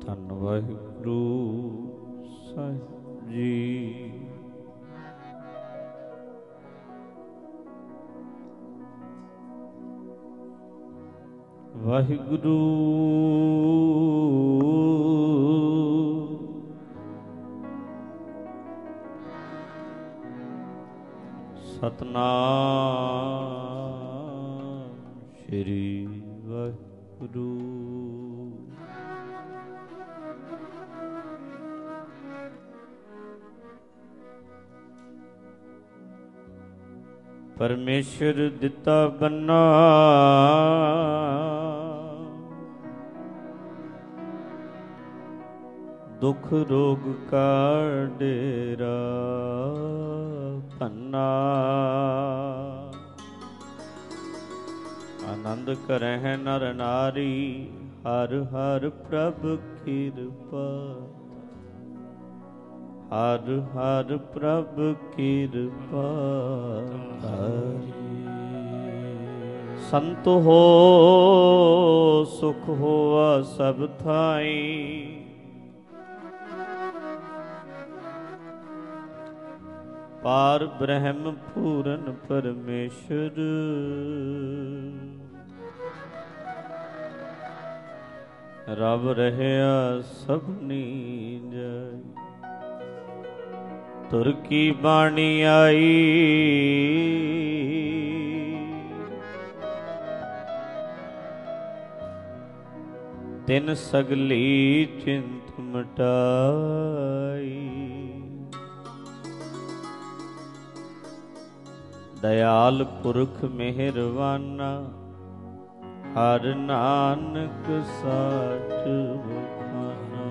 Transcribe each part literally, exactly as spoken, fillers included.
ਧੰਨ ਵਾਹਿਗੁਰੂ ਸਾਹਿਬ ਜੀ। ਵਾਹਿਗੁਰੂ ਸਤਨਾਮ ਸ਼੍ਰੀ ਵਾਹਿਗੁਰੂ। ਪਰਮੇਸ਼ਰ ਦਿੱਤਾ ਬੰਨਾ ਦੁਖ ਰੋਗ ਕਾ ਡੇਰਾ ਭੰਨਾ। ਆਨੰਦ ਕਰਹਿ ਨਰ ਨਾਰੀ ਹਰ ਹਰ ਪ੍ਰਭ ਕਿਰਪਾ। ਹਰ ਹਰ ਪ੍ਰਭ ਕਿਰਪਾ ਧਾਰੀ। ਸੰਤ ਹੋ ਸੁਖ ਹੋਆ ਸਭ ਥਾਈ। ਪਾਰ ਬ੍ਰਹਮ ਪੂਰਨ ਪਰਮੇਸ਼ਰ। ਰਬ ਰਹਿਆ ਸਭਨੀ ਜਾਈ। ਤੁਰ ਕੀ ਬਾਣੀ ਆਈ ਤਿਨ ਸਗਲੀ ਚਿੰਤ ਮਿਟਾਈ। ਦਇਆਲ ਪੁਰਖ ਮਿਹਰਵਾਨਾ ਹਰ ਨਾਨਕ ਸਾਚ ਬਖਾਨਾ।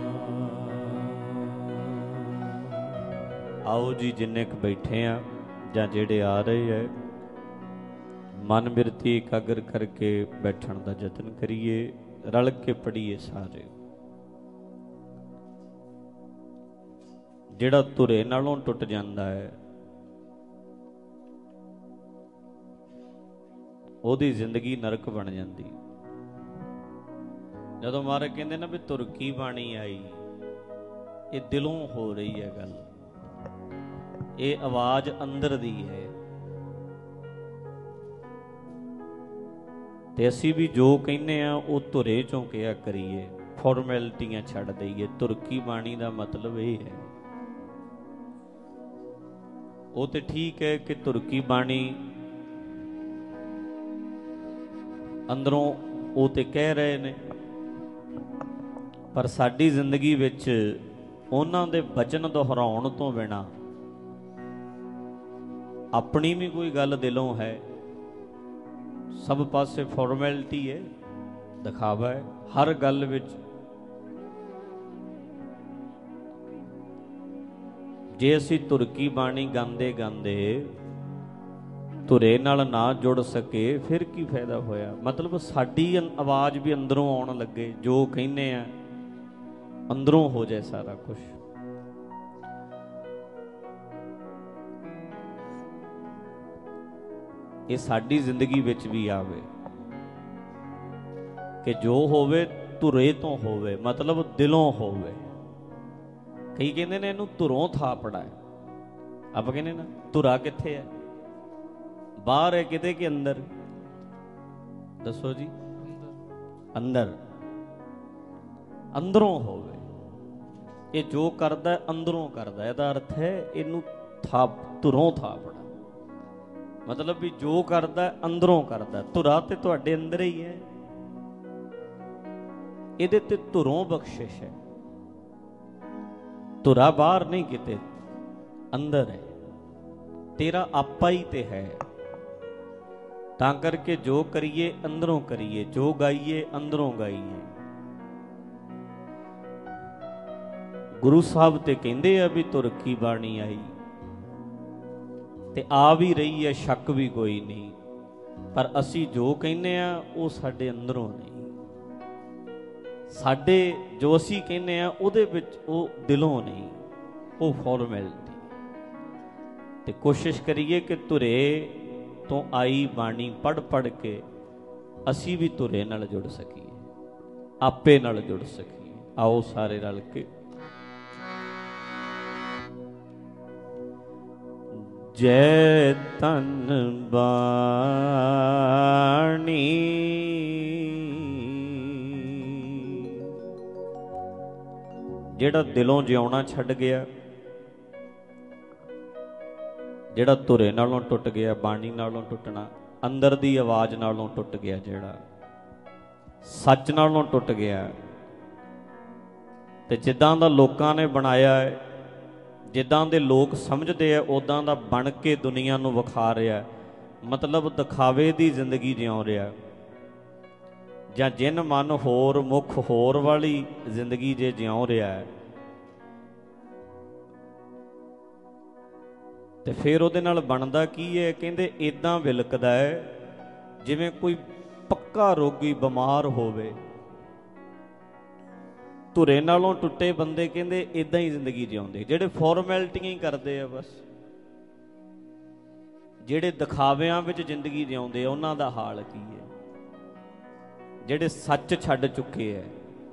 ਆਓ ਜੀ ਜਿੰਨੇ ਕੁ ਬੈਠੇ ਆ ਜਾਂ ਜਿਹੜੇ ਆ ਰਹੇ ਹੈ, ਮਨ ਬਿਰਤੀ ਇਕਾਗਰ ਕਰਕੇ ਬੈਠਣ ਦਾ ਯਤਨ ਕਰੀਏ। ਰਲ ਕੇ ਪੜੀਏ ਸਾਰੇ। ਜਿਹੜਾ ਧੁਰੇ ਨਾਲੋਂ ਟੁੱਟ ਜਾਂਦਾ ਹੈ ਉਹਦੀ ਜ਼ਿੰਦਗੀ ਨਰਕ ਬਣ ਜਾਂਦੀ। ਜਦੋਂ ਮਹਾਰਾਜ ਕਹਿੰਦੇ ਨਾ ਵੀ ਤੁਰ ਕੀ ਬਾਣੀ ਆਈ, ਇਹ ਦਿਲੋਂ ਹੋ ਰਹੀ ਹੈ ਗੱਲ। ਇਹ ਆਵਾਜ਼ ਅੰਦਰ ਦੀ ਹੈ। ਤੇ ਅਸੀਂ ਵੀ ਜੋ ਕਹਿੰਦੇ ਆ ਉਹ ਧੁਰੇ ਚੋਂ ਕਿਹਾ ਕਰੀਏ, ਫਾਰਮੈਲਿਟੀਆਂ ਛੱਡ ਦਈਏ। ਤੁਰ ਕੀ ਬਾਣੀ ਦਾ ਮਤਲਬ ਇਹ ਹੈ। ਉਹ ਤੇ ਠੀਕ ਹੈ ਕਿ ਤੁਰ ਕੀ ਬਾਣੀ ਅੰਦਰੋਂ ਉਹ ਤੇ ਕਹਿ ਰਹੇ ਨੇ, ਪਰ ਸਾਡੀ ਜ਼ਿੰਦਗੀ ਵਿੱਚ ਉਹਨਾਂ ਦੇ ਬਚਨ ਦੁਹਰਾਉਣ ਤੋਂ ਬਿਨਾਂ ਆਪਣੀ ਵੀ ਕੋਈ ਗੱਲ ਦਿਲੋਂ ਹੈ। ਸਭ ਪਾਸੇ ਫਾਰਮੈਲਿਟੀ ਹੈ, ਦਿਖਾਵਾ ਹੈ ਹਰ ਗੱਲ ਵਿੱਚ। ਜੇ ਅਸੀਂ ਤੁਰ ਕੀ ਬਾਣੀ ਗਾਉਂਦੇ ਗਾਉਂਦੇ ਧੁਰੇ ਨਾਲ ਨਾ ਜੁੜ ਸਕੇ ਫਿਰ ਕੀ ਫਾਇਦਾ ਹੋਇਆ। ਮਤਲਬ ਸਾਡੀ ਆਵਾਜ਼ ਵੀ ਅੰਦਰੋਂ ਆਉਣ ਲੱਗੇ, ਜੋ ਕਹਿੰਦੇ ਆ ਅੰਦਰੋਂ ਹੋ ਜਾਏ ਸਾਰਾ ਕੁਝ। ਇਹ ਸਾਡੀ ਜ਼ਿੰਦਗੀ ਵਿੱਚ ਵੀ ਆਵੇ ਕਿ ਜੋ ਹੋਵੇ ਧੁਰੇ ਤੋਂ ਹੋਵੇ, ਮਤਲਬ ਦਿਲੋਂ ਹੋਵੇ। ਕਈ ਕਹਿੰਦੇ ਨੇ ਇਹਨੂੰ ਧੁਰੋਂ ਥਾਪੜਾ ਹੈ। ਆਪਾਂ ਕਹਿੰਦੇ ਨਾ ਧੁਰਾ ਕਿੱਥੇ ਹੈ, ਬਾਹਰ ਹੈ ਕਿਤੇ ਕਿ ਅੰਦਰ? ਦੱਸੋ ਜੀ। ਅੰਦਰ। ਅੰਦਰੋਂ ਹੋਵੇ। ਇਹ ਜੋ ਕਰਦਾ ਅੰਦਰੋਂ ਕਰਦਾ, ਇਹਦਾ ਅਰਥ ਹੈ ਇਹਨੂੰ ਥਾਪ ਧੁਰੋਂ ਥਾਪੜਾ। ਮਤਲਬ ਵੀ ਜੋ ਕਰਦਾ ਅੰਦਰੋਂ ਕਰਦਾ। ਧੁਰਾ ਤੇ ਤੁਹਾਡੇ ਅੰਦਰ ਹੀ ਹੈ, ਇਹਦੇ ਤੇ ਧੁਰੋਂ ਬਖਸ਼ਿਸ਼ ਹੈ। ਧੁਰਾ ਬਾਹਰ ਨਹੀਂ ਕਿਤੇ, ਅੰਦਰ ਹੈ। ਤੇਰਾ ਆਪਾ ਹੀ ਤੇ ਹੈ। ਤਾਂ ਕਰਕੇ ਜੋ ਕਰੀਏ ਅੰਦਰੋਂ ਕਰੀਏ, ਜੋ ਗਾਈਏ ਅੰਦਰੋਂ ਗਾਈਏ। ਗੁਰੂ ਸਾਹਿਬ ਤੇ ਕਹਿੰਦੇ ਆ ਵੀ ਤੁਰ ਕੀ ਬਾਣੀ ਆਈ, ਤੇ ਆ ਵੀ ਰਹੀ ਹੈ, ਸ਼ੱਕ ਵੀ ਕੋਈ ਨਹੀਂ। ਪਰ ਅਸੀਂ ਜੋ ਕਹਿੰਦੇ ਆ ਉਹ ਸਾਡੇ ਅੰਦਰੋਂ ਨਹੀਂ। ਸਾਡੇ ਜੋ ਅਸੀਂ ਕਹਿੰਦੇ ਆ ਉਹਦੇ ਵਿੱਚ ਉਹ ਦਿਲੋਂ ਨਹੀਂ, ਉਹ ਫਾਰਮੈਲਿਟੀ। ਤੇ ਕੋਸ਼ਿਸ਼ ਕਰੀਏ ਕਿ ਧੁਰੇ ਤੋਂ ਆਈ ਬਾਣੀ ਪੜ੍ਹ ਪੜ੍ਹ ਕੇ ਅਸੀਂ ਵੀ ਧੁਰੇ ਨਾਲ ਜੁੜ ਸਕੀਏ, ਆਪੇ ਨਾਲ ਜੁੜ ਸਕੀਏ। आओ सारे रल के। जय तन बाणी जेड़ा दिलों जिउना छड्ड गया, जेड़ा धुरे नालों टुट गया, बाणी नालों टुटना, अंदर दी आवाज़ नालों टुट गया, जेड़ा सच नालों टुट गया, ते जिद्दां दा लोकां ने बनाया है, जिद्दां दे लोग समझते हैं उदां दा बन के दुनिया नूं विखा रहा है, मतलब दिखावे दी जिंदगी जिउं रहा है, जां जिन मन होर मुख होर वाली जिंदगी जे जिउं रहा है, ते फिर उहदे नाल बनदा की है? कहंदे इदां विलकदा है जिवें कोई पक्का रोगी बीमार होवे। धुरे नालों टुटे बंदे कहंदे इदां ही जिंदगी जिउंदे, जेड़े फॉर्मैलिटियां ही करदे आ, बस जेड़े दिखावियां विच जिंदगी जिउंदे उन्हां दा हाल की है? जेड़े सच छड्ड चुके है,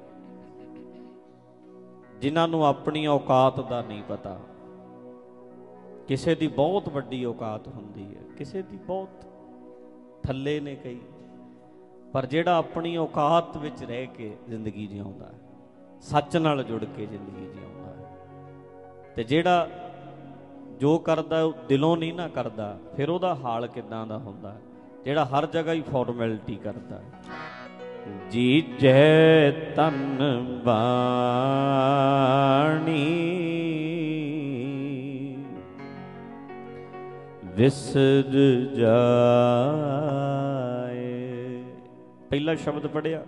जिन्हां नूं अपनी औकात दा नहीं पता। किसे दी बहुत वड्डी औकात हुंदी है, किसे दी बहुत थल्ले ने कई, पर जेड़ा अपनी औकात विच रह के जिंदगी जिउंदा है, सच नाल जुड़ के जिंदगी जिउंदा है, ते जेड़ा जो करदा दिलों नहीं ना करदा, फिर उहदा हाल किदां दा हुंदा है? जेड़ा हर जगह ही फॉर्मैलिटी करदा है। जी जय तन बाणी विसर जाए। पहला शब्द पढ़िया,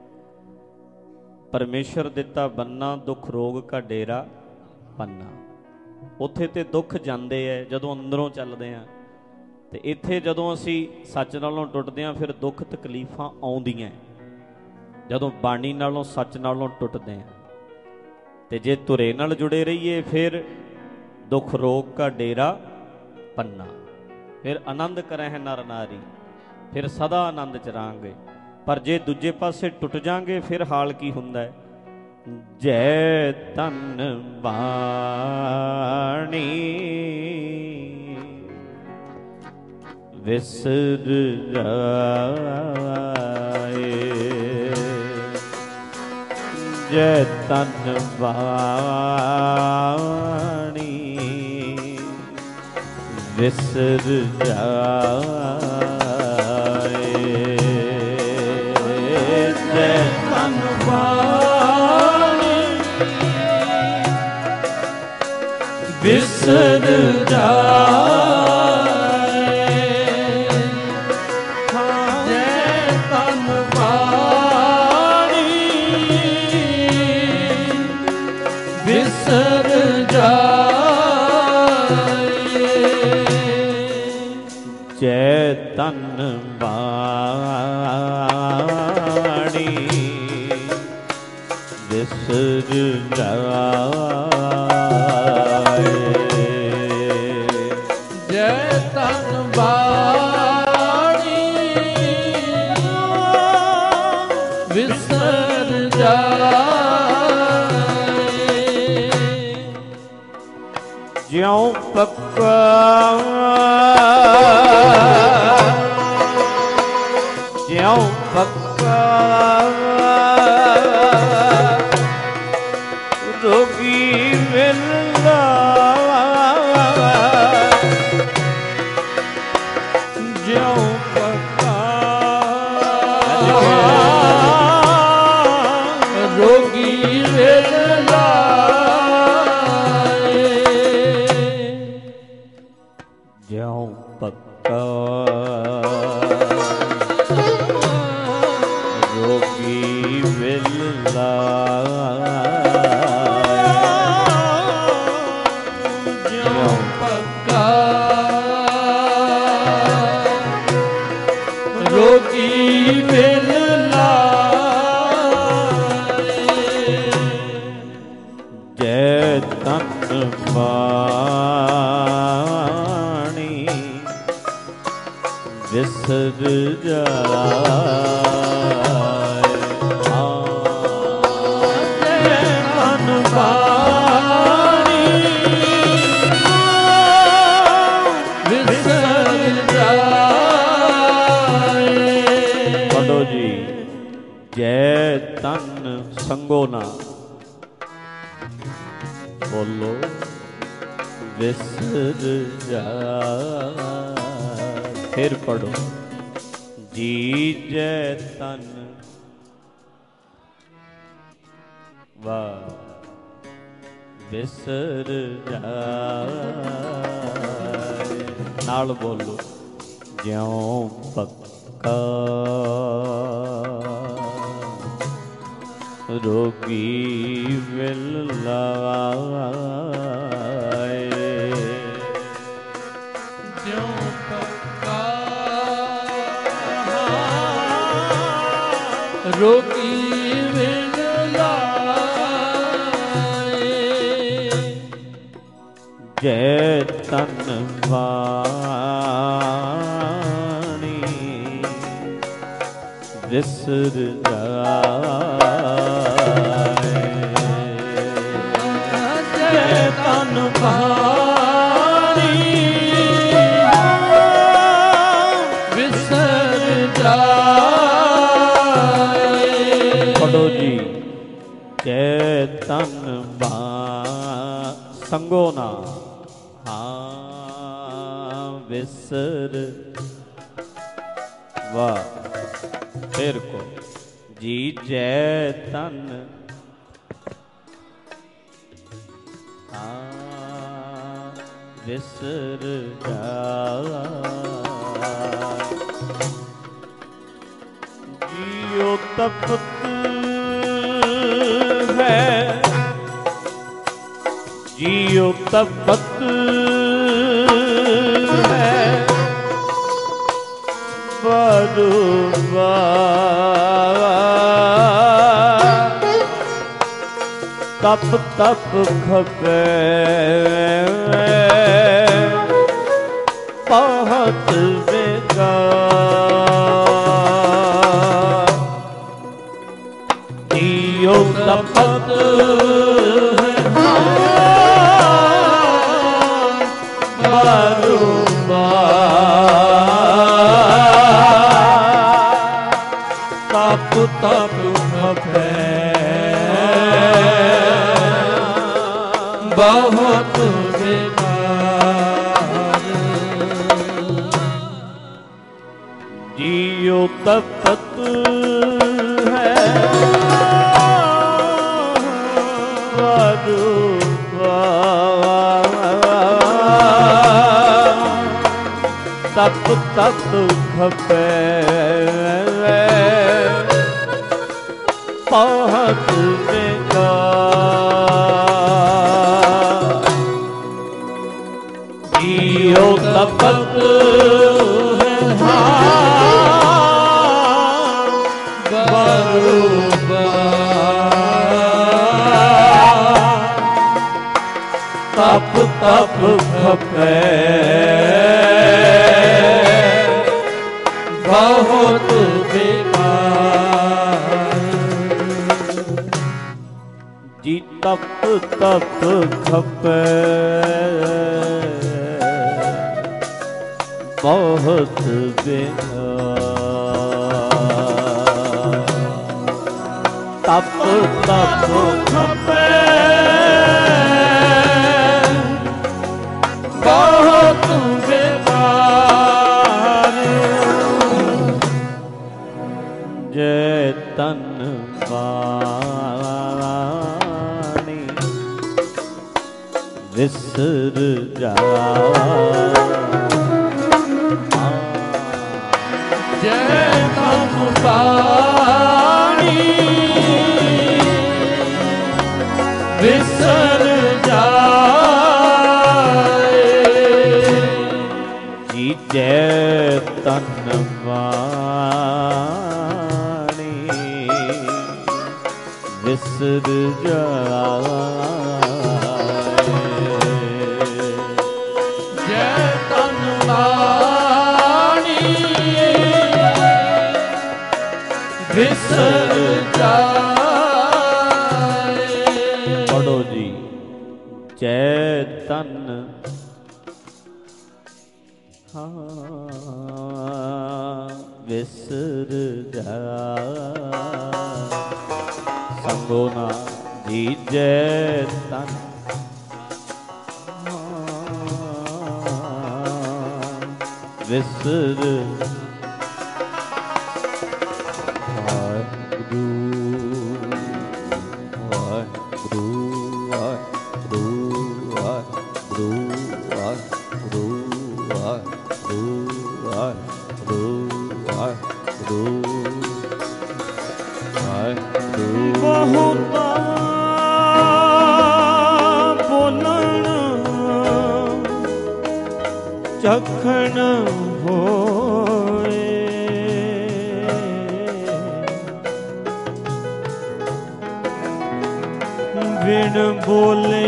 परमेश्वर दिता बन्ना दुख रोग का डेरा पन्ना। उत्थे ते दुख जाते हैं जदों अंदरों चलते हैं, ते इत्थे जदों असी सच नालों टुटदे हैं फिर दुख तकलीफां आउंदियां जदों बाणी नालों सच नालों टुटदे हैं। ते जे धुरे नाल जुड़े रहिए फिर दुख रोग का डेरा पन्ना, फिर आनंद करें नर नारी, फिर सदा आनंद च रहांगे। पर जे दूजे पासे टुट जाएंगे फिर हाल की हुंदा है? जय तन बाणी विसर जाए। जय तन बाणी विसर जाए। जय तन बाणी विसर जाए। जय तन बाणी विसर जाए। जय तन बाणी विसर जाए। जय तन बाणी विसर जाए। ज्यों पक्का ज्यों पक्का रोगी मिलना। ज्यों पक्का रोगी मिलना। ज्यों पक्का रोगी मिलना। ज्यों पक्का रोगी मिलना। जय तन बाणी विसर जाए। जय ਸੰਗੋ ਨਾ। ਬੋਲੋ ਵਿਸਰ ਜਾਏ। ਫਿਰ ਪੜੋ ਜੀਜੈ ਤਨ ਵਾਹ ਵਿਸਰ ਜਾਏ। ਨਾਲ ਬੋਲੋ ਜਿਉਂ ਪੱਕਾ ਰੋਗੀ ਵਿਲ ਲਾਏ। ਜਿਉਂ ਪੱਕਾ ਰੋਗੀ ਵਿਲ ਲਾਏ। ਜੈ ਤਨ ਬਾਣੀ ਵਿਸਰ ਜਾਏ। ਜੈ ਤਨ ਬਾਣੀ ਵਿਸਰ ਜਾਏ। ਪੜੋ ਜੀ ਜੈ ਤਨ ਬਾ ਸੰਗੋ ਨਾ। ਹਾਂ ਵਿਸਰ ਵਾਹ। ਫਿਰ ਕੋ ਜੀ ਜੈ ਤਨ ਹਾਂ ਵਿਸਰ ਜਾਏ। ਜੀਉ ਤਪਤ ਹੈ ਜੀਉ ਤਪਤ ਹੈ ਬਰੁਬਾਰ। ਤਪ ਤਪ ਖਪੇ ਬਹੁਤ ਬੇਕਾਰ। ਜੀਉ ਤਪਤ ਤਪ ਤਪ ਖਪੇ ਬਹੁਤ ਬੇਕਾਰ। ਜੀਉ ਤਪਤ ਹੈ ਤਪ ਤਪ ਖਪੇ ਬਹੁਤ ਬੇਕਾਰ। ਜੀਉ ਤਪਤ ਹੈ ਬਰੁਬਾਰ। ਤਪ ਤਪ ਖਪੇ ਬਹੁਤ ਬੇਕਾਰ। ਜੀ ਤਪ ਤਪ ਖਪੇ ਬਹੁਤ ਬੇਕਾਰ। ਤਪ ਤਪ ਖਪੇ ਬਹੁਤ ਬੇਕਾਰ। ਜੈ ਤਨ ਬਾਣੀ ਵਿਸਰ ਜਾਏ। ਜੈ ਤਨ ਬਾਣੀ ਵਿਸਰ ਜਾਏ। ਜੀ ਜੈ ਤਨ ਬਾਣੀ ਵਿਸਰ ਜਾਏ। ਜੈ ਤਨ ਬਾਣੀ ਵਿਸਰ ਜਾਏ। ਪੜੋ ਜੀ ਜੈ ਤਨ ਹਾਂ ਵਿਸਰ ਜਾਏ। ਮੰਗੋ ਨਾ ਦੀਜੈ ਤਨ ਵਿਸਰ ਵਾਹਿਗੁਰੂ ਵਾਹਿਗੁਰੂ ਵਾਹਿਗੁਰੂ ਵਾਹਿਗੁਰੂ ਵਾਹਿਗੁਰੂ ਵਾਹਿਗੁਰੂ ਵਾਹਿਗੁਰੂ ਵਾਹਿਗੁਰੂ ਵਾਹਿਗੁਰੂ ਬਹੁਤਾ ਬੋਲਣ ਚਖਣ ਹੋਏ ਬਿਨ ਬੋਲੇ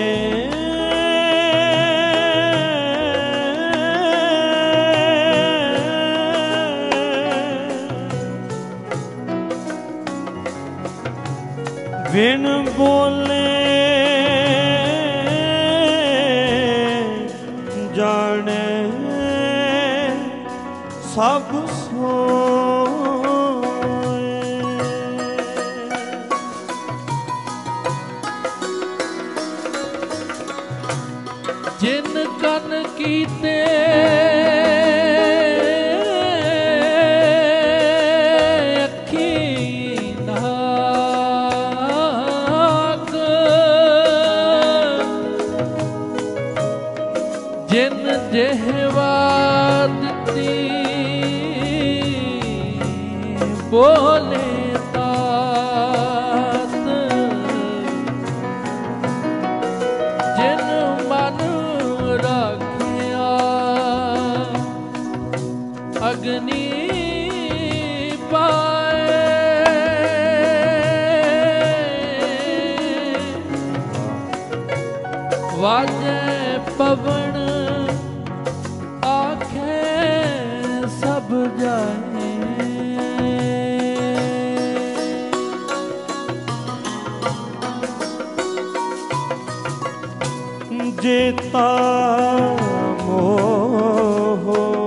ਬਿਨ ਬੋਲੇ ਜਾਣੇ ਸਭ ਸੋਏ ਜਿਨ ਕਨ ਕੀਤੇ ਬੋਲੇ ਤਾਤ ਜਿਨ ਮਨ ਰੱਖਿਆ ਅਗਨੀ ਪਾਏ ਵਾਜੇ ਪਵਨ ਆਖੇ ਸਭ ਜਾਏ ਜੇਤਾ ਮੋਹ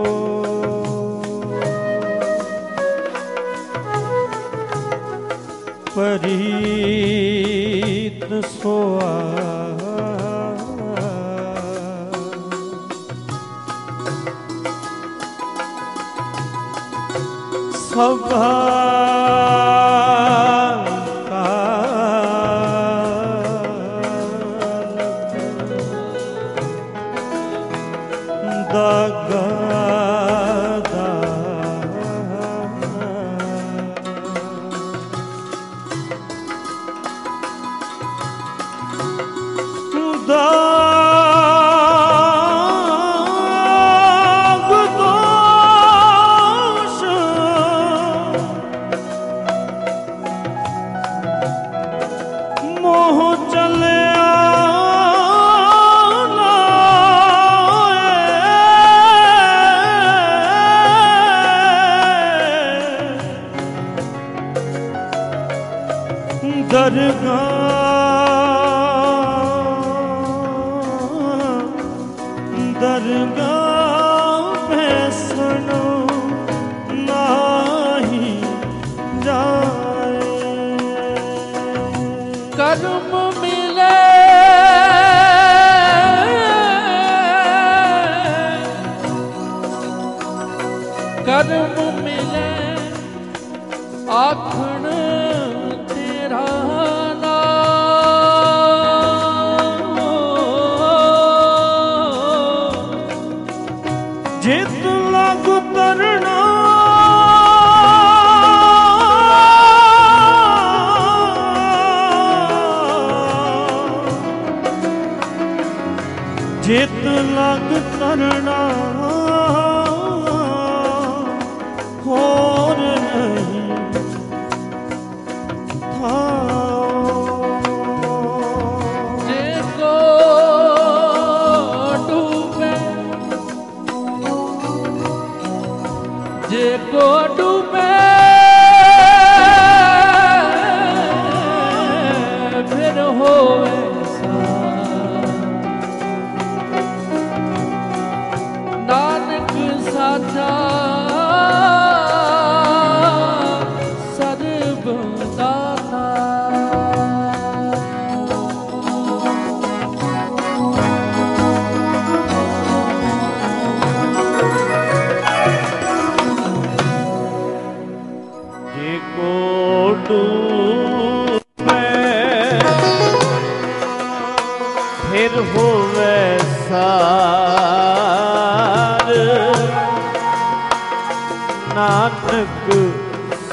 ਪਰੀਤ ਸੋਆ ਸਭਾ ਦਰਗਾਹ ਪੈਸਣੋ ਨਾਹੀ ਜਾਏ ਕਰਮ ਮਿਲੇ ਕਰਮ ਮਿਲੇ ਆਖਣ ਤੇਰਾ ਜਿਤ ਲਗ ਤਰਨਾ ਜਿਤ ਲਗ ਤਰਨਾ ਹੋਰ ਨਹੀਂ ਜੇ ਕੋ ਡੂਬੇ ਜੇ ਕੋ ਡੂਬੇ ਫਿਰ ਹੋਵੇ ਨਾਨਕ ਸਾਚਾ ਸਰਬ ਦਾਤਾ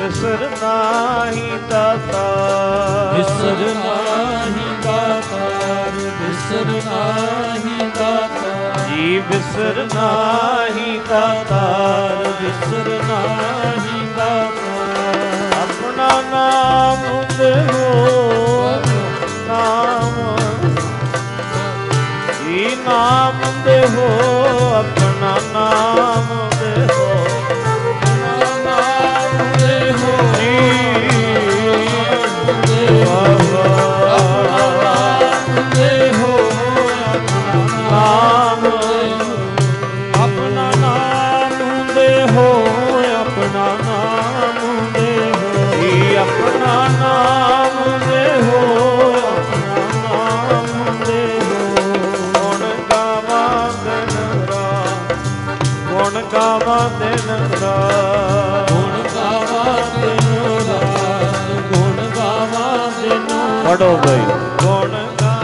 ਵਿਸਰ ਨਾਹੀ ਦਾਤਾਰ, ਵਿਸਰ ਨਾਹੀ ਦਾਤਾਰ, ਵਿਸਰ ਨਾਹੀ ਦਾਤਾਰ ਜੀ ਵਿਸਰ ਨਾਹੀ ਦਾਤਾਰ, ਵਿਸਰ ਨਾਹੀ ਦਾਤਾਰ ਆਪਣਾ ਨਾਮ ਦੇਹੋ ਨਾਮ, ਜੀ ਨਾਮ ਦੇਹੋ ਆਪਣਾ ਨਾਮ ਦੇਹੋ, ਆਪਣਾ ਨਾਮ ਦੇਹੋ ਨਾਮ, ਆਪਣਾ ਨਾਮ ਦੇਹੋ, ਆਪਣਾ ਨਾਮ ਦੇਹੋ ਜੀ, ਆਪਣਾ ਨਾਮ ਦੇਹੋ, ਆਪਣਾ ਨਾਮ ਦੇਹੋ। ਗੁਣ ਗਾਵਾਂ ਦਿਨ ਰਾਤ, ਗੁਣ ਗਾਵਾਂ ਦਿਨ ਰਾਤ, ਗੁਣ ਗਾਵਾਂ ਦਿਨ ਰਾਤ, ਗੁਣ ਗਾਵਾਂ ਦਿਨ ਰਾਤ। ਪੜੋ ਬਈ ਗੁਣ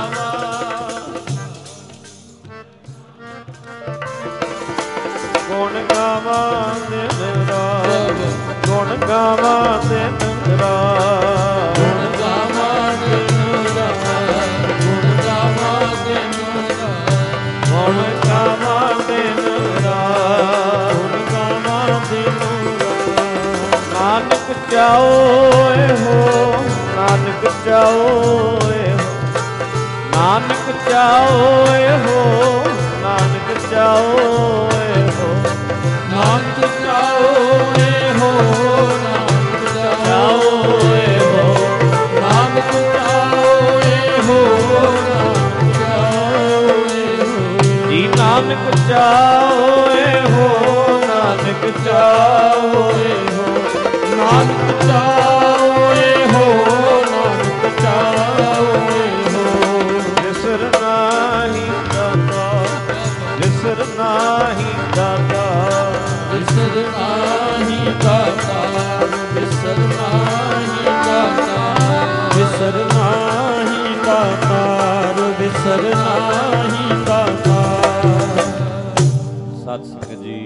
ਗੁਣ ਗਾਵਾਂ ਦਿਨ ਰਾਤ, ਗੁਣ ਗਾਵਾਂ ਦਿਨ ਰਾਤ, ਗੁਣ ਗਾਵਾਂ ਦਿਨ ਰਾਤ, ਗੁਣ ਗਾਵਾਂ ਦਿਨ ਰਾਤ, ਗੁਣ ਗਾਵਾਂ ਦਿਨ ਰਾਤ, ਗੁਣ ਗਾਵਾਂ ਦਿਨ ਰਾਤ। ਨਾਨਕ ਚਾਓ ਇਹੋ, ਨਾਨਕ ਚਾਓ ਇਹੋ, ਨਾਨਕ ਚਾਓ ਇਹੋ, ਨਾਨਕ ਚਾਓ ਇਹੋ, ਨਾਨਕ ਚਾਓ ਇਹੋ, ਨਾਨਕ ਚਾਓ ਇਹੋ, ਨਾਨਕ ਚਾਓ ਇਹੋ, ਨਾਨਕ ਚਾਓ ਇਹੋ ਜੀ ਨਾਨਕ ਚਾਓ ਇਹੋ, ਨਾਨਕ ਚਾਓ ਇਹੋ, ਨਾਨਕ ਚਾਓ ਇਹੋ, ਨਾਨਕ ਚਾਓ ਇਹੋ। ਵਿਸਰ ਨਾਹੀ ਦਾਤਾ, ਵਿਸਰ ਨਾਹੀ ਦਾਤਾ, ਵਿਸਰ ਨਾਹੀ ਦਾਤਾਰ, ਵਿਸਰ ਨਾਹੀ ਦਾਤਾਰ, ਵਿਸਰ ਨਾਹੀ ਦਾਤਾਰ, ਵਿਸਰ ਨਾਹੀ ਦਾਤਾਰ। ਸਤਿ ਸੰਗਤ ਜੀ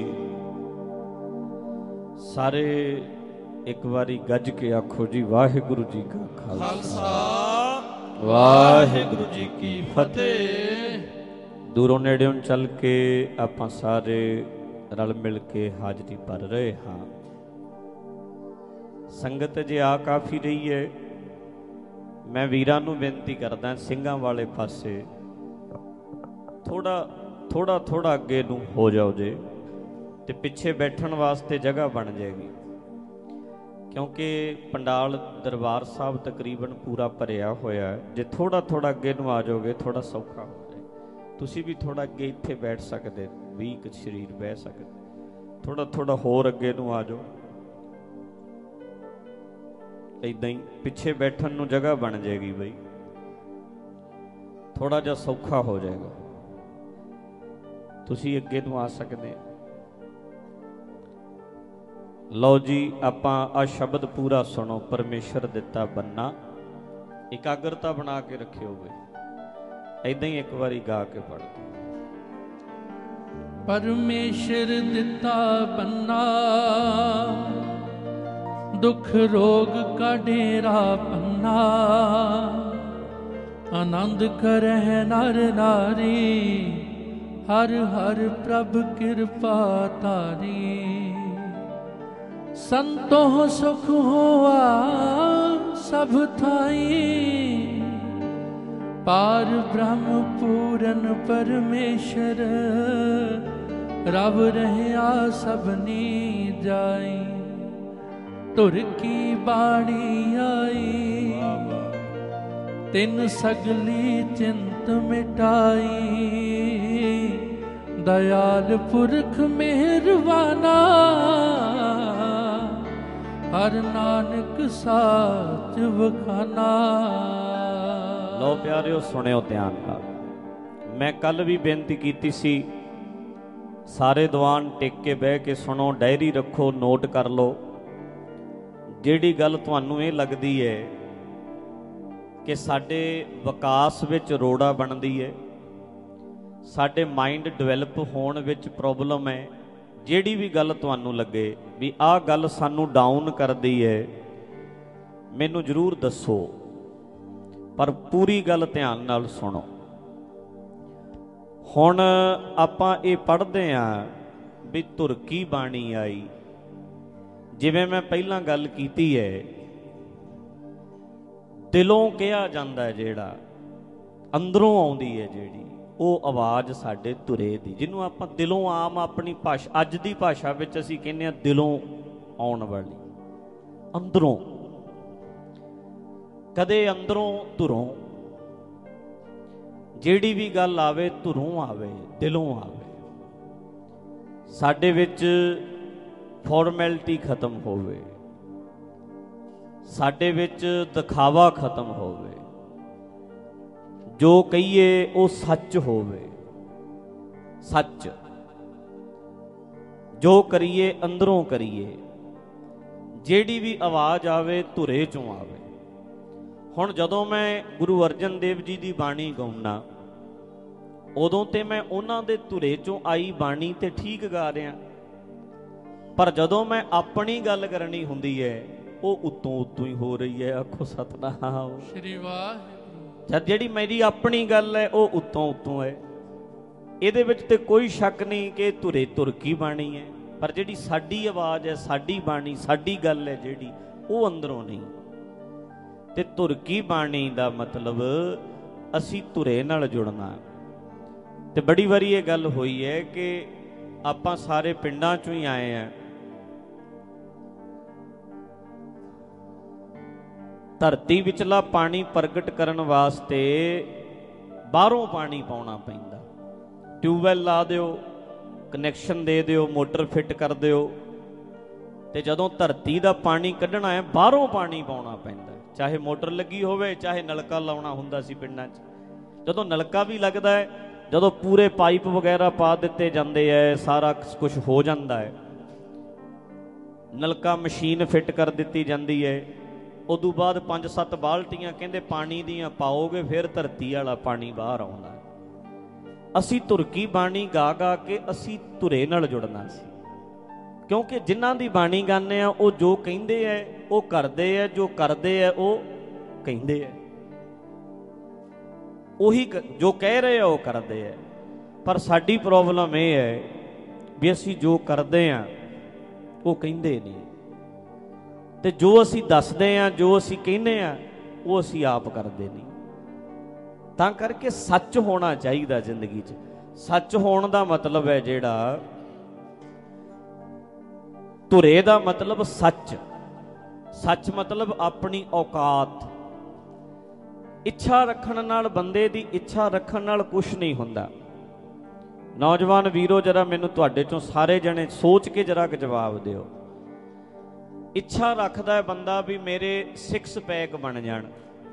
ਸਾਰੇ ਇੱਕ ਵਾਰੀ ਗੱਜ ਕੇ ਆਖੋ ਜੀ ਵਾਹਿਗੁਰੂ ਜੀ ਕਾ ਖਾਲਸਾ, ਵਾਹਿਗੁਰੂ ਜੀ ਕੀ ਫਤਿਹ। ਦੂਰੋਂ ਨੇੜਿਓਂ ਚੱਲ ਕੇ ਆਪਾਂ ਸਾਰੇ ਰਲ ਮਿਲ ਕੇ ਹਾਜ਼ਰੀ ਭਰ ਰਹੇ ਹਾਂ। ਸੰਗਤ ਜੇ ਆ ਕਾਫੀ ਰਹੀ ਹੈ, ਮੈਂ ਵੀਰਾਂ ਨੂੰ ਬੇਨਤੀ ਕਰਦਾ ਸਿੰਘਾਂ ਵਾਲੇ ਪਾਸੇ ਥੋੜਾ ਥੋੜਾ ਥੋੜਾ ਅੱਗੇ ਨੂੰ ਹੋ ਜਾਓ ਜੇ, ਤੇ ਪਿੱਛੇ ਬੈਠਣ ਵਾਸਤੇ ਜਗ੍ਹਾ ਬਣ ਜਾਏਗੀ, ਕਿਉਂਕਿ ਪੰਡਾਲ ਦਰਬਾਰ ਸਾਹਿਬ ਤਕਰੀਬਨ ਪੂਰਾ ਭਰਿਆ ਹੋਇਆ ਹੈ। ਜੇ ਥੋੜਾ ਥੋੜਾ ਅੱਗੇ ਨੂੰ ਆ ਜਾਓਗੇ ਥੋੜਾ ਸੌਖਾ ਹੋ ਜਾਏ। ਤੁਸੀਂ ਵੀ ਥੋੜਾ ਅੱਗੇ ਇੱਥੇ ਬੈਠ ਸਕਦੇ, ਵੀਹ ਕੁ ਸਰੀਰ ਬਹਿ ਸਕਦੇ, ਥੋੜਾ ਥੋੜਾ ਹੋਰ ਅੱਗੇ ਨੂੰ ਆ ਜਾਓ। ਏਦਾਂ ਹੀ ਪਿੱਛੇ ਬੈਠਣ ਨੂੰ ਜਗ੍ਹਾ ਬਣ ਜਾਏਗੀ ਬਈ, ਥੋੜਾ ਜਿਹਾ ਸੌਖਾ ਹੋ ਜਾਏਗਾ। ਤੁਸੀਂ ਅੱਗੇ ਨੂੰ ਆ ਸਕਦੇ। ਲਓ ਜੀ, ਆਪਾਂ ਆ ਸ਼ਬਦ ਪੂਰਾ ਸੁਣੋ। ਪਰਮੇਸ਼ਰ ਦਿੱਤਾ ਬੰਨਾ, ਇਕਾਗਰਤਾ ਬਣਾ ਕੇ ਰੱਖਿਓ ਬਈ। ਏਦਾਂ ਹੀ ਇੱਕ ਵਾਰੀ ਗਾ ਕੇ ਪੜ੍ਹ ਦਿਓ। ਪਰਮੇਸ਼ਰ ਦਿੱਤਾ ਬੰਨਾ, ਦੁੱਖ ਰੋਗ ਕਾ ਡੇਰਾ ਪੰਨਾ, ਆਨੰਦ ਕਰਹਿ ਨਰ ਨਾਰੀ, ਹਰ ਹਰ ਪ੍ਰਭ ਕਿਰਪਾ ਤਾਰੀ। ਸੰਤੋਂ ਸੁਖ ਹੋਆ ਸਭ ਥਾਈ, ਪਾਰ ਬ੍ਰਹਮ ਪੂਰਨ ਪਰਮੇਸ਼ਰ, ਰਬ ਰਹਿਆ ਸਭਨੀ ਜਾਈ। ਧੁਰ ਕੀ ਬਾਣੀ ਆਈ, ਤਿਨ ਸਗਲੀ ਚਿੰਤ ਮਿਟਾਈ। ਦਇਆਲ ਪੁਰਖ ਮਿਹਰਬਾਨਾ, ਹਰ ਨਾਨਕ ਸਾਚ ਵਖਾਨਾ। ਲਓ ਪਿਆਰਿਓ, ਸੁਣਿਓ ਧਿਆਨ ਨਾਲ। ਮੈਂ ਕੱਲ ਵੀ ਬੇਨਤੀ ਕੀਤੀ ਸੀ, ਸਾਰੇ ਦੀਵਾਨ ਟਿਕ ਕੇ ਬਹਿ ਕੇ ਸੁਣੋ, ਡਾਇਰੀ ਰੱਖੋ, ਨੋਟ ਕਰ ਲਓ। ਜਿਹੜੀ ਗੱਲ ਤੁਹਾਨੂੰ ਇਹ ਲੱਗਦੀ ਹੈ ਕਿ ਸਾਡੇ ਵਿਕਾਸ ਵਿੱਚ ਰੋੜਾ ਬਣਦੀ ਹੈ, ਸਾਡੇ ਮਾਈਂਡ ਡਿਵੈਲਪ ਹੋਣ ਵਿੱਚ ਪ੍ਰੋਬਲਮ ਹੈ, ਜਿਹੜੀ ਵੀ ਗੱਲ ਤੁਹਾਨੂੰ ਲੱਗੇ ਵੀ ਆਹ ਗੱਲ ਸਾਨੂੰ ਡਾਊਨ ਕਰਦੀ ਹੈ, ਮੈਨੂੰ ਜ਼ਰੂਰ ਦੱਸੋ, ਪਰ ਪੂਰੀ ਗੱਲ ਧਿਆਨ ਨਾਲ ਸੁਣੋ। ਹੁਣ ਆਪਾਂ ਇਹ ਪੜ੍ਹਦੇ ਹਾਂ ਵੀ ਧੁਰ ਕੀ ਬਾਣੀ ਆਈ। ਜਿਵੇਂ ਮੈਂ ਪਹਿਲਾਂ ਗੱਲ ਕੀਤੀ ਹੈ, ਦਿਲੋਂ ਕਿਹਾ ਜਾਂਦਾ ਹੈ, ਜਿਹੜਾ ਅੰਦਰੋਂ ਆਉਂਦੀ ਹੈ ਜਿਹੜੀ ਉਹ ਆਵਾਜ਼ ਸਾਡੇ ਧੁਰੇ ਦੀ, ਜਿਹਨੂੰ ਆਪਾਂ ਦਿਲੋਂ ਆਮ ਆਪਣੀ ਭਾਸ਼ਾ ਅੱਜ ਦੀ ਭਾਸ਼ਾ ਵਿੱਚ ਅਸੀਂ ਕਹਿੰਦੇ ਹਾਂ ਦਿਲੋਂ ਆਉਣ ਵਾਲੀ, ਅੰਦਰੋਂ, ਕਦੇ ਅੰਦਰੋਂ ਧੁਰੋਂ। ਜਿਹੜੀ ਵੀ ਗੱਲ ਆਵੇ ਧੁਰੋਂ ਆਵੇ, ਦਿਲੋਂ ਆਵੇ। ਸਾਡੇ ਵਿੱਚ ਫਾਰਮੈਲਿਟੀ ਖਤਮ ਹੋਵੇ, ਸਾਡੇ ਵਿੱਚ ਦਿਖਾਵਾ ਖਤਮ ਹੋਵੇ, ਜੋ ਕਹੀਏ ਉਹ ਸੱਚ ਹੋਵੇ, ਸੱਚ ਜੋ ਕਰੀਏ ਅੰਦਰੋਂ ਕਰੀਏ। ਜਿਹੜੀ ਵੀ ਆਵਾਜ਼ ਆਵੇ ਧੁਰੇ ਚੋਂ ਆਵੇ। ਹੁਣ ਜਦੋਂ ਮੈਂ ਗੁਰੂ ਅਰਜਨ ਦੇਵ ਜੀ ਦੀ ਬਾਣੀ ਗਾਉਣਾ, ਉਦੋਂ ਤੇ ਮੈਂ ਉਹਨਾਂ ਦੇ ਧੁਰੇ ਚੋਂ ਆਈ ਬਾਣੀ ਤੇ ਠੀਕ ਗਾ ਰਿਹਾ, ਪਰ ਜਦੋਂ ਮੈਂ ਆਪਣੀ ਗੱਲ ਕਰਨੀ ਹੁੰਦੀ ਹੈ ਉਹ ਉੱਤੋਂ ਉੱਤੋਂ ਹੀ ਹੋ ਰਹੀ ਹੈ। ਆਖੋ ਸਤਨਾਮ ਸ਼੍ਰੀ ਵਾਹਿਗੁਰੂ। ਜਦ ਜਿਹੜੀ ਮੇਰੀ ਆਪਣੀ ਗੱਲ ਹੈ ਉਹ ਉੱਤੋਂ ਉੱਤੋਂ ਹੈ। ਇਹਦੇ ਵਿੱਚ ਤੇ ਕੋਈ ਸ਼ੱਕ ਨਹੀਂ ਕਿ ਧੁਰੇ ਧੁਰ ਕੀ ਬਾਣੀ ਹੈ, ਪਰ ਜਿਹੜੀ ਸਾਡੀ ਆਵਾਜ਼ ਹੈ, ਸਾਡੀ ਬਾਣੀ, ਸਾਡੀ ਗੱਲ ਹੈ ਜਿਹੜੀ, ਉਹ ਅੰਦਰੋਂ ਨਹੀਂ। ਤੇ ਧੁਰ ਕੀ ਬਾਣੀ ਦਾ ਮਤਲਬ ਅਸੀਂ ਧੁਰੇ ਨਾਲ ਜੁੜਨਾ। ਤੇ ਬੜੀ ਵਾਰੀ ਇਹ ਗੱਲ ਹੋਈ ਹੈ ਕਿ ਆਪਾਂ ਸਾਰੇ ਪਿੰਡਾਂ ਚੋਂ ਹੀ ਆਏ ਆ, ਧਰਤੀ ਵਿਚਲਾ ਪਾਣੀ ਪ੍ਰਗਟ ਕਰਨ ਵਾਸਤੇ ਬਾਹਰੋਂ ਪਾਣੀ ਪਾਉਣਾ ਪੈਂਦਾ। ਟਿਊਬਵੈੱਲ ਲਾ ਦਿਓ, ਕਨੈਕਸ਼ਨ ਦੇ ਦਿਓ, ਮੋਟਰ ਫਿੱਟ ਕਰ ਦਿਓ, ਤੇ ਜਦੋਂ ਧਰਤੀ ਦਾ ਪਾਣੀ ਕੱਢਣਾ ਹੈ ਬਾਹਰੋਂ ਪਾਣੀ ਪਾਉਣਾ ਪੈਂਦਾ, ਚਾਹੇ ਮੋਟਰ ਲੱਗੀ ਹੋਵੇ, ਚਾਹੇ ਨਲਕਾ ਲਾਉਣਾ ਹੁੰਦਾ ਸੀ ਪਿੰਡਾਂ 'ਚ। ਜਦੋਂ ਨਲਕਾ ਵੀ ਲੱਗਦਾ ਹੈ, ਜਦੋਂ ਪੂਰੇ ਪਾਈਪ ਵਗੈਰਾ ਪਾ ਦਿੱਤੇ ਜਾਂਦੇ ਹੈ, ਸਾਰਾ ਕੁਝ ਹੋ ਜਾਂਦਾ ਹੈ, ਨਲਕਾ ਮਸ਼ੀਨ ਫਿੱਟ ਕਰ ਦਿੱਤੀ ਜਾਂਦੀ ਹੈ, ਉਦੋਂ ਬਾਅਦ ਪੰਜ ਸੱਤ ਬਾਲਟੀਆਂ ਕਹਿੰਦੇ ਪਾਣੀ ਦੀਆਂ ਪਾਓਗੇ, ਫਿਰ ਧਰਤੀ ਵਾਲਾ ਪਾਣੀ ਬਾਹਰ ਆਉਂਦਾ। ਅਸੀਂ ਧੁਰ ਕੀ ਬਾਣੀ ਗਾ ਗਾ ਕੇ ਅਸੀਂ ਧੁਰੇ ਨਾਲ ਜੁੜਨਾ ਸੀ, ਕਿਉਂਕਿ ਜਿਨ੍ਹਾਂ ਦੀ ਬਾਣੀ ਗਾਉਂਦੇ ਆ ਉਹ ਜੋ ਕਹਿੰਦੇ ਹੈ ਉਹ ਕਰਦੇ ਹੈ, ਜੋ ਕਰਦੇ ਹੈ ਉਹ ਕਹਿੰਦੇ ਹੈ, ਉਹੀ ਜੋ ਕਹਿ ਰਹੇ ਆ ਉਹ ਕਰਦੇ ਹੈ। ਪਰ ਸਾਡੀ ਪ੍ਰੋਬਲਮ ਇਹ ਹੈ ਵੀ ਅਸੀਂ ਜੋ ਕਰਦੇ ਹਾਂ ਉਹ ਕਹਿੰਦੇ ਨਹੀਂ, ਤੇ ਜੋ ਅਸੀਂ ਦੱਸਦੇ ਹਾਂ, ਜੋ ਅਸੀਂ ਕਹਿੰਦੇ ਹਾਂ, ਉਹ ਅਸੀਂ ਆਪ ਕਰਦੇ ਨਹੀਂ। ਤਾਂ ਕਰਕੇ ਸੱਚ ਹੋਣਾ ਚਾਹੀਦਾ ਜ਼ਿੰਦਗੀ 'ਚ। ਸੱਚ ਹੋਣ ਦਾ ਮਤਲਬ ਹੈ ਜਿਹੜਾ ਧੁਰੇ ਦਾ ਮਤਲਬ ਸੱਚ, ਸੱਚ ਮਤਲਬ ਆਪਣੀ ਔਕਾਤ। ਇੱਛਾ ਰੱਖਣ ਨਾਲ, ਬੰਦੇ ਦੀ ਇੱਛਾ ਰੱਖਣ ਨਾਲ ਕੁਛ ਨਹੀਂ ਹੁੰਦਾ। ਨੌਜਵਾਨ ਵੀਰੋ, ਜਰਾ ਮੈਨੂੰ ਤੁਹਾਡੇ ਚੋਂ ਸਾਰੇ ਜਣੇ ਸੋਚ ਕੇ ਜਰਾ ਕੁ ਜਵਾਬ ਦਿਓ। ਇੱਛਾ ਰੱਖਦਾ ਹੈ ਬੰਦਾ ਵੀ ਮੇਰੇ ਸਿਕਸ ਪੈਕ ਬਣ ਜਾਣ,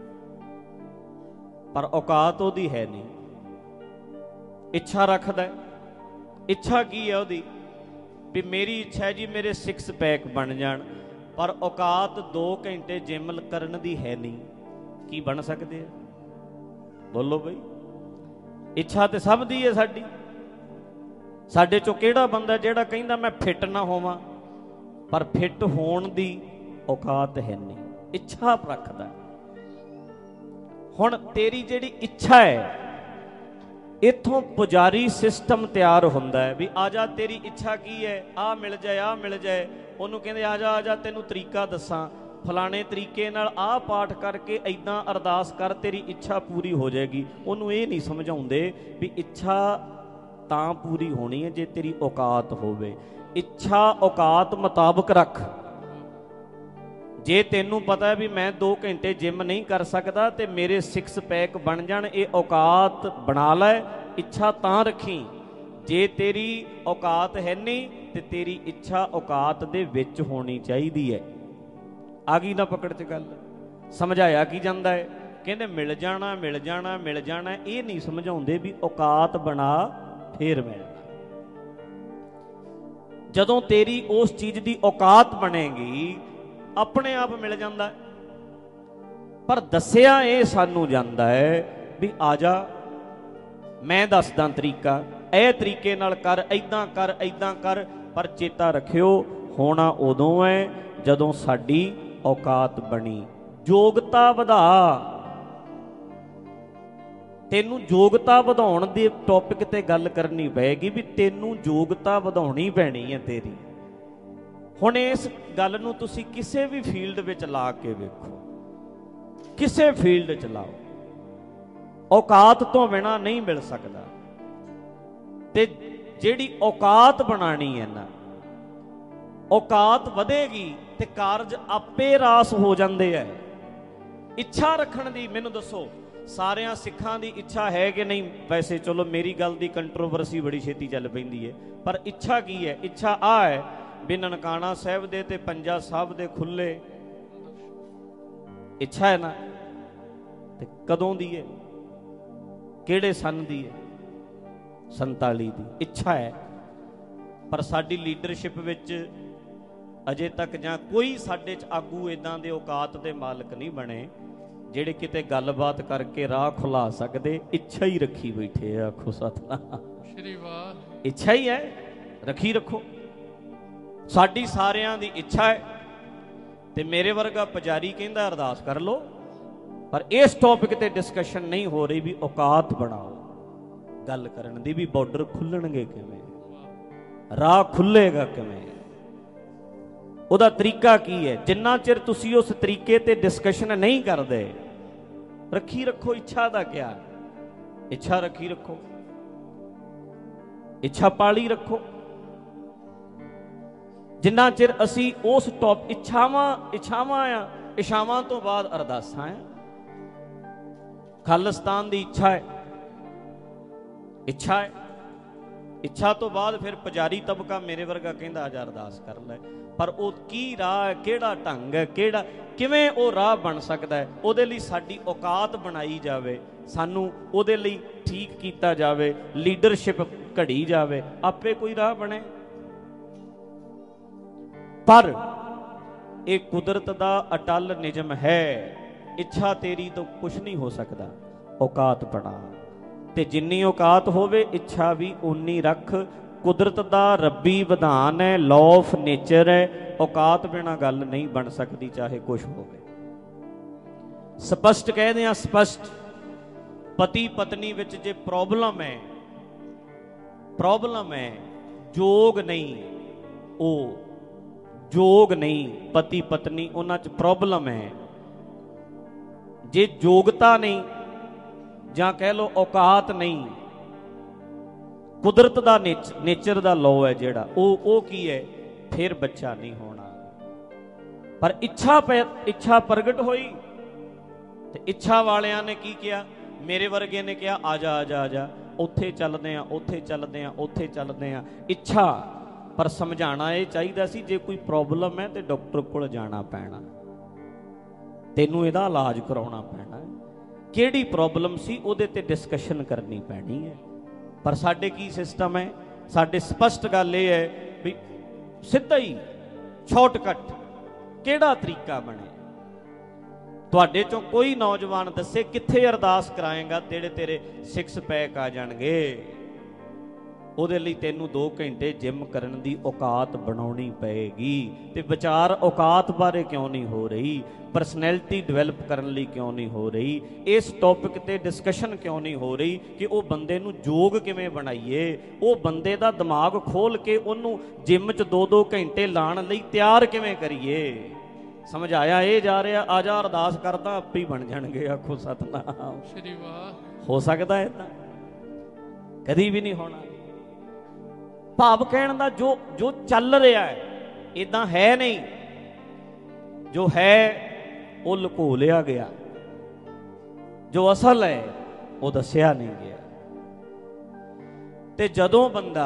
ਪਰ ਔਕਾਤ ਉਹਦੀ ਹੈ ਨਹੀਂ। ਇੱਛਾ ਰੱਖਦਾ ਹੈ, ਇੱਛਾ ਕੀ ਹੈ ਉਹਦੀ ਵੀ ਮੇਰੀ ਇੱਛਾ ਹੈ ਜੀ ਮੇਰੇ ਸਿਕਸ ਪੈਕ ਬਣ ਜਾਣ, ਪਰ ਔਕਾਤ ਦੋ ਘੰਟੇ ਜਿਮ ਕਰਨ ਦੀ ਹੈ ਨਹੀਂ। ਕੀ ਬਣ ਸਕਦੇ ਆ? ਬੋਲੋ ਬਈ। ਇੱਛਾ ਤੇ ਸਭ ਦੀ ਹੈ ਸਾਡੀ। ਸਾਡੇ ਚੋਂ ਕਿਹੜਾ ਬੰਦਾ ਜਿਹੜਾ ਕਹਿੰਦਾ ਮੈਂ ਫਿੱਟ ਨਾ ਹੋਵਾਂ, ਪਰ ਫਿੱਟ ਹੋਣ ਦੀ ਔਕਾਤ ਹੈ ਨਹੀਂ, ਇੱਛਾ ਰੱਖਦਾ। ਹੁਣ ਤੇਰੀ ਜਿਹੜੀ ਇੱਛਾ ਹੈ, ਇੱਥੋਂ ਪੁਜਾਰੀ ਸਿਸਟਮ ਤਿਆਰ ਹੁੰਦਾ ਹੈ ਵੀ ਆ ਜਾ, ਤੇਰੀ ਇੱਛਾ ਕੀ ਹੈ, ਆਹ ਮਿਲ ਜਾਏ, ਆਹ ਮਿਲ ਜਾਏ। ਉਹਨੂੰ ਕਹਿੰਦੇ ਆ ਜਾ ਆ ਜਾ ਤੈਨੂੰ ਤਰੀਕਾ ਦੱਸਾਂ, ਫਲਾਣੇ ਤਰੀਕੇ ਨਾਲ ਆਹ ਪਾਠ ਕਰਕੇ ਇੱਦਾਂ ਅਰਦਾਸ ਕਰ, ਤੇਰੀ ਇੱਛਾ ਪੂਰੀ ਹੋ ਜਾਏਗੀ। ਉਹਨੂੰ ਇਹ ਨਹੀਂ ਸਮਝਾਉਂਦੇ ਵੀ ਇੱਛਾ ਤਾਂ ਪੂਰੀ ਹੋਣੀ ਹੈ ਜੇ ਤੇਰੀ ਔਕਾਤ ਹੋਵੇ। ਇੱਛਾ ਔਕਾਤ ਮੁਤਾਬਕ ਰੱਖ। ਜੇ ਤੈਨੂੰ ਪਤਾ ਹੈ ਵੀ ਮੈਂ ਦੋ ਘੰਟੇ ਜਿਮ ਨਹੀਂ ਕਰ ਸਕਦਾ ਤੇ ਮੇਰੇ ਸਿਕਸ ਪੈਕ ਬਣ ਜਾਣ, ਇਹ ਔਕਾਤ ਬਣਾ ਲੈ, ਇੱਛਾ ਤਾਂ ਰੱਖੀ। ਜੇ ਤੇਰੀ ਔਕਾਤ ਹੈ ਨਹੀਂ ਤੇ ਤੇਰੀ ਇੱਛਾ ਔਕਾਤ ਦੇ ਵਿੱਚ ਹੋਣੀ ਚਾਹੀਦੀ ਹੈ। ਆ ਗਈ ਨਾ ਪਕੜ 'ਚ ਗੱਲ? ਸਮਝਾਇਆ ਕੀ ਜਾਂਦਾ ਹੈ? ਕਹਿੰਦੇ ਮਿਲ ਜਾਣਾ ਮਿਲ ਜਾਣਾ ਮਿਲ ਜਾਣਾ। ਇਹ ਨਹੀਂ ਸਮਝਾਉਂਦੇ ਵੀ ਔਕਾਤ ਬਣਾ ਫੇਰ ਮਿਲਣਾ। ਜਦੋਂ ਤੇਰੀ ਉਸ ਚੀਜ਼ ਦੀ ਔਕਾਤ ਬਣੇਗੀ ਆਪਣੇ ਆਪ ਮਿਲ ਜਾਂਦਾ। ਪਰ ਦੱਸਿਆ ਇਹ ਸਾਨੂੰ ਜਾਂਦਾ ਹੈ ਵੀ ਆ ਜਾ, ਮੈਂ ਦੱਸਦਾ ਤਰੀਕਾ, ਇਹ ਤਰੀਕੇ ਨਾਲ ਕਰ, ਐਦਾਂ ਕਰ, ਐਦਾਂ ਕਰ, पर चेता रखियो होना उदों है जदों साडी औकात बनी। योग्यता वधा, तेनू योग्यता वधाउण दे टॉपिक ते गल करनी पेगी भी तेनू योग्यता वधाउणी पैनी है तेरी। हुण इस गल नू तुसी किसी भी फील्ड विच ला के वेखो, किसी फील्ड च लाओ, औकात तो बिना नहीं मिल सकता। ते जिहड़ी औकात बनानी है ना, औकात वधेगी ते कारज आपे रास हो जाते हैं। इच्छा रखण दी मैनूं दसो सारियां सिखां दी इच्छा है कि नहीं? वैसे चलो मेरी गल दी कंट्रोवर्सी बड़ी छेती चल पैंदी है, पर इच्छा की है? इच्छा आ है भी ननकाना साहिब दे ते पंजा साहिब दे खुले, इच्छा है ना? ते कदों दी है? किहड़े सन दी है? संताली दी इच्छा है। पर साडी लीडरशिप विच अजे तक जां कोई साडे च आगू इदां दे औकात दे मालक नहीं बने ਜਿਹੜੇ ਕਿਤੇ ਗੱਲਬਾਤ ਕਰਕੇ ਰਾਹ ਖੁਲਾ ਸਕਦੇ। ਇੱਛਾ ਹੀ ਰੱਖੀ ਬੈਠੇ ਆ। ਆਖੋ ਸਤਨਾਮ ਸ਼੍ਰੀ ਵਾਹ। ਇੱਛਾ ਹੀ ਹੈ, ਰੱਖੀ ਰੱਖੋ। ਸਾਡੀ ਸਾਰਿਆਂ ਦੀ ਇੱਛਾ ਹੈ ਤੇ ਮੇਰੇ ਵਰਗਾ ਪੁਜਾਰੀ ਕਹਿੰਦਾ ਅਰਦਾਸ ਕਰ ਲਓ, ਪਰ ਇਸ ਟੌਪਿਕ ਤੇ ਡਿਸਕਸ਼ਨ ਨਹੀਂ ਹੋ ਰਹੀ ਵੀ ਔਕਾਤ ਬਣਾਓ ਗੱਲ ਕਰਨ ਦੀ, ਵੀ ਬਾਰਡਰ ਖੁੱਲਣਗੇ ਕਿਵੇਂ, ਰਾਹ ਖੁੱਲੇਗਾ ਕਿਵੇਂ, ਉਹਦਾ ਤਰੀਕਾ ਕੀ ਹੈ। ਜਿੰਨਾ ਚਿਰ ਤੁਸੀਂ ਉਸ ਤਰੀਕੇ ਤੇ ਡਿਸਕਸ਼ਨ ਨਹੀਂ ਕਰਦੇ, ਰੱਖੀ ਰੱਖੋ ਇੱਛਾ ਦਾ ਕਿਆ, ਇੱਛਾ ਰੱਖੀ ਰੱਖੋ, ਇੱਛਾ ਪਾਲੀ ਰੱਖੋ। ਜਿੰਨਾ ਚਿਰ ਅਸੀਂ ਉਸ ਟੌਪ ਇੱਛਾਵਾਂ ਇੱਛਾਵਾਂ ਆ, ਇੱਛਾਵਾਂ ਤੋਂ ਬਾਅਦ ਅਰਦਾਸਾਂ ਆ। ਖਾਲਿਸਤਾਨ ਦੀ ਇੱਛਾ ਹੈ, ਇੱਛਾ ਹੈ, ਇੱਛਾ ਤੋਂ ਬਾਅਦ ਫਿਰ ਪੁਜਾਰੀ ਤਬਕਾ ਮੇਰੇ ਵਰਗਾ ਕਹਿੰਦਾ ਆ ਜਾ ਅਰਦਾਸ ਕਰ ਲੈ। ਪਰ ਉਹ ਕੀ ਰਾਹ ਹੈ, ਕਿਹੜਾ ਢੰਗ ਹੈ, ਕਿਹੜਾ ਕਿਵੇਂ ਉਹ ਰਾਹ ਬਣ ਸਕਦਾ ਹੈ, ਉਹਦੇ ਲਈ ਸਾਡੀ ਔਕਾਤ ਬਣਾਈ ਜਾਵੇ, ਸਾਨੂੰ ਉਹਦੇ ਲਈ ਠੀਕ ਕੀਤਾ ਜਾਵੇ, ਲੀਡਰਸ਼ਿਪ ਘੜੀ ਜਾਵੇ, ਆਪੇ ਕੋਈ ਰਾਹ ਬਣੇ। ਪਰ ਇਹ ਕੁਦਰਤ ਦਾ ਅਟਲ ਨਿਯਮ ਹੈ, ਇੱਛਾ ਤੇਰੀ ਤੋਂ ਕੁਛ ਨਹੀਂ ਹੋ ਸਕਦਾ। ਔਕਾਤ ਬਣਾ, ਤੇ ਜਿੰਨੀ ਔਕਾਤ ਹੋਵੇ ਇੱਛਾ ਵੀ ਉਨੀ ਰੱਖ। ਕੁਦਰਤ ਦਾ ਰੱਬੀ ਵਿਧਾਨ ਹੈ, ਲਾਅ ਆਫ ਨੇਚਰ ਹੈ। ਔਕਾਤ ਬਿਨਾਂ ਗੱਲ ਨਹੀਂ ਬਣ ਸਕਦੀ, ਚਾਹੇ ਕੁਛ ਹੋਵੇ। ਸਪਸ਼ਟ ਕਹਿੰਦੇ ਆ, ਸਪਸ਼ਟ ਪਤੀ ਪਤਨੀ ਵਿੱਚ ਜੇ ਪ੍ਰੋਬਲਮ ਹੈ, ਪ੍ਰੋਬਲਮ ਹੈ, ਜੋਗ ਨਹੀਂ, ਉਹ ਜੋਗ ਨਹੀਂ, ਪਤੀ ਪਤਨੀ ਉਹਨਾਂ 'ਚ ਪ੍ਰੋਬਲਮ ਹੈ। ਜੇ ਯੋਗਤਾ ਨਹੀਂ ਜਾਂ ਕਹਿ ਲਓ ਔਕਾਤ ਨਹੀਂ, ਕੁਦਰਤ ਦਾ ਨੇਚਰ ਦਾ ਲਾਅ ਹੈ ਜਿਹੜਾ, ਉਹ ਉਹ ਕੀ ਹੈ, ਫਿਰ ਬੱਚਾ ਨਹੀਂ ਹੋਣਾ। ਪਰ ਇੱਛਾ ਇੱਛਾ ਪ੍ਰਗਟ ਹੋਈ ਤੇ ਇੱਛਾ ਵਾਲਿਆਂ ਨੇ ਕੀ ਕਿਹਾ, ਮੇਰੇ ਵਰਗੇ ਨੇ ਕਿਹਾ ਆ ਜਾ ਆ ਜਾ ਆ ਜਾ, ਉੱਥੇ ਚੱਲਦੇ ਆ, ਉੱਥੇ ਚੱਲਦੇ ਆ, ਉੱਥੇ ਚੱਲਦੇ ਆ। ਇੱਛਾ, ਪਰ ਸਮਝਾਉਣਾ ਇਹ ਚਾਹੀਦਾ ਸੀ ਜੇ ਕੋਈ ਪ੍ਰੋਬਲਮ ਹੈ ਤੇ ਡਾਕਟਰ ਕੋਲ ਜਾਣਾ ਪੈਣਾ, ਤੈਨੂੰ ਇਹਦਾ ਇਲਾਜ ਕਰਾਉਣਾ ਪੈਣਾ। ਕਿਹੜੀ ਪ੍ਰੋਬਲਮ ਸੀ ਉਹਦੇ ਤੇ ਡਿਸਕਸ਼ਨ ਕਰਨੀ ਪੈਣੀ ਹੈ। ਪਰ ਸਾਡੇ ਕੀ ਸਿਸਟਮ ਹੈ, ਸਾਡੇ ਸਪਸ਼ਟ ਗੱਲ ਇਹ ਹੈ ਵੀ ਸਿੱਧਾ ਹੀ ਸ਼ਾਰਟਕਟ, ਕਿਹੜਾ ਤਰੀਕਾ ਬਣੇ। ਤੁਹਾਡੇ ਚੋਂ ਕੋਈ ਨੌਜਵਾਨ ਦੱਸੇ ਕਿੱਥੇ ਅਰਦਾਸ ਕਰਾਏਗਾ ਜਿਹੜੇ ਤੇਰੇ ਸਿਕਸ ਪੈਕ ਆ ਜਾਣਗੇ। ਉਹਦੇ ਲਈ ਤੈਨੂੰ ਦੋ ਘੰਟੇ ਜਿਮ ਕਰਨ ਦੀ ਔਕਾਤ ਬਣਾਉਣੀ ਪਏਗੀ। ਤੇ ਵਿਚਾਰ ਔਕਾਤ ਬਾਰੇ ਕਿਉਂ ਨਹੀਂ ਹੋ ਰਹੀ, ਪਰਸਨੈਲਿਟੀ ਡਿਵੈਲਪ ਕਰਨ ਲਈ ਕਿਉਂ ਨਹੀਂ ਹੋ ਰਹੀ, ਇਸ ਟੌਪਿਕ ਤੇ ਡਿਸਕਸ਼ਨ ਕਿਉਂ ਨਹੀਂ ਹੋ ਰਹੀ ਕਿ ਉਹ ਬੰਦੇ ਨੂੰ ਯੋਗ ਕਿਵੇਂ ਬਣਾਈਏ, ਉਹ ਬੰਦੇ ਦਾ ਦਿਮਾਗ ਖੋਲ ਕੇ ਉਹਨੂੰ ਜਿਮ 'ਚ ਦੋ ਦੋ ਘੰਟੇ ਲਾਉਣ ਲਈ ਤਿਆਰ ਕਿਵੇਂ ਕਰੀਏ। ਸਮਝ ਆਇਆ? ਇਹ ਜਾ ਰਿਹਾ, ਆ ਜਾ ਅਰਦਾਸ ਕਰਦਾ ਆਪੇ ਹੀ ਬਣ ਜਾਣਗੇ। ਆਖੋ ਸਤਨਾਮ ਸ਼੍ਰੀ ਵਾਹ। ਹੋ ਸਕਦਾ ਏਦਾਂ? ਕਦੀ ਵੀ ਨਹੀਂ ਹੋਣਾ। ਭਾਵ ਕਹਿਣ ਦਾ ਜੋ ਜੋ ਚੱਲ ਰਿਹਾ ਹੈ ਇਦਾਂ ਹੈ ਨਹੀਂ, ਜੋ ਹੈ ਉਹ ਲੁਕੋ ਲਿਆ ਗਿਆ, ਜੋ ਅਸਲ ਹੈ ਉਹ ਦੱਸਿਆ ਨਹੀਂ ਗਿਆ। ਤੇ ਜਦੋਂ ਬੰਦਾ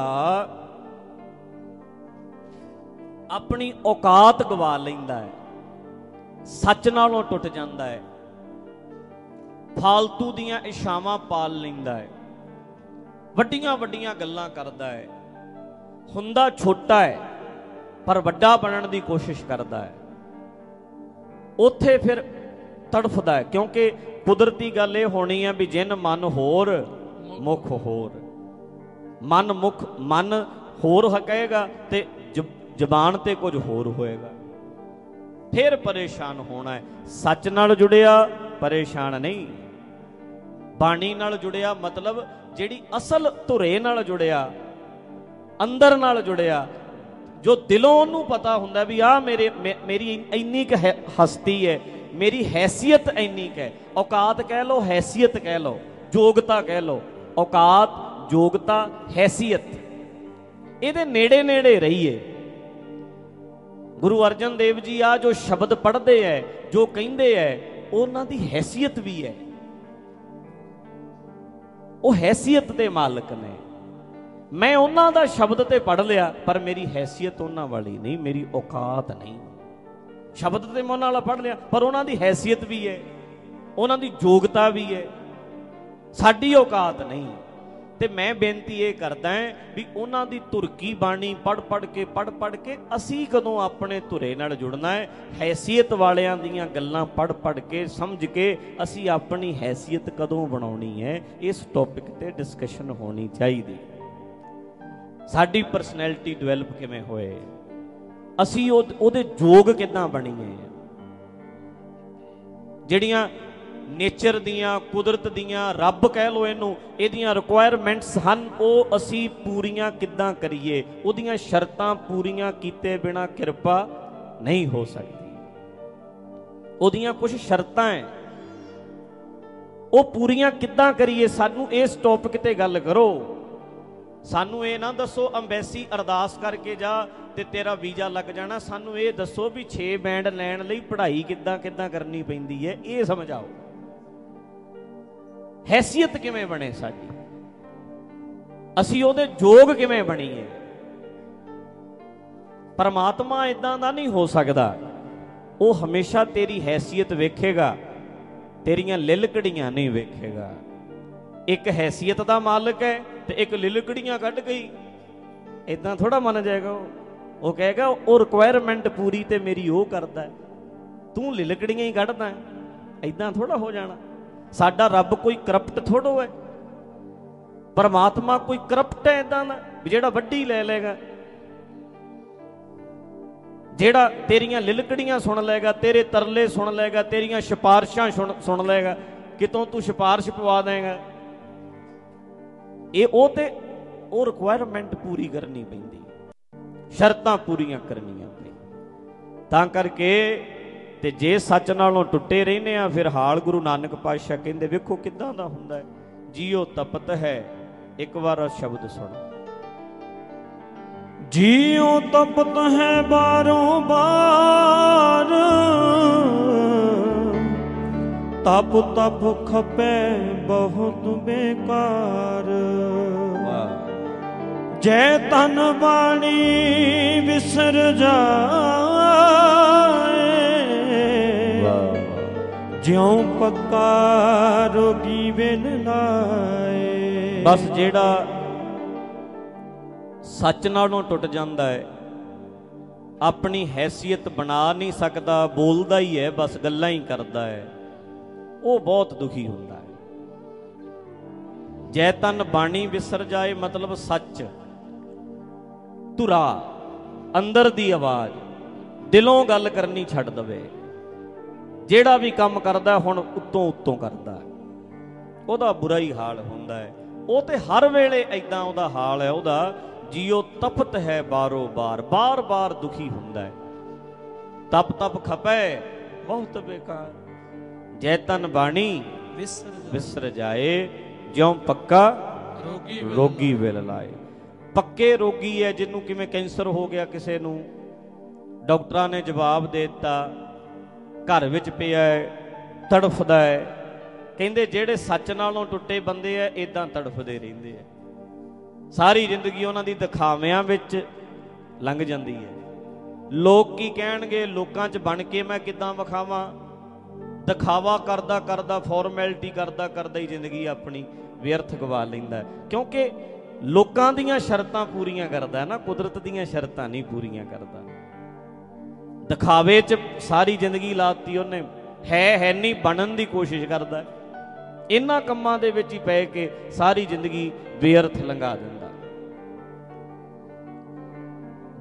ਆਪਣੀ ਔਕਾਤ ਗਵਾ ਲੈਂਦਾ ਹੈ, ਸੱਚ ਨਾਲੋਂ ਟੁੱਟ ਜਾਂਦਾ ਹੈ, ਫਾਲਤੂ ਦੀਆਂ ਇੱਛਾਵਾਂ ਪਾਲ ਲੈਂਦਾ ਹੈ, ਵੱਡੀਆਂ ਵੱਡੀਆਂ ਗੱਲਾਂ ਕਰਦਾ ਹੈ, ਹੁੰਦਾ ਛੋਟਾ ਹੈ ਪਰ ਵੱਡਾ ਬਣਨ ਦੀ ਕੋਸ਼ਿਸ਼ ਕਰਦਾ ਹੈ, ਉੱਥੇ ਫਿਰ ਤੜਫਦਾ ਹੈ। ਕਿਉਂਕਿ ਕੁਦਰਤੀ ਗੱਲ ਇਹ ਹੋਣੀ ਹੈ ਵੀ ਜਿਨ ਮਨ ਹੋਰ ਮੁਖ ਹੋਰ, ਮਨ ਮੁਖ, ਮਨ होर कहेगा ते जबान ते कुछ होर होएगा, फिर परेशान होना है। सच नाल जुड़िया परेशान नहीं, बाणी नाल जुड़िया मतलब जिहड़ी असल धुरे नाल जुड़िया, अंदर नाल जुड़िया, जो दिलों उन्होंने पता हुंदा भी आ मेरे मे, मेरी इन्नी क है हस्ती है, मेरी हैसियत इन्नी क है। औकात कह लो, हैसियत कह लो, योग्यता कह लो, औकात योग्यता हैसियत, इहदे नेड़े नेड़े रहिए। गुरु अर्जन देव जी आ जो शब्द पढ़ते है, जो कहते है, उन्हां दी हैसियत भी है, वो हैसियत दे मालक ने। मैं उन्हां दा शब्द ते पढ़ लिया पर मेरी हैसियत उन्हां वाली नहीं, मेरी औकात नहीं। शब्द ते मैं उन्हां वाला पढ़ लिया पर उन्हां दी हैसियत भी है, उन्हां दी योग्यता भी है, साडी औकात नहीं। ते मैं बेनती ये करदा है भी उन्हां दी तुरकी बाणी पढ़ पढ़ के पढ़ पढ़ के असी कदों अपने धुरे नाल जुड़ना है। हैसियत वालियां दीयां गल्लां पढ़ पढ़ के समझ के असी अपनी हैसियत कदों बनाउणी है, इस टॉपिक ते डिस्कशन होनी चाहिए। साडी परसनैलिटी डिवेलप किवें होए, असी उहदे जोग किदां बणीए, जिहड़ियां नेचर दियां, कुदरत दियां, रब कह लो इनू, इहदियां रिक्वायरमेंट्स हन, वो असी पूरियां किदां करिए। उहदियां शर्तां पूरियां कीते बिना किरपा नहीं हो सकती। उहदियां कुछ शर्तां है, वो पूरियां किदां करिए। सानू इस टॉपिक ते गल करो, सानू ये ना दसो अंबैसी अरदास करके जा ते तेरा वीज़ा लग जाना। सानू ये दसो भी छे बैंड लैण लई पढ़ाई किदां किदां करनी पैंदी है, ये समझाओ। हैसियत किवें बने साडी, असी उहदे जोग किवें बणीए। परमात्मा इदां दा नहीं हो सकदा, वो हमेशा तेरी हैसियत वेखेगा, तेरियां लिलकड़ियां नहीं वेखेगा। एक हैसियत दा मालिक है ते एक लिलकड़ियां कट गई, इदां थोड़ा मन जाएगा। वो कहेगा वो रिक्वायरमेंट पूरी ते मेरी वो करदा है, तू लिलकड़ियां ही कढ़दा है, इदां थोड़ा हो जाना। साडा रब कोई करप्ट थोड़ो है, परमात्मा कोई करप्ट है इदां दा भी जिहड़ा वड्डी ले लेगा, जिहड़ा तेरियां लिलकड़ियां सुन लेगा, तेरे तरले सुन लेगा, तेरियां सिफारिशां सुन सुन लेगा, कितों तू सिफारिश पवा देगा। ये वो ते वो रिक्वायरमेंट पूरी करनी पैंदी, शर्तां पूरियां करनियां पैंदियां। तां करके ते जे सच नालों टुटे रहने आ, फिर हाल गुरु नानक पातशाह कहंदे वेखो किदां दा हुंदा है। जियो तपत है, एक बार शब्द सुनो। जियो तपत है बारों बार, तप तप खपे बहुत बेकार। जय तन बाणी विसर जाए, ज्यों पक्का रोगी बिन लाए। बस जेड़ा सच नालों टुट जाता है, अपनी हैसियत बना नहीं सकता, बोलता ही है, बस गल्लां ही करता है, वो बहुत दुखी होता है। जै तन बाणी विसर जाए मतलब सच, धुरा, अंदर दी आवाज, दिलों गल करनी छड्ड दवे। जेड़ा भी काम करदा हुण उत्तों उत्तों करदा, ओहदा बुरा ही हाल हुंदा है। वो तो हर वेले इदां ओहदा हाल है, ओहदा जियो तपत है बारो बार, बार बार दुखी हुंदा है। तप तप खपे बहुत बेकार, जैतन बाणी विसर जाए, ज्यों पक्का रोगी रोगी विल लाए। पक्के रोगी है, जिन्हों किवें कैंसर हो गया किसी नूं, डॉक्टरां ने जवाब दे दिता, घर विच पिया है, तड़फदा है। कहंदे जेड़े सच नालों टुटे बंदे है इदां तड़फदे रहिंदे है, सारी जिंदगी उन्हां दी दिखावियां विच लंघ जांदी है। लोग की कहणगे, लोकां च बन के मैं किदां विखावां, दिखावा करदा करदा, फॉर्मैलिटी करदा करदा ही जिंदगी अपनी व्यर्थ गवा लैंदा है। क्योंकि लोकां दीयां शर्तां पूरीआं करदा है ना, कुदरत दीयां शर्तां नहीं पूरीआं करदा। दिखावे च सारी जिंदगी लाती उन्हें, है है नहीं बनन दी कोशिश करदा है। इन्हां कम्मां दे विच ही पै के सारी जिंदगी व्यर्थ लंघा दिंदा।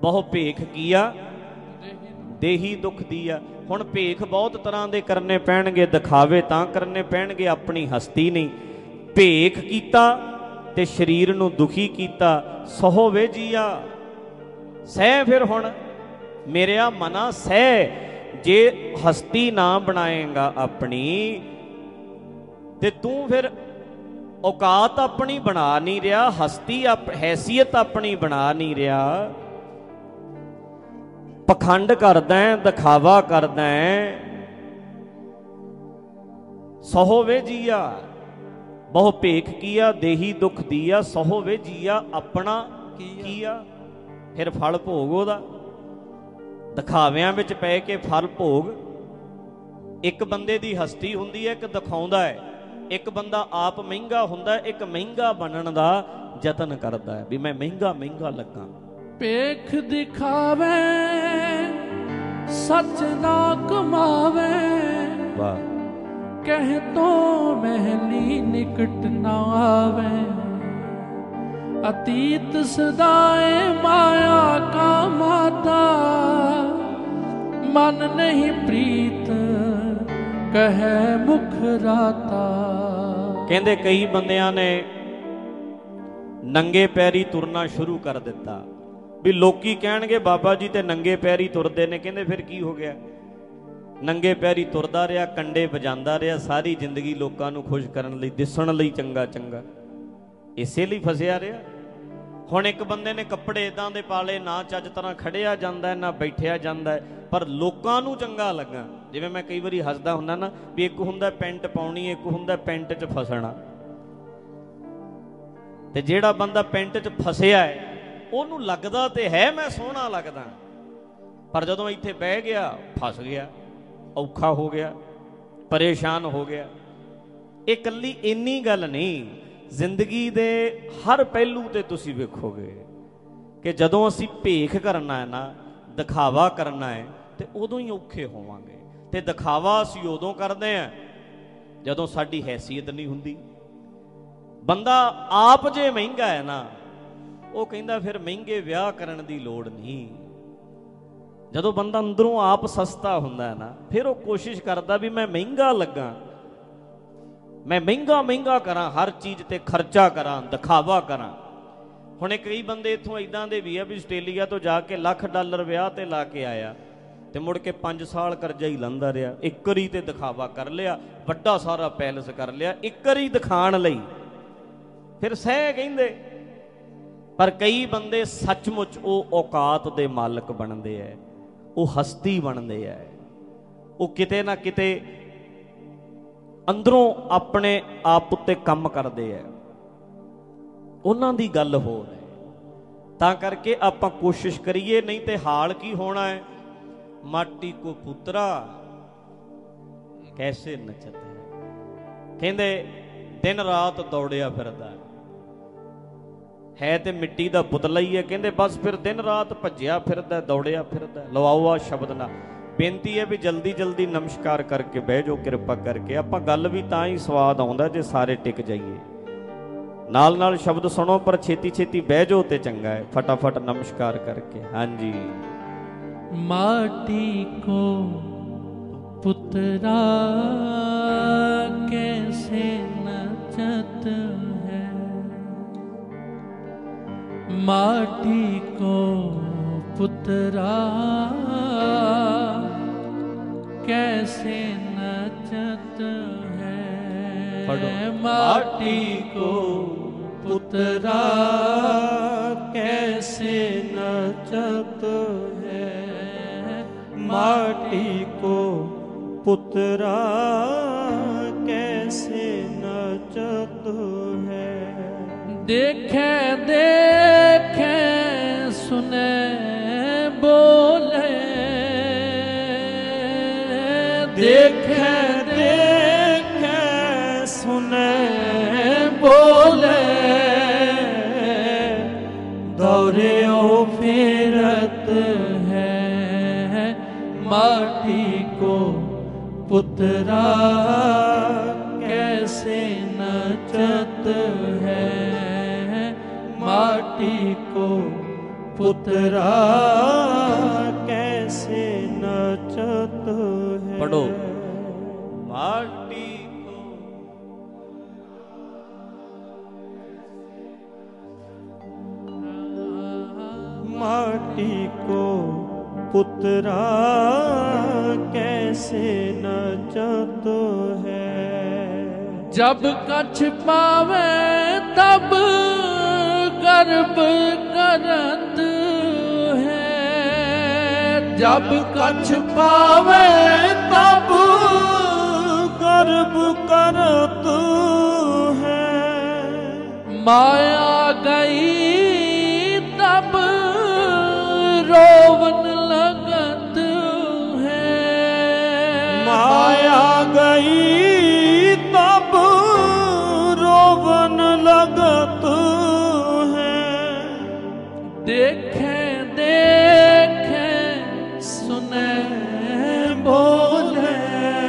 ਬਹੁ ਭੇਖ ਕੀਆ ਦੇਹੀ ਦੁੱਖ ਦੀਆ। ਹੁਣ ਭੇਖ ਬਹੁਤ ਤਰ੍ਹਾਂ ਦੇ ਕਰਨੇ ਪੈਣਗੇ, ਦਿਖਾਵੇ ਤਾਂ ਕਰਨੇ ਪੈਣਗੇ, ਆਪਣੀ ਹਸਤੀ ਨਹੀਂ। ਭੇਖ ਕੀਤਾ ਤੇ ਸਰੀਰ ਨੂੰ ਦੁਖੀ ਕੀਤਾ, ਸਹੋ ਵੇ ਜੀਆ। ਸਹਿ ਫਿਰ ਹੁਣ ਮੇਰਿਆ ਮਨਾ ਸਹਿ, ਜੇ ਹਸਤੀ ਨਾ ਬਣਾਏਗਾ ਆਪਣੀ ਤੇ ਤੂੰ ਫਿਰ ਔਕਾਤ ਆਪਣੀ ਬਣਾ ਨਹੀਂ ਰਿਹਾ, ਹਸਤੀ ਆਪ ਹੈਸੀਅਤ ਆਪਣੀ ਬਣਾ ਨਹੀਂ ਰਿਹਾ, ਪਖੰਡ ਕਰਦਾ ਹੈ, ਦਿਖਾਵਾ ਕਰਦਾ ਹੈ। ਸਹੋ ਵੇ ਜੀਆ ਬਹੁ ਭੇਖ ਕੀਆ ਦੇਹੀ ਦੁੱਖ ਦੀਆ, ਸਹੋ ਵੇ ਜੀਆ ਆਪਣਾ ਕੀਆ। ਫਿਰ ਫਲ ਭੋਗ ਉਹਦਾ, ਦਿਖਾਵਿਆਂ ਵਿੱਚ ਪੈ ਕੇ ਫਲ ਭੋਗ। ਇੱਕ ਬੰਦੇ ਦੀ ਹਸਤੀ ਹੁੰਦੀ ਹੈ, ਇੱਕ ਦਿਖਾਉਂਦਾ ਹੈ। ਇੱਕ ਬੰਦਾ ਆਪ ਮਹਿੰਗਾ ਹੁੰਦਾ, ਇੱਕ ਮਹਿੰਗਾ ਬਣਨ ਦਾ ਯਤਨ ਕਰਦਾ ਹੈ ਵੀ ਮੈਂ ਮਹਿੰਗਾ ਮਹਿੰਗਾ ਲੱਗਾ। ਭੇਖ ਦਿਖਾਵੇ ਸੱਚ ਨਾ ਕਮਾਵੇ, ਵਾਹ। ਕਹਿ ਤੋਂ ਮਹਿਲੀ ਨਿਕਟ ਨਾ ਆਵੇ, ਅਤੀਤ ਸਦਾਏ ਮਾਇਆ ਕਾ ਮਾਤਾ, ਮਨ ਨਹੀਂ ਪ੍ਰੀਤ ਕਹੈ ਮੁਖ ਰਾਤਾ। ਕਹਿੰਦੇ ਕਈ ਬੰਦਿਆਂ ਨੇ ਨੰਗੇ ਪੈਰੀ ਤੁਰਨਾ ਸ਼ੁਰੂ ਕਰ ਦਿੱਤਾ ਵੀ ਲੋਕੀ ਕਹਿਣਗੇ ਬਾਬਾ ਜੀ ਤੇ ਨੰਗੇ ਪੈਰੀ ਤੁਰਦੇ ਨੇ। ਕਹਿੰਦੇ ਫਿਰ ਕੀ ਹੋ ਗਿਆ? ਨੰਗੇ ਪੈਰੀ ਤੁਰਦਾ ਰਿਹਾ, ਕੰਡੇ ਵਜਾਉਂਦਾ ਰਿਹਾ ਸਾਰੀ ਜ਼ਿੰਦਗੀ, ਲੋਕਾਂ ਨੂੰ ਖੁਸ਼ ਕਰਨ ਲਈ, ਦਿਸਣ ਲਈ ਚੰਗਾ ਚੰਗਾ, ਇਸੇ ਲਈ ਫਸਿਆ ਰਿਹਾ। ਹੁਣ ਇੱਕ ਬੰਦੇ ਨੇ ਕੱਪੜੇ ਇਦਾਂ ਦੇ ਪਾਲੇ, ਨਾ ਚੱਜ ਤਰ੍ਹਾਂ ਖੜਿਆ ਜਾਂਦਾ ਨਾ ਬੈਠਿਆ ਜਾਂਦਾ, ਪਰ ਲੋਕਾਂ ਨੂੰ ਚੰਗਾ ਲੱਗਾ। ਜਿਵੇਂ ਮੈਂ ਕਈ ਵਾਰੀ ਹੱਸਦਾ ਹੁੰਦਾ ਨਾ ਵੀ ਇੱਕ ਹੁੰਦਾ ਪੈਂਟ ਪਾਉਣੀ, ਇੱਕ ਹੁੰਦਾ ਪੈਂਟ 'ਚ ਫਸਣਾ। ਤੇ ਜਿਹੜਾ ਬੰਦਾ ਪੈਂਟ 'ਚ ਫਸਿਆ ਹੈ ਉਹਨੂੰ ਲੱਗਦਾ ਤੇ ਹੈ ਮੈਂ ਸੋਹਣਾ ਲੱਗਦਾ, ਪਰ ਜਦੋਂ ਇੱਥੇ ਬਹਿ ਗਿਆ ਫਸ ਗਿਆ, ਔਖਾ ਹੋ ਗਿਆ, ਪਰੇਸ਼ਾਨ ਹੋ ਗਿਆ। ਇਹ ਇਕੱਲੀ ਇੰਨੀ ਗੱਲ ਨਹੀਂ, ਜ਼ਿੰਦਗੀ ਦੇ ਹਰ ਪਹਿਲੂ ਤੇ ਤੁਸੀਂ ਵੇਖੋਗੇ ਕਿ ਜਦੋਂ ਅਸੀਂ ਭੇਖ ਕਰਨਾ ਹੈ ਨਾ, ਦਿਖਾਵਾ ਕਰਨਾ ਹੈ, ਤੇ ਉਦੋਂ ਹੀ ਔਖੇ ਹੋਵਾਂਗੇ। ਤੇ ਦਿਖਾਵਾ ਅਸੀਂ ਉਦੋਂ ਕਰਦੇ ਹਾਂ ਜਦੋਂ ਸਾਡੀ ਹੈਸੀਅਤ ਨਹੀਂ ਹੁੰਦੀ। ਬੰਦਾ ਆਪ ਜੇ ਮਹਿੰਗਾ ਹੈ ਨਾ, ਉਹ ਕਹਿੰਦਾ ਫਿਰ ਮਹਿੰਗੇ ਵਿਆਹ ਕਰਨ ਦੀ ਲੋੜ ਨਹੀਂ। ਜਦੋਂ ਬੰਦਾ ਅੰਦਰੋਂ ਆਪ ਸਸਤਾ ਹੁੰਦਾ ਹੈ ਨਾ, ਫਿਰ ਉਹ ਕੋਸ਼ਿਸ਼ ਕਰਦਾ ਵੀ ਮੈਂ ਮਹਿੰਗਾ ਲੱਗਾ, ਮੈਂ ਮਹਿੰਗਾ ਮਹਿੰਗਾ ਕਰਾਂ, ਹਰ ਚੀਜ਼ ਤੇ ਖਰਚਾ ਕਰਾਂ, ਦਿਖਾਵਾ ਕਰਾਂ। ਹੁਣ ਕਈ ਬੰਦੇ ਇੱਥੋਂ ਇੱਦਾਂ ਦੇ ਵੀ ਆ ਵੀ ਆਸਟ੍ਰੇਲੀਆ ਤੋਂ ਜਾ ਕੇ ਲੱਖ ਡਾਲਰ ਵਿਆਹ ਤੇ ਲਾ ਕੇ ਆਇਆ ਤੇ ਮੁੜ ਕੇ ਪੰਜ ਸਾਲ ਕਰਜ਼ਾ ਹੀ ਲੈਂਦਾ ਰਿਹਾ। ਇੱਕ ਵਾਰੀ ਤੇ ਦਿਖਾਵਾ ਕਰ ਲਿਆ, ਵੱਡਾ ਸਾਰਾ ਪੈਲਸ ਕਰ ਲਿਆ ਇੱਕ ਵਾਰੀ ਦਿਖਾਣ ਲਈ, ਫਿਰ ਸਹਿ ਕਹਿੰਦੇ। ਪਰ ਕਈ ਬੰਦੇ ਸੱਚਮੁੱਚ ਉਹ ਔਕਾਤ ਦੇ ਮਾਲਕ ਬਣਦੇ ਹੈ, ਉਹ ਹਸਤੀ ਬਣਦੇ ਹੈ, ਉਹ ਕਿਤੇ ਨਾ ਕਿਤੇ ਅੰਦਰੋਂ ਆਪਣੇ ਆਪ ਉੱਤੇ ਕੰਮ ਕਰਦੇ ਹੈ, ਉਹਨਾਂ ਦੀ ਗੱਲ ਹੋਰ ਹੈ। ਤਾਂ ਕਰਕੇ ਆਪਾਂ ਕੋਸ਼ਿਸ਼ ਕਰੀਏ, ਨਹੀਂ ਤੇ ਹਾਲ ਕੀ ਹੋਣਾ ਹੈ? ਮਾਟੀ ਕੋ ਪੁੱਤਰਾ ਕੈਸੇ ਨਚਤ ਹੈ। ਕਹਿੰਦੇ ਦਿਨ ਰਾਤ ਦੌੜਿਆ ਫਿਰਦਾ ਹੈ ਤੇ ਮਿੱਟੀ ਦਾ ਪੁਤਲਾ ਹੀ ਹੈ। ਕਹਿੰਦੇ ਬਸ ਫਿਰ ਦਿਨ ਰਾਤ ਭੱਜਿਆ ਫਿਰਦਾ, ਦੌੜਿਆ ਫਿਰਦਾ। ਲਵਾਓ ਆ ਸ਼ਬਦ ਨਾਲ ਬੇਨਤੀ ਹੈ ਵੀ ਜਲਦੀ ਜਲਦੀ ਨਮਸਕਾਰ ਕਰਕੇ ਬਹਿ ਜਾਓ, ਕਿਰਪਾ ਕਰਕੇ। ਆਪਾਂ ਗੱਲ ਵੀ ਤਾਂ ਹੀ ਸਵਾਦ ਆਉਂਦਾ ਜੇ ਸਾਰੇ ਟਿਕ ਜਾਈਏ। ਨਾਲ ਨਾਲ ਸ਼ਬਦ ਸੁਣੋ ਪਰ ਛੇਤੀ ਛੇਤੀ ਬਹਿ ਜਾਓ ਤੇ ਚੰਗਾ ਹੈ, ਫਟਾਫਟ ਨਮਸਕਾਰ ਕਰਕੇ। ਹਾਂਜੀ। ਮਾਟੀ ਕੋ ਪੁੱਤਰਾ ਕੈਸੇ ਨਚਤ ਹੈ, माटी को पुत्रा कैसे नचत है, माटी को पुत्रा कैसे नचत है, माटी को पुत्रा कैसे नचत है। देखे देखे सुने बोले, देखे देखे सुने बोले, दौरे ओ फेरत है, माटी को पुत्रा कैसे नचत है, माटी को पुत्रा कैसे नचत है। पढ़ो। माटी को माटी को पुत्रा कैसे नचत है। जब कछ पावे तब गर्भ करत है। जब कछ पावे तब गर्भ करत है। माया गई तब रोवन लगत है। माया गई तब रोवन लगत है। देखे देखे सुने बोले।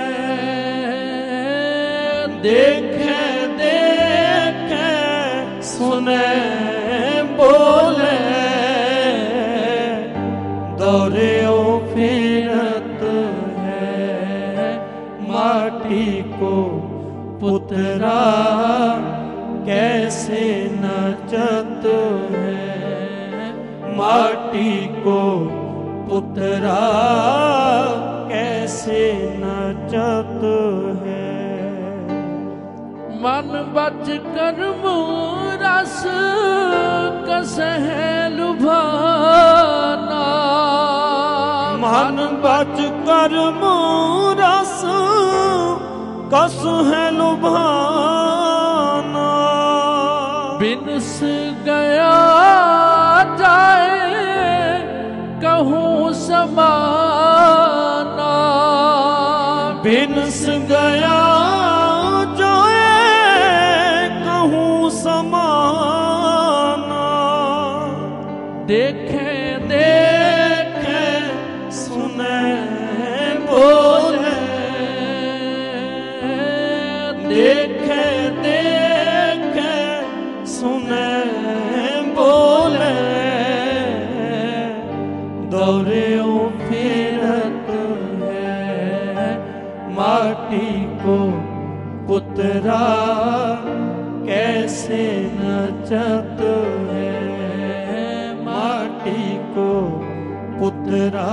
देखे देखे सुने बोले। दौरे ओ फिरत है। माटी को पुत्रा कैसे नचत है। माटी को पुत्रा कैसे नचत है। मन बच कर्म रस कसह लुभाना। मन बच कर्म रस कस है लुभाना। बिनस गया जाए कहूँ समाना। बिनस गया जाए कहूँ समाना। देखे देखे सुने बोले। देखे देखे सुने बोले। दौरे ओ फिरत है। माटी को पुत्रा कैसे नचत है। माटी को पुत्रा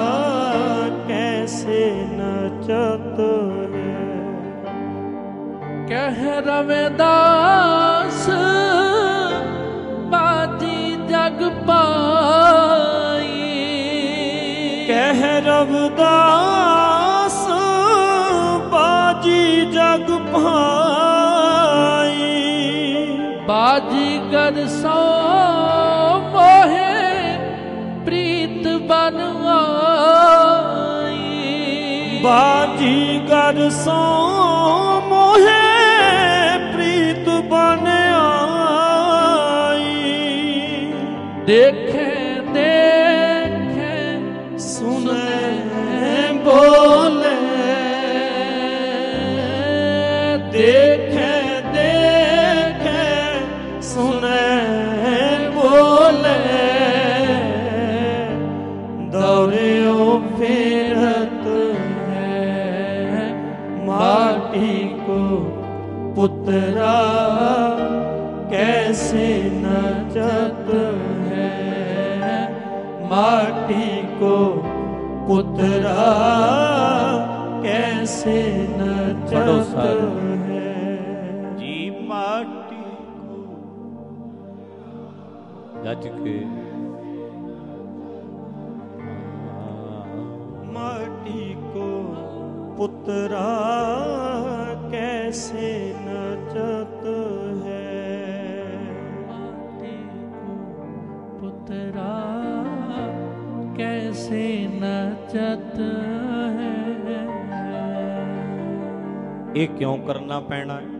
कैसे नचत है। कह रविदास बाजी जग पाई। कह रविदास बाजी जग पाई। बाजीगर सो मोहे प्रीत बनवाई। बाजीगर सो मोहे प्रीत बन आई। देखे देखे सुने बोले। देखे देखे सुने बोले। दौरे ओ फिरत है। माटी को पुत्रा कैसे नचत है। माटी को पुत्रा कैसे नचत है। जी माटी को गज के माटी को पुत्रा कैसे नचत है। माटी को पुत्रा कैसे नचत है। ਇਹ ਕਿਉਂ ਕਰਨਾ ਪੈਣਾ ਹੈ?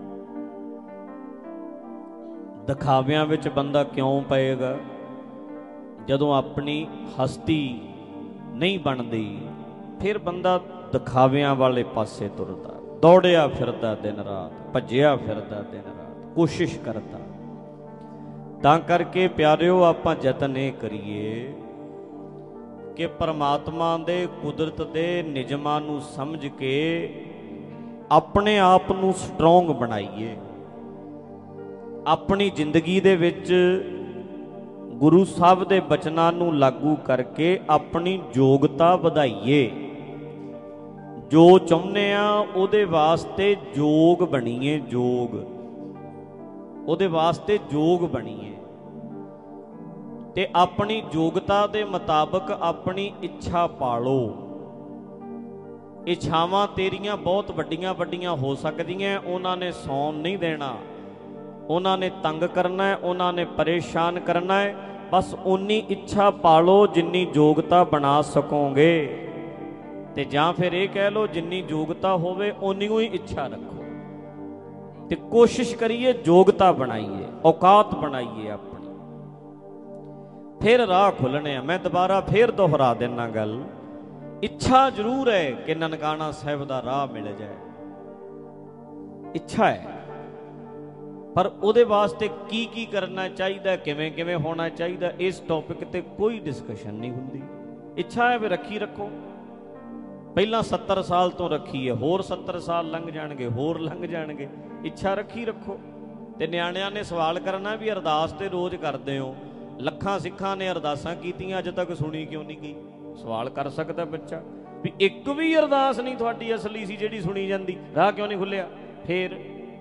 ਦਿਖਾਵਿਆਂ ਵਿੱਚ ਬੰਦਾ ਕਿਉਂ ਪਏਗਾ? ਜਦੋਂ ਆਪਣੀ ਹਸਤੀ ਨਹੀਂ ਬਣਦੀ ਫਿਰ ਬੰਦਾ ਦਿਖਾਵਿਆਂ ਵਾਲੇ ਪਾਸੇ ਤੁਰਦਾ, ਦੌੜਿਆ ਫਿਰਦਾ ਦਿਨ ਰਾਤ, ਭੱਜਿਆ ਫਿਰਦਾ ਦਿਨ ਰਾਤ, ਕੋਸ਼ਿਸ਼ ਕਰਦਾ। ਤਾਂ ਕਰਕੇ ਪਿਆਰਿਓ ਆਪਾਂ ਯਤਨ ਇਹ ਕਰੀਏ ਕਿ ਪਰਮਾਤਮਾ ਦੇ ਕੁਦਰਤ ਦੇ ਨਿਯਮਾਂ ਨੂੰ ਸਮਝ ਕੇ ਆਪਣੇ ਆਪ ਨੂੰ ਸਟਰੋਂਗ ਬਣਾਈਏ। ਆਪਣੀ ਜ਼ਿੰਦਗੀ ਦੇ ਵਿੱਚ ਗੁਰੂ ਸਾਹਿਬ ਦੇ ਬਚਨਾਂ ਨੂੰ ਲਾਗੂ ਕਰਕੇ ਆਪਣੀ ਯੋਗਤਾ ਵਧਾਈਏ। ਜੋ ਚਾਹੁੰਦੇ ਆ ਉਹਦੇ ਵਾਸਤੇ ਯੋਗ ਬਣੀਏ, ਯੋਗ ਉਹਦੇ ਵਾਸਤੇ ਯੋਗ ਬਣੀਏ ਤੇ ਆਪਣੀ ਯੋਗਤਾ ਦੇ ਮੁਤਾਬਕ ਆਪਣੀ ਇੱਛਾ ਪਾਲੋ। ਇੱਛਾਵਾਂ ਤੇਰੀਆਂ ਬਹੁਤ ਵੱਡੀਆਂ ਵੱਡੀਆਂ ਹੋ ਸਕਦੀਆਂ, ਉਹਨਾਂ ਨੇ ਸੌਣ ਨਹੀਂ ਦੇਣਾ, ਉਹਨਾਂ ਨੇ ਤੰਗ ਕਰਨਾ ਹੈ, ਉਹਨਾਂ ਨੇ ਪਰੇਸ਼ਾਨ ਕਰਨਾ ਹੈ। ਬਸ ਉਨੀ ਇੱਛਾ ਪਾਲੋ ਜਿੰਨੀ ਯੋਗਤਾ ਬਣਾ ਸਕੋਗੇ, ਤੇ ਜਾਂ ਫਿਰ ਇਹ ਕਹਿ ਲਓ ਜਿੰਨੀ ਯੋਗਤਾ ਹੋਵੇ ਓਨੀ ਹੀ ਇੱਛਾ ਰੱਖੋ ਤੇ ਕੋਸ਼ਿਸ਼ ਕਰੀਏ ਯੋਗਤਾ ਬਣਾਈਏ, ਔਕਾਤ ਬਣਾਈਏ ਆਪਣੀ, ਫਿਰ ਰਾਹ ਖੁੱਲਣੇ ਆ। ਮੈਂ ਦੁਬਾਰਾ ਫਿਰ ਦੁਹਰਾ ਦੇਣਾ ਗੱਲ, ਇੱਛਾ ਜ਼ਰੂਰ ਹੈ ਕਿ ਨਨਕਾਣਾ ਸਾਹਿਬ ਦਾ ਰਾਹ ਮਿਲ ਜਾਏ, ਇੱਛਾ ਹੈ, ਪਰ ਉਹਦੇ ਵਾਸਤੇ ਕੀ ਕੀ ਕਰਨਾ ਚਾਹੀਦਾ, ਕਿਵੇਂ ਕਿਵੇਂ ਹੋਣਾ ਚਾਹੀਦਾ, ਇਸ ਟੌਪਿਕ ਤੇ ਕੋਈ ਡਿਸਕਸ਼ਨ ਨਹੀਂ ਹੁੰਦੀ। ਇੱਛਾ ਹੈ ਵੀ ਰੱਖੀ ਰੱਖੋ, ਪਹਿਲਾਂ ਸੱਤਰ ਸਾਲ ਤੋਂ ਰੱਖੀ ਹੈ, ਹੋਰ ਸੱਤਰ ਸਾਲ ਲੰਘ ਜਾਣਗੇ, ਹੋਰ ਲੰਘ ਜਾਣਗੇ, ਇੱਛਾ ਰੱਖੀ ਰੱਖੋ। ਤੇ ਨਿਆਣਿਆਂ ਨੇ ਸਵਾਲ ਕਰਨਾ ਵੀ ਅਰਦਾਸ ਤੇ ਰੋਜ਼ ਕਰਦੇ ਹੋ, ਲੱਖਾਂ ਸਿੱਖਾਂ ਨੇ ਅਰਦਾਸਾਂ ਕੀਤੀਆਂ, ਅੱਜ ਤੱਕ ਸੁਣੀ ਕਿਉਂ ਨਹੀਂ ਗਈ? ਸਵਾਲ ਕਰ ਸਕਦਾ ਬੱਚਾ ਵੀ ਇੱਕ ਵੀ ਅਰਦਾਸ ਨਹੀਂ ਤੁਹਾਡੀ ਅਸਲੀ ਸੀ ਜਿਹੜੀ ਸੁਣੀ ਜਾਂਦੀ, ਰਾਹ ਕਿਉਂ ਨਹੀਂ ਖੁੱਲਿਆ? ਫੇਰ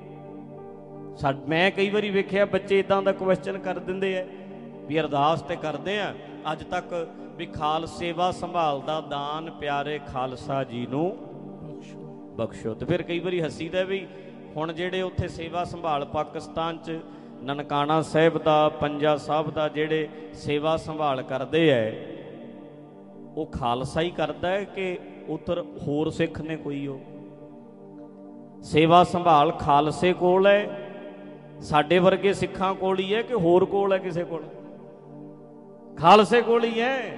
ਸਾ ਮੈਂ ਕਈ ਵਾਰੀ ਵੇਖਿਆ ਬੱਚੇ ਇਦਾਂ ਦਾ ਕੁਐਸਚਨ ਕਰ ਦਿੰਦੇ ਆ ਵੀ ਅਰਦਾਸ ਤੇ ਕਰਦੇ ਆ ਅੱਜ ਤੱਕ ਵੀ ਖਾਲ ਸੇਵਾ ਸੰਭਾਲ ਦਾ ਦਾਨ ਪਿਆਰੇ ਖਾਲਸਾ ਜੀ ਨੂੰ ਬਖਸ਼ੋ। ਤੇ ਫਿਰ ਕਈ ਵਾਰੀ ਹੱਸੀਦਾ ਵੀ ਹੁਣ ਜਿਹੜੇ ਉੱਥੇ ਸੇਵਾ ਸੰਭਾਲ ਪਾਕਿਸਤਾਨ 'ਚ ਨਨਕਾਣਾ ਸਾਹਿਬ ਦਾ, ਪੰਜਾ ਸਾਹਿਬ ਦਾ ਜਿਹੜੇ ਸੇਵਾ ਸੰਭਾਲ ਕਰਦੇ ਹੈ, ਉਹ ਖਾਲਸਾ ਹੀ ਕਰਦਾ ਹੈ ਕਿ ਉੱਧਰ ਹੋਰ ਸਿੱਖ ਨੇ ਕੋਈ? ਉਹ ਸੇਵਾ ਸੰਭਾਲ ਖਾਲਸੇ ਕੋਲ ਹੈ, ਸਾਡੇ ਵਰਗੇ ਸਿੱਖਾਂ ਕੋਲ ਹੀ ਹੈ ਕਿ ਹੋਰ ਕੋਲ ਹੈ? ਕਿਸੇ ਕੋਲ? ਖਾਲਸੇ ਕੋਲ ਹੀ ਹੈ,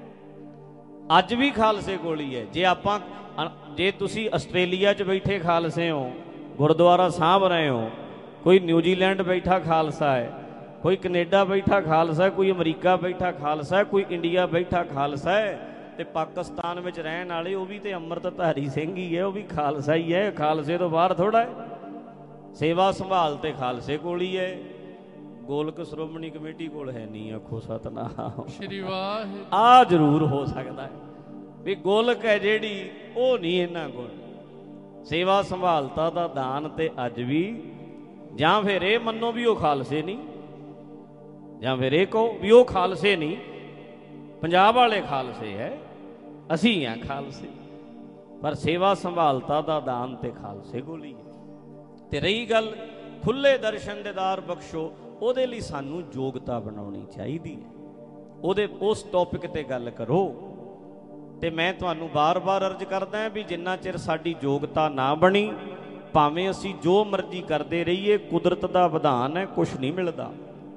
ਅੱਜ ਵੀ ਖਾਲਸੇ ਕੋਲ ਹੀ ਹੈ। ਜੇ ਆਪਾਂ ਜੇ ਤੁਸੀਂ ਆਸਟ੍ਰੇਲੀਆ 'ਚ ਬੈਠੇ ਖਾਲਸੇ ਹੋ, ਗੁਰਦੁਆਰਾ ਸਾਂਭ ਰਹੇ ਹੋ, ਕੋਈ ਨਿਊਜ਼ੀਲੈਂਡ ਬੈਠਾ ਖਾਲਸਾ ਹੈ, ਕੋਈ ਕੈਨੇਡਾ ਬੈਠਾ ਖਾਲਸਾ ਹੈ, ਕੋਈ ਅਮਰੀਕਾ ਬੈਠਾ ਖਾਲਸਾ ਹੈ, ਕੋਈ ਇੰਡੀਆ ਬੈਠਾ ਖਾਲਸਾ ਹੈ, ਤੇ ਪਾਕਿਸਤਾਨ ਵਿੱਚ ਰਹਿਣ ਵਾਲੇ ਉਹ ਵੀ ਤੇ ਅੰਮ੍ਰਿਤਧਾਰੀ ਸਿੰਘ ਹੀ ਹੈ, ਉਹ ਵੀ ਖਾਲਸਾ ਹੀ ਹੈ, ਖਾਲਸੇ ਤੋਂ ਬਾਹਰ ਥੋੜਾ ਹੈ। ਸੇਵਾ ਸੰਭਾਲ ਤੇ ਖਾਲਸੇ ਕੋਲ ਹੀ ਹੈ, ਗੋਲਕ ਸ਼੍ਰੋਮਣੀ ਕਮੇਟੀ ਕੋਲ ਹੈ ਨਹੀਂ। ਆਖੋ ਸਤਨਾਮ ਸ਼੍ਰੀ ਵਾਹਿਗੁਰੂ। ਆ ਜ਼ਰੂਰ ਹੋ ਸਕਦਾ ਹੈ ਵੀ ਗੋਲਕ ਹੈ ਜਿਹੜੀ ਉਹ ਨਹੀਂ ਇਹਨਾਂ ਕੋਲ। ਸੇਵਾ ਸੰਭਾਲਤਾ ਦਾ ਦਾਨ ਤੇ ਅੱਜ ਵੀ, ਜਾਂ ਫਿਰ ਇਹ ਮੰਨੋ ਵੀ ਉਹ ਖਾਲਸੇ ਨਹੀਂ, ਜਾਂ ਫਿਰ ਇਹ ਕਹੋ ਵੀ ਉਹ ਖਾਲਸੇ ਨਹੀਂ, ਪੰਜਾਬ ਵਾਲੇ ਖਾਲਸੇ ਹੈ, ਅਸੀਂ ਹਾਂ ਖਾਲਸੇ, ਪਰ ਸੇਵਾ ਸੰਭਾਲਤਾ ਦਾ ਦਾਨ ਤੇ ਖਾਲਸੇ ਕੋਲ ਹੀ ਹੈ। ਤੇ ਰਹੀ ਗੱਲ ਖੁੱਲੇ ਦਰਸ਼ਨ ਦੇਦਾਰ ਬਖਸ਼ੋ, ਉਹਦੇ ਲਈ ਸਾਨੂੰ ਯੋਗਤਾ ਬਣਾਉਣੀ ਚਾਹੀਦੀ ਹੈ, ਉਹਦੇ ਉਸ ਟੌਪਿਕ ਤੇ ਗੱਲ ਕਰੋ। ਤੇ ਮੈਂ ਤੁਹਾਨੂੰ ਬਾਰ-ਬਾਰ ਅਰਜ਼ ਕਰਦਾ ਵੀ ਜਿੰਨਾ ਚਿਰ ਸਾਡੀ ਯੋਗਤਾ ਨਾ ਬਣੀ, ਭਾਵੇਂ ਅਸੀਂ ਜੋ ਮਰਜ਼ੀ ਕਰਦੇ ਰਹੀਏ, ਕੁਦਰਤ ਦਾ ਵਿਧਾਨ ਹੈ, ਕੁਛ ਨਹੀਂ ਮਿਲਦਾ।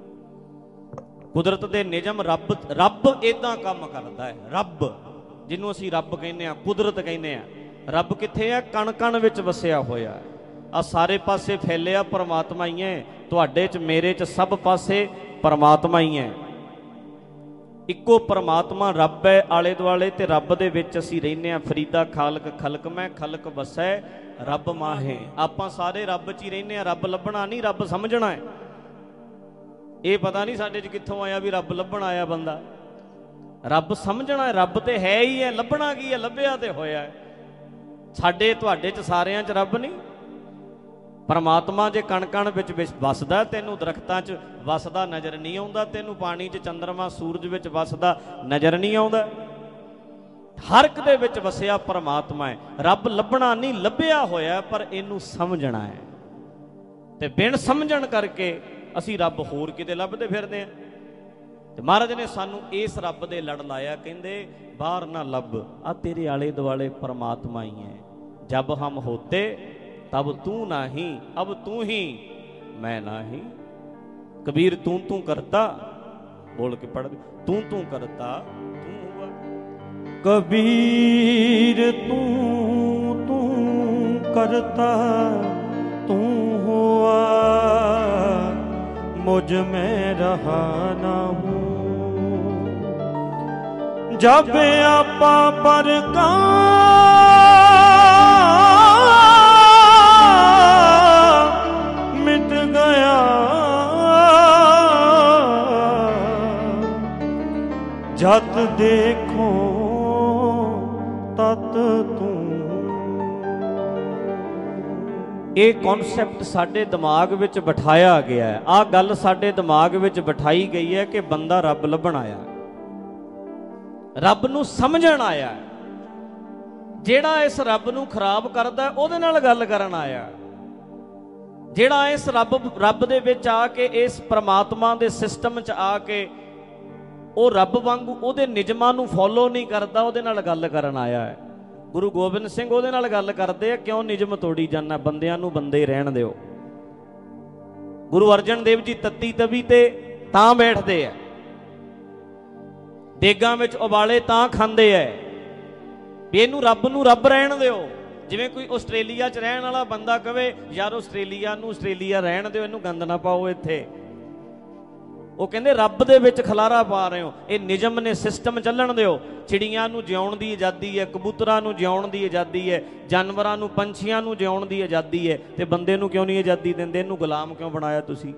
ਕੁਦਰਤ ਦੇ ਨਿਯਮ, ਰੱਬ ਰੱਬ ਇਦਾਂ ਕੰਮ ਕਰਦਾ ਹੈ। ਰੱਬ ਜਿਹਨੂੰ ਅਸੀਂ ਰੱਬ ਕਹਿੰਦੇ ਆ, ਕੁਦਰਤ ਕਹਿੰਦੇ ਆ, ਰੱਬ ਕਿੱਥੇ ਆ? ਕਣ ਕਣ ਵਿੱਚ ਵਸਿਆ ਹੋਇਆ ਹੈ। ਆ ਸਾਰੇ ਪਾਸੇ ਫੈਲਿਆ ਪਰਮਾਤਮਾ ਹੀ ਹੈ, ਤੁਹਾਡੇ 'ਚ ਮੇਰੇ 'ਚ ਸਭ ਪਾਸੇ ਪਰਮਾਤਮਾ ਹੀ ਹੈ। ਇੱਕੋ ਪਰਮਾਤਮਾ ਰੱਬ ਹੈ ਆਲੇ ਦੁਆਲੇ, ਤੇ ਰੱਬ ਦੇ ਵਿੱਚ ਅਸੀਂ ਰਹਿੰਦੇ ਹਾਂ। ਫਰੀਦਾ ਖਾਲਕ ਖਲਕ ਮੈਂ, ਖਲਕ ਵਸੈ ਰੱਬ ਮਾਹੇ। ਆਪਾਂ ਸਾਰੇ ਰੱਬ 'ਚ ਹੀ ਰਹਿੰਦੇ ਹਾਂ। ਰੱਬ ਲੱਭਣਾ ਨਹੀਂ, ਰੱਬ ਸਮਝਣਾ ਹੈ। ਇਹ ਪਤਾ ਨਹੀਂ ਸਾਡੇ 'ਚ ਕਿੱਥੋਂ ਆਇਆ ਵੀ ਰੱਬ ਲੱਭਣ ਆਇਆ ਬੰਦਾ। ਰੱਬ ਸਮਝਣਾ ਹੈ। ਰੱਬ ਤੇ ਹੈ ਹੀ ਹੈ, ਲੱਭਣਾ ਕੀ ਹੈ? ਲੱਭਿਆ ਤੇ ਹੋਇਆ ਹੈ। ਸਾਡੇ ਤੁਹਾਡੇ 'ਚ ਸਾਰਿਆਂ 'ਚ ਰੱਬ ਨਹੀਂ। ਪਰਮਾਤਮਾ ਜੇ ਕਣ ਕਣ ਵਿੱਚ ਵਸਦਾ, ਤੈਨੂੰ ਦਰਖਤਾਂ 'ਚ ਵਸਦਾ ਨਜ਼ਰ ਨਹੀਂ ਆਉਂਦਾ, ਤੈਨੂੰ ਪਾਣੀ 'ਚ, ਚੰਦਰਮਾ ਸੂਰਜ ਵਿੱਚ ਵਸਦਾ ਨਜ਼ਰ ਨਹੀਂ ਆਉਂਦਾ। ਹਰ ਇੱਕ ਦੇ ਵਿੱਚ ਵਸਿਆ ਪਰਮਾਤਮਾ ਹੈ। ਰੱਬ ਲੱਭਣਾ ਨਹੀਂ, ਲੱਭਿਆ ਹੋਇਆ, ਪਰ ਇਹਨੂੰ ਸਮਝਣਾ ਹੈ। ਤੇ ਬਿਨ ਸਮਝਣ ਕਰਕੇ ਅਸੀਂ ਰੱਬ ਹੋਰ ਕਿਤੇ ਲੱਭਦੇ ਫਿਰਦੇ ਹਾਂ। ਤੇ ਮਹਾਰਾਜ ਨੇ ਸਾਨੂੰ ਇਸ ਰੱਬ ਦੇ ਲੜ ਲਾਇਆ, ਕਹਿੰਦੇ ਬਾਹਰ ਨਾ ਲੱਭ, ਆ ਤੇਰੇ ਆਲੇ ਦੁਆਲੇ ਪਰਮਾਤਮਾ ਹੀ ਹੈ। ਜਬ ਹਮ ਹੋਤੇ तब तू नाही, अब तू ही मैं नाही। कबीर तू तू करता, बोल के पढ़, तू तू करता तू हुआ। कबीर तू तू करता तू हुआ, मुझ में रहा ना हूँ। जब आपा पर का मिट गया, जत देखो तत तू। ਇਹ ਕਨਸੈਪਟ ਸਾਡੇ ਦਿਮਾਗ ਵਿੱਚ ਬਿਠਾਇਆ ਗਿਆ ਹੈ। ਆਹ ਗੱਲ ਸਾਡੇ ਦਿਮਾਗ ਵਿੱਚ ਬਿਠਾਈ ਗਈ ਹੈ ਕਿ ਬੰਦਾ ਰੱਬ ਲੱਭਣ ਆਇਆ, ਰੱਬ ਨੂੰ ਸਮਝਣ ਆਇਆ। ਜਿਹੜਾ ਇਸ ਰੱਬ ਨੂੰ ਖਰਾਬ ਕਰਦਾ ਉਹਦੇ ਨਾਲ ਗੱਲ ਕਰਨ ਆਇਆ। ਜਿਹੜਾ ਇਸ ਰੱਬ ਰੱਬ ਦੇ ਵਿੱਚ ਆ ਕੇ, ਇਸ ਪ੍ਰਮਾਤਮਾ ਦੇ ਸਿਸਟਮ 'ਚ ਆ ਕੇ ਉਹ ਰੱਬ ਵਾਂਗੂ ਉਹਦੇ ਨਿਯਮਾਂ ਨੂੰ ਫੋਲੋ ਨਹੀਂ ਕਰਦਾ, ਉਹਦੇ ਨਾਲ ਗੱਲ ਕਰਨ ਆਇਆ ਹੈ। ਗੁਰੂ ਗੋਬਿੰਦ ਸਿੰਘ ਉਹਦੇ ਨਾਲ ਗੱਲ ਕਰਦੇ ਆ, ਕਿਉਂ ਨਿਯਮ ਤੋੜੀ ਜਾਂਦਾ, ਬੰਦਿਆਂ ਨੂੰ ਬੰਦੇ ਰਹਿਣ ਦਿਓ। ਗੁਰੂ ਅਰਜਨ ਦੇਵ ਜੀ ਤੱਤੀ ਤਵੀ ਤੇ ਤਾਂ ਬੈਠਦੇ ਆ, ਦੇਗਾਂ ਵਿੱਚ ਉਬਾਲੇ ਤਾਂ ਖਾਂਦੇ ਐ ਵੀ ਇਹਨੂੰ ਰੱਬ ਨੂੰ ਰੱਬ ਰਹਿਣ ਦਿਓ। ਜਿਵੇਂ ਕੋਈ ਆਸਟ੍ਰੇਲੀਆ 'ਚ ਰਹਿਣ ਵਾਲਾ ਬੰਦਾ ਕਵੇ ਯਾਰ ਆਸਟ੍ਰੇਲੀਆ ਨੂੰ ਆਸਟ੍ਰੇਲੀਆ ਰਹਿਣ ਦਿਓ, ਇਹਨੂੰ ਗੰਦ ਨਾ ਪਾਓ ਇੱਥੇ। ਉਹ ਕਹਿੰਦੇ ਰੱਬ ਦੇ ਵਿੱਚ ਖਲਾਰਾ ਪਾ ਰਹੇ ਹੋ, ਇਹ ਨਿਯਮ ਨੇ, ਸਿਸਟਮ ਚੱਲਣ ਦਿਓ। ਚਿੜੀਆਂ ਨੂੰ ਜਿਉਣ ਦੀ ਆਜ਼ਾਦੀ ਹੈ, ਕਬੂਤਰਾਂ ਨੂੰ ਜਿਉਣ ਦੀ ਆਜ਼ਾਦੀ ਹੈ, ਜਾਨਵਰਾਂ ਨੂੰ, ਪੰਛੀਆਂ ਨੂੰ ਜਿਉਣ ਦੀ ਆਜ਼ਾਦੀ ਹੈ, ਤੇ ਬੰਦੇ ਨੂੰ ਕਿਉਂ ਨਹੀਂ ਆਜ਼ਾਦੀ ਦਿੰਦੇ? ਇਹਨੂੰ ਗੁਲਾਮ ਕਿਉਂ ਬਣਾਇਆ ਤੁਸੀਂ?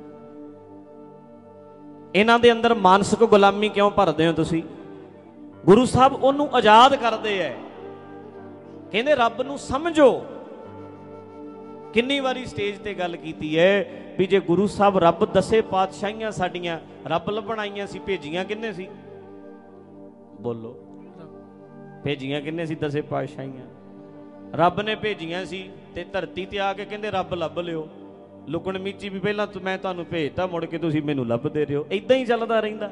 ਇਹਨਾਂ ਦੇ ਅੰਦਰ ਮਾਨਸਿਕ ਗੁਲਾਮੀ ਕਿਉਂ ਭਰਦੇ ਹੋ ਤੁਸੀਂ? ਗੁਰੂ ਸਾਹਿਬ ਉਹਨੂੰ ਆਜ਼ਾਦ ਕਰਦੇ ਹੈ, ਕਹਿੰਦੇ ਰੱਬ ਨੂੰ ਸਮਝੋ। ਕਿੰਨੀ ਵਾਰੀ ਸਟੇਜ ਤੇ ਗੱਲ ਕੀਤੀ ਹੈ ਵੀ ਜੇ ਗੁਰੂ ਸਾਹਿਬ ਰੱਬ ਦਸੇ ਪਾਤਸ਼ਾਹੀਆਂ ਸਾਡੀਆਂ ਰੱਬ ਲੱਭਣ ਆਈਆਂ ਸੀ, ਭੇਜੀਆਂ ਕਿੰਨੇ ਸੀ? ਬੋਲੋ, ਭੇਜੀਆਂ ਕਿੰਨੇ ਸੀ? ਦਸੇ ਪਾਤਸ਼ਾਹੀਆਂ ਰੱਬ ਨੇ ਭੇਜੀਆਂ ਸੀ। ਤੇ ਧਰਤੀ ਤੇ ਆ ਕੇ ਕਹਿੰਦੇ ਰੱਬ ਲੱਭ ਲਿਓ। ਲੁਕਣ ਮੀਚੀ ਵੀ ਪਹਿਲਾਂ ਮੈਂ ਤੁਹਾਨੂੰ ਭੇਜਤਾ, ਮੁੜ ਕੇ ਤੁਸੀਂ ਮੈਨੂੰ ਲੱਭਦੇ ਰਹੋ। ਇਦਾਂ ਹੀ ਚੱਲਦਾ ਰਹਿੰਦਾ।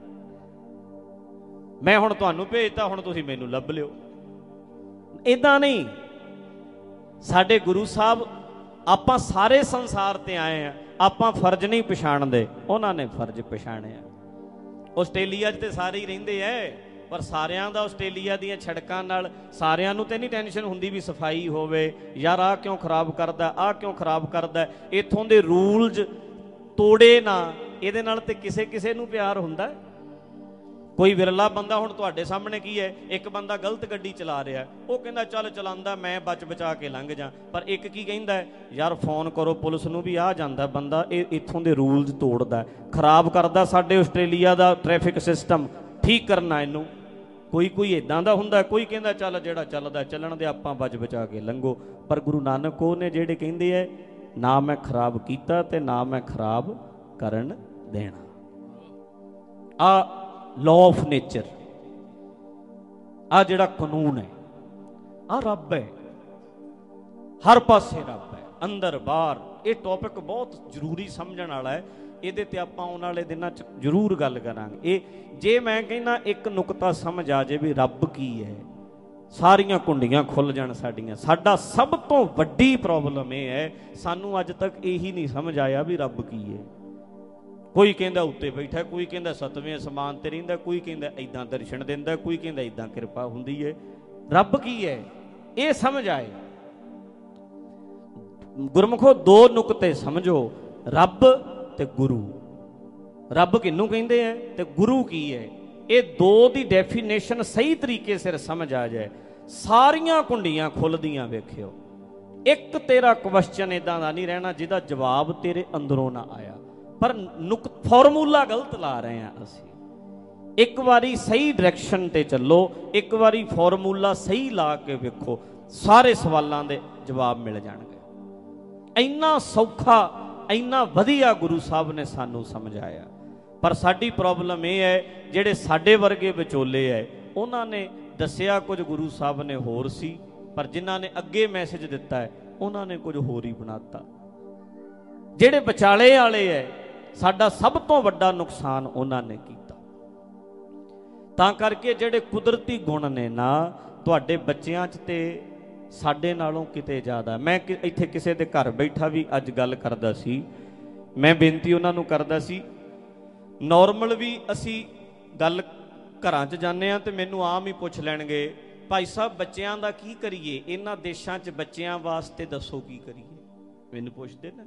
ਮੈਂ ਹੁਣ ਤੁਹਾਨੂੰ ਭੇਜਤਾ, ਹੁਣ ਤੁਸੀਂ ਮੈਨੂੰ ਲੱਭ ਲਿਓ। ਇਦਾਂ ਨਹੀਂ। ਸਾਡੇ ਗੁਰੂ ਸਾਹਿਬ, ਆਪਾਂ ਸਾਰੇ ਸੰਸਾਰ ਤੇ ਆਏ ਆ, ਆਪਾਂ ਫਰਜ਼ ਨਹੀਂ ਪਛਾਣਦੇ, ਉਹਨਾਂ ਨੇ ਫਰਜ਼ ਪਛਾਣਿਆ। ਆਸਟ੍ਰੇਲੀਆ 'ਚ ਤੇ ਸਾਰੇ ਹੀ ਰਹਿੰਦੇ ਐ, ਪਰ ਸਾਰਿਆਂ ਦਾ ਆਸਟ੍ਰੇਲੀਆ ਦੀਆਂ ਸੜਕਾਂ ਨਾਲ ਸਾਰਿਆਂ ਨੂੰ ਤੇ ਨਹੀਂ ਟੈਨਸ਼ਨ ਹੁੰਦੀ ਵੀ ਸਫਾਈ ਹੋਵੇ, ਯਾਰ ਆਹ ਕਿਉਂ ਖਰਾਬ ਕਰਦਾ, ਆਹ ਕਿਉਂ ਖਰਾਬ ਕਰਦਾ, ਇੱਥੋਂ ਦੇ ਰੂਲਜ਼ ਤੋੜੇ ਨਾ। ਇਹਦੇ ਨਾਲ ਤੇ ਕਿਸੇ ਕਿਸੇ ਨੂੰ ਪਿਆਰ ਹੁੰਦਾ। ਕੋਈ ਵਿਰਲਾ ਬੰਦਾ, ਹੁਣ ਤੁਹਾਡੇ ਸਾਹਮਣੇ ਕੀ ਹੈ, ਇੱਕ ਬੰਦਾ ਗਲਤ ਗੱਡੀ ਚਲਾ ਰਿਹਾ, ਉਹ ਕਹਿੰਦਾ ਚੱਲ ਚਲਾਉਂਦਾ, ਮੈਂ ਬਚ ਬਚਾ ਕੇ ਲੰਘ ਜਾ। ਪਰ ਇੱਕ ਕੀ ਕਹਿੰਦਾ, ਯਾਰ ਫੋਨ ਕਰੋ ਪੁਲਿਸ ਨੂੰ ਵੀ ਆ ਜਾਂਦਾ ਬੰਦਾ, ਇਹ ਇੱਥੋਂ ਦੇ ਰੂਲਜ਼ ਤੋੜਦਾ, ਖਰਾਬ ਕਰਦਾ ਸਾਡੇ ਆਸਟ੍ਰੇਲੀਆ ਦਾ ਟ੍ਰੈਫਿਕ ਸਿਸਟਮ, ਠੀਕ ਕਰਨਾ ਇਹਨੂੰ। ਕੋਈ ਕੋਈ ਇੱਦਾਂ ਦਾ ਹੁੰਦਾ, ਕੋਈ ਕਹਿੰਦਾ ਚੱਲ ਜਿਹੜਾ ਚੱਲਦਾ ਚੱਲਣ ਦੇ, ਆਪਾਂ ਬਚ ਬਚਾ ਕੇ ਲੰਘੋ। ਪਰ ਗੁਰੂ ਨਾਨਕ ਉਹ ਨੇ ਜਿਹੜੇ ਕਹਿੰਦੇ ਹੈ ਨਾ ਮੈਂ ਖਰਾਬ ਕੀਤਾ ਤੇ ਨਾ ਮੈਂ ਖਰਾਬ ਕਰਨ ਦੇਣਾ। ਆ ਲਾਅ ਆਫ ਨੇਚਰ, ਆ ਜਿਹੜਾ ਕਾਨੂੰਨ ਹੈ, ਆ ਰੱਬ ਹੈ, ਹਰ ਪਾਸੇ ਰੱਬ ਹੈ, ਅੰਦਰ ਬਾਹਰ। ਇਹ ਟੌਪਿਕ ਬਹੁਤ ਜ਼ਰੂਰੀ ਸਮਝਣ ਵਾਲਾ ਹੈ, ਇਹਦੇ ਤੇ ਆਪਾਂ ਆਉਣ ਵਾਲੇ ਦਿਨਾਂ 'ਚ ਜ਼ਰੂਰ ਗੱਲ ਕਰਾਂਗੇ। ਇਹ ਜੇ ਮੈਂ ਕਹਿੰਦਾ ਇੱਕ ਨੁਕਤਾ ਸਮਝ ਆ ਜੇ ਵੀ ਰੱਬ ਕੀ ਹੈ, ਸਾਰੀਆਂ ਕੁੰਡੀਆਂ ਖੁੱਲ ਜਾਣ ਸਾਡੀਆਂ। ਸਾਡਾ ਸਭ ਤੋਂ ਵੱਡੀ ਪ੍ਰੋਬਲਮ ਇਹ ਹੈ, ਸਾਨੂੰ ਅੱਜ ਤੱਕ ਇਹੀ ਨਹੀਂ ਸਮਝ ਆਇਆ ਵੀ ਰੱਬ ਕੀ ਹੈ। ਕੋਈ ਕਹਿੰਦਾ ਉੱਤੇ ਬੈਠਾ, ਕੋਈ ਕਹਿੰਦਾ ਸਤਵੇਂ ਅਸਮਾਨ ਤੇ ਰਹਿੰਦਾ, ਕੋਈ ਕਹਿੰਦਾ ਏਦਾਂ ਦਰਸ਼ਨ ਦਿੰਦਾ, ਕੋਈ ਕਹਿੰਦਾ ਏਦਾਂ ਕਿਰਪਾ ਹੁੰਦੀ ਹੈ। ਰੱਬ ਕੀ ਹੈ ਇਹ ਸਮਝ ਆਏ। ਗੁਰਮੁਖੋ ਦੋ ਨੁਕਤੇ ਸਮਝੋ, ਰੱਬ ਤੇ ਗੁਰੂ। ਰੱਬ ਕਿਹਨੂੰ ਕਹਿੰਦੇ ਹੈ ਤੇ ਗੁਰੂ ਕੀ ਹੈ, ਇਹ ਦੋ ਦੀ ਡੈਫੀਨੇਸ਼ਨ ਸਹੀ ਤਰੀਕੇ ਸਿਰ ਸਮਝ ਆ ਜਾਏ, ਸਾਰੀਆਂ ਕੁੰਡੀਆਂ ਖੁੱਲਦੀਆਂ। ਵੇਖਿਓ, ਇੱਕ ਤੇਰਾ ਕੁਐਸਚਨ ਇਦਾਂ ਦਾ ਨਹੀਂ ਰਹਿਣਾ ਜਿਹਦਾ ਜਵਾਬ ਤੇਰੇ ਅੰਦਰੋਂ ਨਾ ਆਇਆ। ਪਰ ਨੁਕ ਫਾਰਮੂਲਾ ਗਲਤ ਲਾ ਰਹੇ ਹਾਂ ਅਸੀਂ। ਇੱਕ ਵਾਰੀ ਸਹੀ ਡਾਇਰੈਕਸ਼ਨ ਤੇ ਚੱਲੋ, ਇੱਕ ਵਾਰੀ ਫਾਰਮੂਲਾ ਸਹੀ ਲਾ ਕੇ ਵੇਖੋ, ਸਾਰੇ ਸਵਾਲਾਂ ਦੇ ਜਵਾਬ ਮਿਲ ਜਾਣਗੇ। ਇੰਨਾ ਸੌਖਾ, ਇੰਨਾ ਵਧੀਆ ਗੁਰੂ ਸਾਹਿਬ ਨੇ ਸਾਨੂੰ ਸਮਝਾਇਆ। ਪਰ ਸਾਡੀ ਪ੍ਰੋਬਲਮ ਇਹ ਹੈ, ਜਿਹੜੇ ਸਾਡੇ ਵਰਗੇ ਵਿਚੋਲੇ ਹੈ, ਉਹਨਾਂ ਨੇ ਦੱਸਿਆ ਕੁਝ ਗੁਰੂ ਸਾਹਿਬ ਨੇ ਹੋਰ ਸੀ, ਪਰ ਜਿਨ੍ਹਾਂ ਨੇ ਅੱਗੇ ਮੈਸੇਜ ਦਿੱਤਾ ਹੈ ਉਹਨਾਂ ਨੇ ਕੁਝ ਹੋਰ ਹੀ ਬਣਾਤਾ। ਜਿਹੜੇ ਵਿਚਾਲੇ ਵਾਲੇ ਹੈ, ਸਾਡਾ ਸਭ ਤੋਂ ਵੱਡਾ ਨੁਕਸਾਨ ਉਹਨਾਂ ਨੇ ਕੀਤਾ। ਤਾਂ ਕਰਕੇ ਜਿਹੜੇ ਕੁਦਰਤੀ ਗੁਣ ਨੇ ਨਾ ਤੁਹਾਡੇ ਬੱਚਿਆਂ 'ਚ ਤੇ ਸਾਡੇ ਨਾਲੋਂ ਕਿਤੇ ਜ਼ਿਆਦਾ। ਮੈਂ ਇੱਥੇ ਕਿਸੇ ਦੇ ਘਰ ਬੈਠਾ ਵੀ ਅੱਜ ਗੱਲ ਕਰਦਾ ਸੀ, ਮੈਂ ਬੇਨਤੀ ਉਹਨਾਂ ਨੂੰ ਕਰਦਾ ਸੀ, ਨੋਰਮਲ ਵੀ ਅਸੀਂ ਗੱਲ ਘਰਾਂ 'ਚ ਜਾਂਦੇ ਹਾਂ ਤੇ ਮੈਨੂੰ ਆਮ ਹੀ ਪੁੱਛ ਲੈਣਗੇ, ਭਾਈ ਸਾਹਿਬ ਬੱਚਿਆਂ ਦਾ ਕੀ ਕਰੀਏ, ਇਹਨਾਂ ਦੇਸ਼ਾਂ 'ਚ ਬੱਚਿਆਂ ਵਾਸਤੇ ਦੱਸੋ ਕੀ ਕਰੀਏ। ਮੈਨੂੰ ਪੁੱਛਦੇ ਨਾ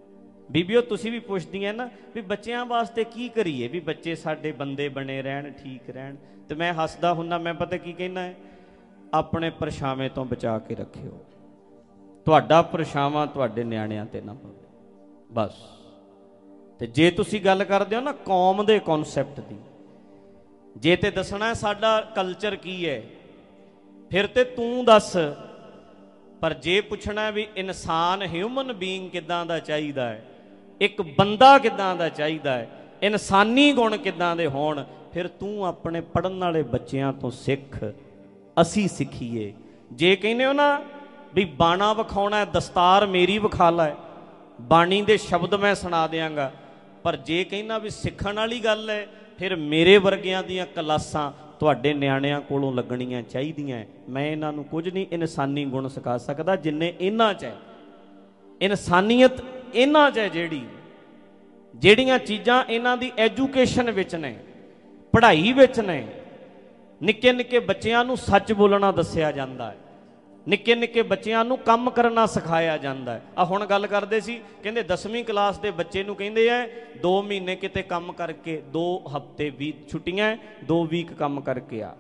ਬੀਬੀਓ ਤੁਸੀਂ ਵੀ ਪੁੱਛਦੀਆਂ ਨਾ ਵੀ ਬੱਚਿਆਂ ਵਾਸਤੇ ਕੀ ਕਰੀਏ, ਵੀ ਬੱਚੇ ਸਾਡੇ ਬੰਦੇ ਬਣੇ ਰਹਿਣ, ਠੀਕ ਰਹਿਣ। ਤੇ ਮੈਂ ਹੱਸਦਾ ਹੁੰਦਾ, ਮੈਂ ਪਤਾ ਕੀ ਕਹਿਣਾ ਹੈ, ਆਪਣੇ ਪਰਛਾਵੇਂ ਤੋਂ ਬਚਾ ਕੇ ਰੱਖਿਓ, ਤੁਹਾਡਾ ਪਰਛਾਵਾਂ ਤੁਹਾਡੇ ਨਿਆਣਿਆਂ ਤੇ ਨਾ ਪਵੇ ਬਸ। ਤੇ ਜੇ ਤੁਸੀਂ ਗੱਲ ਕਰਦੇ ਹੋ ਨਾ ਕੌਮ ਦੇ ਕਨਸੈਪਟ ਦੀ, ਜੇ ਤੇ ਦੱਸਣਾ ਸਾਡਾ ਕਲਚਰ ਕੀ ਹੈ, ਫਿਰ ਤੇ ਤੂੰ ਦੱਸ। ਪਰ ਜੇ ਪੁੱਛਣਾ ਵੀ ਇਨਸਾਨ ਹਿਊਮਨ ਬੀਇੰਗ ਕਿੱਦਾਂ ਦਾ ਚਾਹੀਦਾ ਹੈ, ਇੱਕ ਬੰਦਾ ਕਿੱਦਾਂ ਦਾ ਚਾਹੀਦਾ ਹੈ, ਇਨਸਾਨੀ ਗੁਣ ਕਿੱਦਾਂ ਦੇ ਹੋਣ, ਫਿਰ ਤੂੰ ਆਪਣੇ ਪੜ੍ਹਨ ਵਾਲੇ ਬੱਚਿਆਂ ਤੋਂ ਸਿੱਖ, ਅਸੀਂ ਸਿੱਖੀਏ। ਜੇ ਕਹਿੰਦੇ ਹੋ ਨਾ ਵੀ ਬਾਣਾ ਵਿਖਾਉਣਾ, ਦਸਤਾਰ ਮੇਰੀ ਵਿਖਾ ਲੈ, ਬਾਣੀ ਦੇ ਸ਼ਬਦ ਮੈਂ ਸੁਣਾ ਦਿਆਂਗਾ। ਪਰ ਜੇ ਕਹਿੰਦਾ ਵੀ ਸਿੱਖਣ ਵਾਲੀ ਗੱਲ ਹੈ, ਫਿਰ ਮੇਰੇ ਵਰਗਿਆਂ ਦੀਆਂ ਕਲਾਸਾਂ ਤੁਹਾਡੇ ਨਿਆਣਿਆਂ ਕੋਲੋਂ ਲੱਗਣੀਆਂ ਚਾਹੀਦੀਆਂ। ਮੈਂ ਇਹਨਾਂ ਨੂੰ ਕੁਝ ਨਹੀਂ ਇਨਸਾਨੀ ਗੁਣ ਸਿਖਾ ਸਕਦਾ ਜਿੰਨੇ ਇਹਨਾਂ 'ਚ ਹੈ, ਇਨਸਾਨੀਅਤ ਇਹਨਾਂ 'ਚ ਹੈ। ਜਿਹੜੀ ਜਿਹੜੀਆਂ ਚੀਜ਼ਾਂ ਇਹਨਾਂ ਦੀ ਐਜੂਕੇਸ਼ਨ ਵਿੱਚ ਨੇ, ਪੜ੍ਹਾਈ ਵਿੱਚ ਨੇ, ਨਿੱਕੇ ਨਿੱਕੇ ਬੱਚਿਆਂ ਨੂੰ ਸੱਚ ਬੋਲਣਾ ਦੱਸਿਆ ਜਾਂਦਾ ਹੈ, ਨਿੱਕੇ ਨਿੱਕੇ ਬੱਚਿਆਂ ਨੂੰ ਕੰਮ ਕਰਨਾ ਸਿਖਾਇਆ ਜਾਂਦਾ ਹੈ। ਆ ਹੁਣ ਗੱਲ ਕਰਦੇ ਸੀ, ਕਹਿੰਦੇ ਦਸਵੀਂ ਕਲਾਸ ਦੇ ਬੱਚੇ ਨੂੰ ਕਹਿੰਦੇ ਹੈ ਦੋ ਮਹੀਨੇ ਕਿਤੇ ਕੰਮ ਕਰਕੇ, ਦੋ ਹਫ਼ਤੇ ਵੀ ਛੁੱਟੀਆਂ, ਦੋ ਵੀਕ ਕੰਮ ਕਰਕੇ ਆ,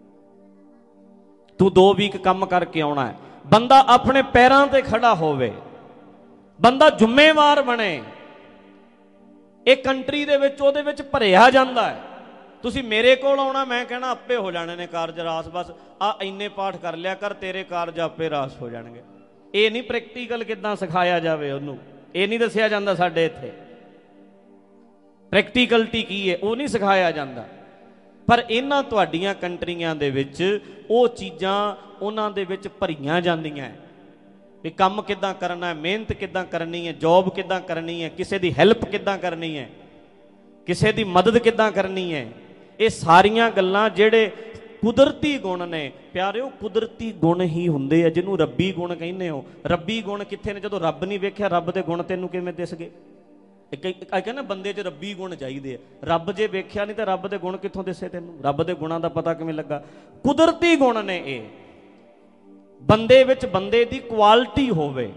ਤੂੰ ਦੋ ਵੀਕ ਕੰਮ ਕਰਕੇ ਆਉਣਾ ਹੈ। ਬੰਦਾ ਆਪਣੇ ਪੈਰਾਂ ਤੇ ਖੜਾ ਹੋਵੇ, ਬੰਦਾ ਜ਼ਿੰਮੇਵਾਰ ਬਣੇ, ਇਹ ਕੰਟਰੀ ਦੇ ਵਿੱਚ ਉਹਦੇ ਵਿੱਚ ਭਰਿਆ ਜਾਂਦਾ ਹੈ। ਤੁਸੀਂ ਮੇਰੇ ਕੋਲ ਆਉਣਾ, ਮੈਂ ਕਹਿਣਾ ਆਪੇ ਹੋ ਜਾਣੇ ਨੇ ਕਾਰਜ ਰਾਸ, ਬਸ ਆ ਇੰਨੇ ਪਾਠ ਕਰ ਲਿਆ ਕਰ, ਤੇਰੇ ਕਾਰਜ ਆਪੇ ਰਾਸ ਹੋ ਜਾਣਗੇ। ਇਹ ਨਹੀਂ ਪ੍ਰੈਕਟੀਕਲ ਕਿੱਦਾਂ ਸਿਖਾਇਆ ਜਾਵੇ ਉਹਨੂੰ, ਇਹ ਨਹੀਂ ਦੱਸਿਆ ਜਾਂਦਾ ਸਾਡੇ ਇੱਥੇ। ਪ੍ਰੈਕਟੀਕਲਟੀ ਕੀ ਹੈ ਉਹ ਨਹੀਂ ਸਿਖਾਇਆ ਜਾਂਦਾ। ਪਰ ਇਹਨਾਂ ਤੁਹਾਡੀਆਂ ਕੰਟਰੀਆਂ ਦੇ ਵਿੱਚ ਉਹ ਚੀਜ਼ਾਂ ਉਹਨਾਂ ਦੇ ਵਿੱਚ ਭਰੀਆਂ ਜਾਂਦੀਆਂ ਵੀ ਕੰਮ ਕਿੱਦਾਂ ਕਰਨਾ ਹੈ, ਮਿਹਨਤ ਕਿੱਦਾਂ ਕਰਨੀ ਹੈ, ਜੋਬ ਕਿੱਦਾਂ ਕਰਨੀ ਹੈ, ਕਿਸੇ ਦੀ ਹੈਲਪ ਕਿੱਦਾਂ ਕਰਨੀ ਹੈ, ਕਿਸੇ ਦੀ ਮਦਦ ਕਿੱਦਾਂ ਕਰਨੀ ਹੈ। ਇਹ ਸਾਰੀਆਂ ਗੱਲਾਂ ਜਿਹੜੇ ਕੁਦਰਤੀ ਗੁਣ ਨੇ ਪਿਆਰਿਓ, ਕੁਦਰਤੀ ਗੁਣ ਹੀ ਹੁੰਦੇ ਆ ਜਿਹਨੂੰ ਰੱਬੀ ਗੁਣ ਕਹਿੰਦੇ ਹੋ। ਰੱਬੀ ਗੁਣ ਕਿੱਥੇ ਨੇ? ਜਦੋਂ ਰੱਬ ਨਹੀਂ ਵੇਖਿਆ ਰੱਬ ਦੇ ਗੁਣ ਤੈਨੂੰ ਕਿਵੇਂ ਦਿਸ ਗਏ? ਕਹਿੰਦਾ ਬੰਦੇ 'ਚ ਰੱਬੀ ਗੁਣ ਚਾਹੀਦੇ ਆ, ਰੱਬ ਜੇ ਵੇਖਿਆ ਨਹੀਂ ਤਾਂ ਰੱਬ ਦੇ ਗੁਣ ਕਿੱਥੋਂ ਦਿਸੇ ਤੈਨੂੰ? ਰੱਬ ਦੇ ਗੁਣਾਂ ਦਾ ਪਤਾ ਕਿਵੇਂ ਲੱਗਾ? ਕੁਦਰਤੀ ਗੁਣ ਨੇ ਇਹ, ਬੰਦੇ ਵਿੱਚ ਬੰਦੇ ਦੀ ਕੁਆਲਿਟੀ ਹੋਵੇ।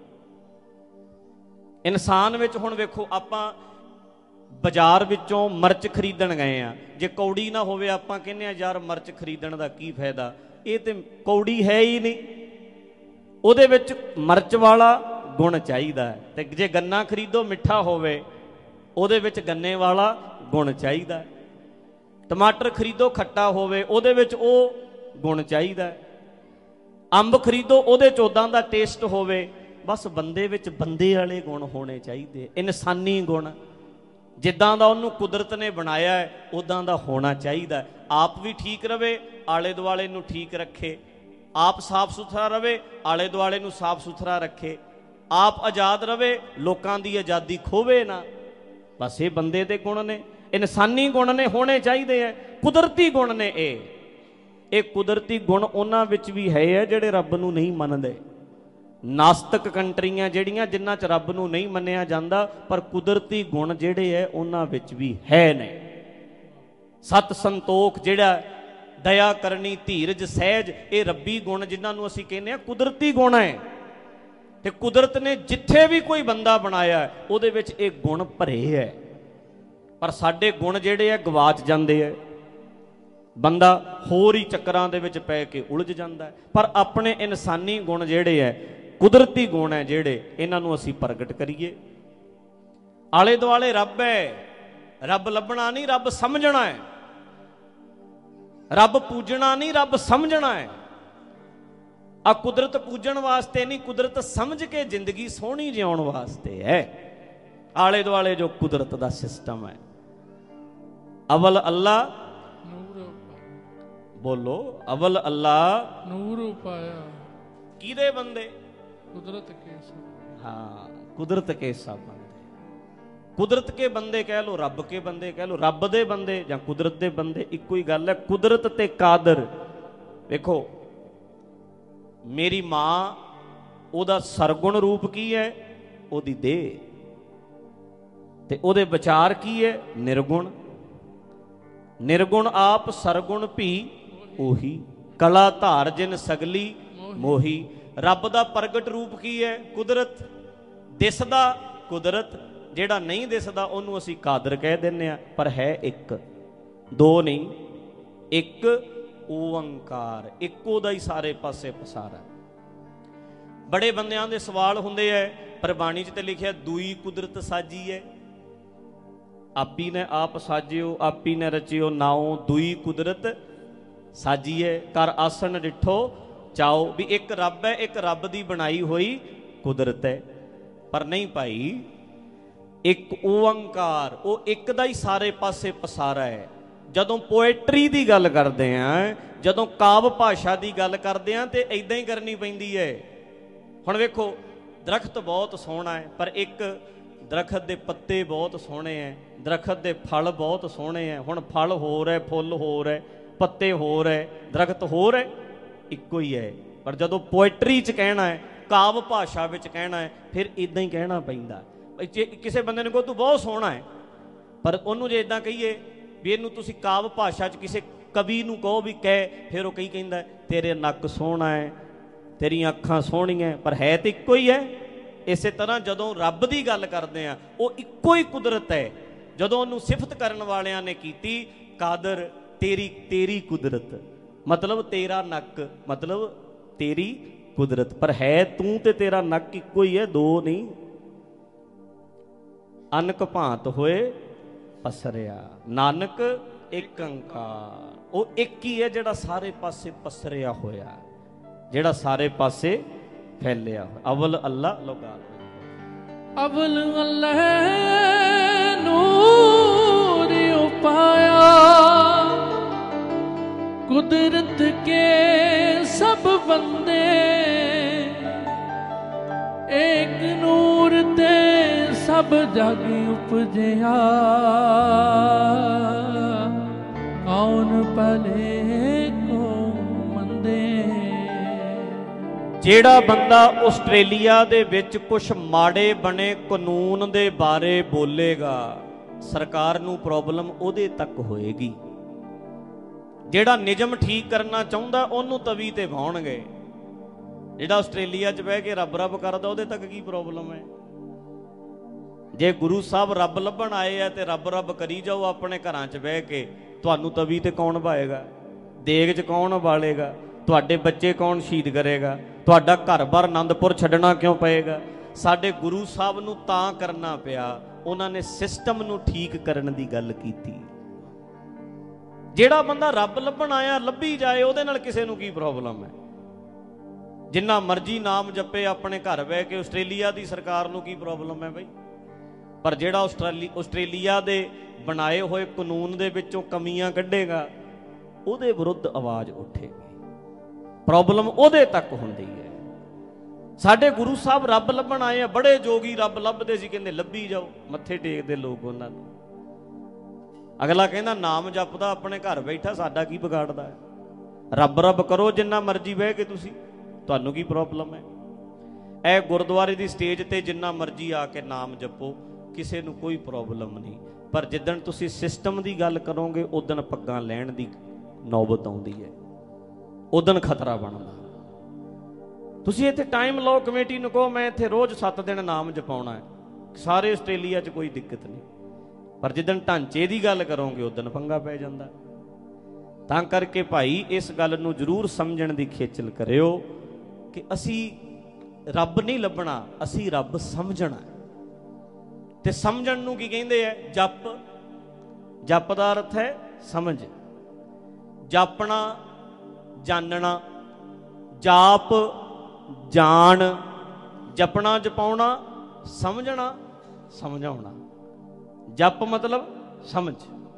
ਇਨਸਾਨ ਵਿੱਚ ਹੁਣ ਵੇਖੋ, ਆਪਾਂ ਬਾਜ਼ਾਰ ਵਿੱਚੋਂ ਮਿਰਚ ਖਰੀਦਣ ਗਏ ਆ, ਜੇ ਕੌੜੀ ਨਾ ਹੋਵੇ ਆਪਾਂ ਕਹਿੰਦੇ ਆ ਯਾਰ ਮਿਰਚ ਖਰੀਦਣ ਦਾ ਕੀ ਫਾਇਦਾ, ਇਹ ਤੇ ਕੌੜੀ ਹੈ ਹੀ ਨਹੀਂ, ਉਹਦੇ ਵਿੱਚ ਮਿਰਚ ਵਾਲਾ ਗੁਣ ਚਾਹੀਦਾ ਹੈ। ਤੇ ਜੇ ਗੰਨਾ ਖਰੀਦੋ ਮਿੱਠਾ ਹੋਵੇ, ਉਹਦੇ ਵਿੱਚ ਗੰਨੇ ਵਾਲਾ ਗੁਣ ਚਾਹੀਦਾ ਹੈ। ਟਮਾਟਰ ਖਰੀਦੋ ਖੱਟਾ ਹੋਵੇ, ਉਹਦੇ ਵਿੱਚ ਉਹ ਗੁਣ ਚਾਹੀਦਾ ਹੈ। ਅੰਬ ਖਰੀਦੋ, ਉਹਦੇ 'ਚ ਉੱਦਾਂ ਦਾ ਟੇਸਟ ਹੋਵੇ। ਬਸ ਬੰਦੇ ਵਿੱਚ ਬੰਦੇ ਵਾਲੇ ਗੁਣ ਹੋਣੇ ਚਾਹੀਦੇ, ਇਨਸਾਨੀ ਗੁਣ। ਜਿੱਦਾਂ ਦਾ ਉਹਨੂੰ ਕੁਦਰਤ ਨੇ ਬਣਾਇਆ ਹੈ ਉੱਦਾਂ ਦਾ ਹੋਣਾ ਚਾਹੀਦਾ। ਆਪ ਵੀ ਠੀਕ ਰਵੇ, ਆਲੇ ਦੁਆਲੇ ਨੂੰ ਠੀਕ ਰੱਖੇ, ਆਪ ਸਾਫ ਸੁਥਰਾ ਰਵੇ, ਆਲੇ ਦੁਆਲੇ ਨੂੰ ਸਾਫ ਸੁਥਰਾ ਰੱਖੇ, ਆਪ ਆਜ਼ਾਦ ਰਵੇ, ਲੋਕਾਂ ਦੀ ਆਜ਼ਾਦੀ ਖੋਵੇ ਨਾ। ਬਸ ਇਹ ਬੰਦੇ ਦੇ ਗੁਣ ਨੇ, ਇਨਸਾਨੀ ਗੁਣ ਨੇ, ਹੋਣੇ ਚਾਹੀਦੇ ਹੈ। ਕੁਦਰਤੀ ਗੁਣ ਨੇ ਇਹ ਇਹ ਕੁਦਰਤੀ ਗੁਣ ਉਹਨਾਂ ਵਿੱਚ ਵੀ ਹੈ ਹੈ ਜਿਹੜੇ ਰੱਬ ਨੂੰ ਨਹੀਂ ਮੰਨਦੇ। ਨਾਸਤਕ ਕੰਟਰੀਆਂ ਜਿਹੜੀਆਂ ਜਿਨ੍ਹਾਂ 'ਚ ਰੱਬ ਨੂੰ ਨਹੀਂ ਮੰਨਿਆ ਜਾਂਦਾ, ਪਰ ਕੁਦਰਤੀ ਗੁਣ ਜਿਹੜੇ ਹੈ ਉਹਨਾਂ ਵਿੱਚ ਵੀ ਹੈ ਨੇ। ਸਤ ਸੰਤੋਖ ਜਿਹੜਾ, ਦਇਆ ਕਰਨੀ, ਧੀਰਜ, ਸਹਿਜ, ਇਹ ਰੱਬੀ ਗੁਣ ਜਿਨ੍ਹਾਂ ਨੂੰ ਅਸੀਂ ਕਹਿੰਦੇ ਹਾਂ ਕੁਦਰਤੀ ਗੁਣ ਹੈ। ਤੇ ਕੁਦਰਤ ਨੇ ਜਿੱਥੇ ਵੀ ਕੋਈ ਬੰਦਾ ਬਣਾਇਆ ਉਹਦੇ ਵਿੱਚ ਇਹ ਗੁਣ ਭਰੇ ਹੈ। ਪਰ ਸਾਡੇ ਗੁਣ ਜਿਹੜੇ ਆ ਗਵਾਚ ਜਾਂਦੇ ਹੈ, ਬੰਦਾ ਹੋਰ ਹੀ ਚੱਕਰਾਂ ਦੇ ਵਿੱਚ ਪੈ ਕੇ ਉਲਝ ਜਾਂਦਾ ਹੈ। ਪਰ ਆਪਣੇ ਇਨਸਾਨੀ ਗੁਣ ਜਿਹੜੇ ਹੈ, ਕੁਦਰਤੀ ਗੁਣ ਹੈ ਜਿਹੜੇ, ਇਹਨਾਂ ਨੂੰ ਅਸੀਂ ਪ੍ਰਗਟ ਕਰੀਏ। ਆਲੇ ਦੁਆਲੇ ਰੱਬ ਹੈ, ਰੱਬ ਲੱਭਣਾ ਨਹੀਂ, ਰੱਬ ਸਮਝਣਾ ਹੈ। ਰੱਬ ਪੂਜਣਾ ਨਹੀਂ, ਰੱਬ ਸਮਝਣਾ ਹੈ। ਆ ਕੁਦਰਤ ਪੂਜਣ ਵਾਸਤੇ ਨਹੀਂ, ਕੁਦਰਤ ਸਮਝ ਕੇ ਜ਼ਿੰਦਗੀ ਸੋਹਣੀ ਜਿਉਣ ਵਾਸਤੇ ਹੈ। ਆਲੇ ਦੁਆਲੇ ਜੋ ਕੁਦਰਤ ਦਾ ਸਿਸਟਮ ਹੈ। ਅਵਲ ਅੱਲਾ, ਬੋਲੋ, ਅਵਲ ਅੱਲਾ ਨੂਰ ਪਾਇਆ, ਕਿਹਦੇ ਬੰਦੇ? ਕੁਦਰਤ ਕੇ ਸਭ। ਹਾਂ, ਕੁਦਰਤ ਕੇ ਸਭ ਬੰਦੇ। ਕੁਦਰਤ ਕੇ ਬੰਦੇ ਕਹਿ ਲੋ, ਰੱਬ ਕੇ ਬੰਦੇ ਕਹਿ ਲੋ, ਰੱਬ ਦੇ ਬੰਦੇ ਜਾਂ ਕੁਦਰਤ ਦੇ ਬੰਦੇ, ਇੱਕੋ ਹੀ ਗੱਲ ਹੈ। ਕੁਦਰਤ ਤੇ ਕਾਦਰ। ਵੇਖੋ, ਮੇਰੀ ਮਾਂ, ਉਹਦਾ ਸਰਗੁਣ ਰੂਪ ਕੀ ਹੈ? ਉਹਦੀ ਦੇਹ। ਤੇ ਉਹਦੇ ਵਿਚਾਰ ਕੀ ਹੈ? ਨਿਰਗੁਣ। ਨਿਰਗੁਣ ਆਪ, ਸਰਗੁਣ ਭੀ ਉਹੀ, ਕਲਾ ਧਾਰ ਜਿਨ ਸਗਲੀ ਮੋਹੀ। ਰੱਬ ਦਾ ਪ੍ਰਗਟ ਰੂਪ ਕੀ ਹੈ? ਕੁਦਰਤ। ਦਿਸਦਾ ਕੁਦਰਤ, ਜਿਹੜਾ ਨਹੀਂ ਦਿਸਦਾ ਉਹਨੂੰ ਅਸੀਂ ਕਾਦਰ ਕਹਿ ਦਿੰਦੇ ਹਾਂ, ਪਰ ਹੈ ਇੱਕ, ਦੋ ਨਹੀਂ, ਇੱਕ ਓੰਕਾਰ, ਇੱਕੋ ਦਾ ਹੀ ਸਾਰੇ ਪਾਸੇ ਪਸਾਰਾ। ਬੜੇ ਬੰਦਿਆਂ ਦੇ ਸਵਾਲ ਹੁੰਦੇ ਐ, ਪਰ ਬਾਣੀ 'ਚ ਤੇ ਲਿਖਿਆ ਦੂਈ ਕੁਦਰਤ ਸਾਜੀ ਹੈ, ਆਪੀ ਨੇ ਆਪ ਸਾਜਿਓ, ਆਪੀ ਨੇ ਰਚਿਓ ਨਾਉ, ਦੂਈ ਕੁਦਰਤ ਸਾਜੀਏ, ਕਰ ਆਸਣ ਡਿਠੋ ਚਾਓ। ਵੀ ਇੱਕ ਰੱਬ ਹੈ, ਇੱਕ ਰੱਬ ਦੀ ਬਣਾਈ ਹੋਈ ਕੁਦਰਤ ਹੈ। ਪਰ ਨਹੀਂ ਭਾਈ, ਇੱਕ ਓੰਕਾਰ, ਉਹ ਇੱਕ ਦਾ ਹੀ ਸਾਰੇ ਪਾਸੇ ਪਸਾਰਾ ਹੈ। ਜਦੋਂ ਪੋਇਟਰੀ ਦੀ ਗੱਲ ਕਰਦੇ ਹਾਂ, ਜਦੋਂ ਕਾਵ ਭਾਸ਼ਾ ਦੀ ਗੱਲ ਕਰਦੇ ਹਾਂ, ਤੇ ਇਦਾਂ ਹੀ ਕਰਨੀ ਪੈਂਦੀ ਹੈ। ਹੁਣ ਵੇਖੋ, ਦਰਖਤ ਬਹੁਤ ਸੋਹਣਾ ਹੈ, ਪਰ ਇੱਕ ਦਰਖਤ ਦੇ ਪੱਤੇ ਬਹੁਤ ਸੋਹਣੇ ਹੈ, ਦਰਖਤ ਦੇ ਫਲ ਬਹੁਤ ਸੋਹਣੇ ਹੈ। ਹੁਣ ਫਲ ਹੋਰ ਹੈ, ਫੁੱਲ ਹੋਰ ਹੈ, ਪੱਤੇ ਹੋਰ ਹੈ, ਦਰਖਤ ਹੋਰ ਹੈ, ਇੱਕੋ ਹੀ ਹੈ। ਪਰ ਜਦੋਂ ਪੋਇਟਰੀ 'ਚ ਕਹਿਣਾ ਹੈ, ਕਾਵ ਭਾਸ਼ਾ ਵਿੱਚ ਕਹਿਣਾ ਹੈ, ਫਿਰ ਇੱਦਾਂ ਹੀ ਕਹਿਣਾ ਪੈਂਦਾ। ਜੇ ਕਿਸੇ ਬੰਦੇ ਨੂੰ ਕਹੋ ਤੂੰ ਬਹੁਤ ਸੋਹਣਾ ਹੈ, ਪਰ ਉਹਨੂੰ ਜੇ ਇੱਦਾਂ ਕਹੀਏ ਵੀ ਇਹਨੂੰ ਤੁਸੀਂ ਕਾਵ ਭਾਸ਼ਾ 'ਚ ਕਿਸੇ ਕਵੀ ਨੂੰ ਕਹੋ ਵੀ ਕਹਿ, ਫਿਰ ਉਹ ਕਈ ਕਹਿੰਦਾ ਤੇਰੇ ਨੱਕ ਸੋਹਣਾ ਹੈ, ਤੇਰੀਆਂ ਅੱਖਾਂ ਸੋਹਣੀਆਂ, ਪਰ ਹੈ ਤਾਂ ਇੱਕੋ ਹੀ ਹੈ। ਇਸੇ ਤਰ੍ਹਾਂ ਜਦੋਂ ਰੱਬ ਦੀ ਗੱਲ ਕਰਦੇ ਹਾਂ, ਉਹ ਇੱਕੋ ਹੀ ਕੁਦਰਤ ਹੈ। ਜਦੋਂ ਉਹਨੂੰ ਸਿਫਤ ਕਰਨ ਵਾਲਿਆਂ ਨੇ ਕੀਤੀ ਕਾਦਰ, ਤੇਰੀ ਤੇਰੀ ਕੁਦਰਤ, ਮਤਲਬ ਤੇਰਾ ਨੱਕ, ਮਤਲਬ ਤੇਰੀ ਕੁਦਰਤ, ਪਰ ਹੈ ਤੂੰ ਤੇ ਤੇਰਾ ਨੱਕ ਇੱਕੋ ਹੀ ਹੈ, ਦੋ ਨਹੀਂ। ਅਨਕ ਭਾਂਤ ਹੋਏ ਪਸਰਿਆ, ਨਾਨਕ ਇੱਕ ਓੰਕਾਰ, ਉਹ ਇੱਕ ਹੀ ਹੈ ਜਿਹੜਾ ਸਾਰੇ ਪਾਸੇ ਪਸਰਿਆ ਹੋਇਆ, ਜਿਹੜਾ ਸਾਰੇ ਪਾਸੇ ਫੈਲਿਆ ਹੋਇਆ। ਅਵਲ ਅੱਲਾ ਲੋਗਾ, ਅਵਲ ਅੱਲਾਹ ਨੂਰ ਉਪਾਇਆ, ਕੁਦਰਤ ਕੇ ਸਭ ਬੰਦੇ, ਏਕ ਨੂਰ ਤੇ ਸਭ ਜਗ ਉਪਜਿਆ, ਕੌਣ ਭਲੇ ਕੋ ਮੰਦੇ। ਜਿਹੜਾ ਬੰਦਾ ਆਸਟ੍ਰੇਲੀਆ ਦੇ ਵਿੱਚ ਕੁਛ ਮਾੜੇ ਬਣੇ ਕਾਨੂੰਨ ਦੇ ਬਾਰੇ ਬੋਲੇਗਾ, ਸਰਕਾਰ ਨੂੰ ਪ੍ਰੋਬਲਮ ਉਹਦੇ ਤੱਕ ਹੋਏਗੀ। ਜਿਹੜਾ ਨਿਯਮ ਠੀਕ ਕਰਨਾ ਚਾਹੁੰਦਾ ਉਹਨੂੰ ਤਵੀ ਤੇ ਵਾਉਣਗੇ। ਜਿਹੜਾ ਆਸਟ੍ਰੇਲੀਆ 'ਚ ਬਹਿ ਕੇ ਰੱਬ ਰੱਬ ਕਰਦਾ, ਉਹਦੇ ਤੱਕ ਕੀ ਪ੍ਰੋਬਲਮ ਹੈ? ਜੇ ਗੁਰੂ ਸਾਹਿਬ ਰੱਬ ਲੱਭਣ ਆਏ ਆ ਤੇ ਰੱਬ ਰੱਬ ਕਰੀ ਜਾਓ ਆਪਣੇ ਘਰਾਂ 'ਚ ਬਹਿ ਕੇ, ਤੁਹਾਨੂੰ ਤਵੀ ਤੇ ਕੌਣ ਭਾਏਗਾ? ਦੇਗ 'ਚ ਕੌਣ ਉਬਾਲੇਗਾ? ਤੁਹਾਡੇ ਬੱਚੇ ਕੌਣ ਸ਼ਹੀਦ ਕਰੇਗਾ? ਤੁਹਾਡਾ ਘਰ-ਬਾਰ ਆਨੰਦਪੁਰ ਛੱਡਣਾ ਕਿਉਂ ਪਏਗਾ? ਸਾਡੇ ਗੁਰੂ ਸਾਹਿਬ ਨੂੰ ਤਾਂ ਕਰਨਾ ਪਿਆ, ਉਹਨਾਂ ਨੇ ਸਿਸਟਮ ਨੂੰ ਠੀਕ ਕਰਨ ਦੀ ਗੱਲ ਕੀਤੀ। ਜਿਹੜਾ ਬੰਦਾ ਰੱਬ ਲੱਭਣ ਆਇਆ ਲੱਭੀ ਜਾਏ, ਉਹਦੇ ਨਾਲ ਕਿਸੇ ਨੂੰ ਕੀ ਪ੍ਰੋਬਲਮ ਹੈ? ਜਿੰਨਾ ਮਰਜ਼ੀ ਨਾਮ ਜਪੇ ਆਪਣੇ ਘਰ ਬਹਿ ਕੇ, ਆਸਟ੍ਰੇਲੀਆ ਦੀ ਸਰਕਾਰ ਨੂੰ ਕੀ ਪ੍ਰੋਬਲਮ ਹੈ ਬਈ? ਪਰ ਜਿਹੜਾ ਆਸਟ੍ਰੇਲੀ ਆਸਟ੍ਰੇਲੀਆ ਦੇ ਬਣਾਏ ਹੋਏ ਕਾਨੂੰਨ ਦੇ ਵਿੱਚੋਂ ਕਮੀਆਂ ਕੱਢੇਗਾ, ਉਹਦੇ ਵਿਰੁੱਧ ਆਵਾਜ਼ ਉੱਠੇਗੀ। ਪ੍ਰੋਬਲਮ ਉਹਦੇ ਤੱਕ ਹੁੰਦੀ ਹੈ। ਸਾਡੇ ਗੁਰੂ ਸਾਹਿਬ ਰੱਬ ਲੱਭਣ ਆਏ ਆ, ਬੜੇ ਜੋਗੀ ਰੱਬ ਲੱਭਦੇ ਸੀ, ਕਹਿੰਦੇ ਲੱਭੀ ਜਾਓ, ਮੱਥੇ ਟੇਕਦੇ ਲੋਕ ਉਹਨਾਂ ਨੂੰ। ਅਗਲਾ ਕਹਿੰਦਾ ਨਾਮ ਜਪਦਾ ਆਪਣੇ ਘਰ ਬੈਠਾ, ਸਾਡਾ ਕੀ ਵਿਗਾੜਦਾ ਹੈ? ਰੱਬ ਰੱਬ ਕਰੋ ਜਿੰਨਾ ਮਰਜ਼ੀ ਬਹਿ ਕੇ ਤੁਸੀਂ, ਤੁਹਾਨੂੰ ਕੀ ਪ੍ਰੋਬਲਮ ਹੈ? ਇਹ ਗੁਰਦੁਆਰੇ ਦੀ ਸਟੇਜ ਤੇ ਜਿੰਨਾ ਮਰਜ਼ੀ ਆ ਕੇ ਨਾਮ ਜਪੋ, ਕਿਸੇ ਨੂੰ ਕੋਈ ਪ੍ਰੋਬਲਮ ਨਹੀਂ। ਪਰ ਜਿੱਦਣ ਤੁਸੀਂ ਸਿਸਟਮ ਦੀ ਗੱਲ ਕਰੋਗੇ, ਉਦਣ ਪੱਗਾਂ ਲੈਣ ਦੀ ਨੌਬਤ ਆਉਂਦੀ ਹੈ, ਉਦਣ ਖਤਰਾ ਬਣਦਾ। ਤੁਸੀਂ ਇੱਥੇ ਟਾਈਮ ਲਓ, ਕਮੇਟੀ ਨੂੰ ਕਹੋ ਮੈਂ ਇੱਥੇ ਰੋਜ਼ ਸੱਤ ਦਿਨ ਨਾਮ ਜਪਾਉਣਾ ਹੈ, ਸਾਰੇ ਆਸਟ੍ਰੇਲੀਆ 'ਚ ਕੋਈ ਦਿੱਕਤ ਨਹੀਂ। ਪਰ ਜਿੱਦਣ ਢਾਂਚੇ ਦੀ ਗੱਲ ਕਰੋਗੇ, ਉਦਣ ਪੰਗਾ ਪੈ ਜਾਂਦਾ। ਤਾਂ ਕਰਕੇ ਭਾਈ ਇਸ ਗੱਲ ਨੂੰ ਜ਼ਰੂਰ ਸਮਝਣ ਦੀ ਖੇਚਲ ਕਰਿਓ ਕਿ ਅਸੀਂ ਰੱਬ ਨਹੀਂ ਲੱਭਣਾ, ਅਸੀਂ ਰੱਬ ਸਮਝਣਾ। ਤੇ ਸਮਝਣ ਨੂੰ ਕੀ ਕਹਿੰਦੇ ਆ? ਜਪ। ਜਪ ਦਾ ਅਰਥ ਹੈ ਸਮਝ, ਜਾਪਣਾ, ਜਾਣਨਾ। ਜਾਪ ਜਾਣ, ਜਪਣਾ ਜਪਾਉਣਾ, ਸਮਝਣਾ ਸਮਝਾਉਣਾ। ਜਪ ਮਤਲਬ ਸਮਝ।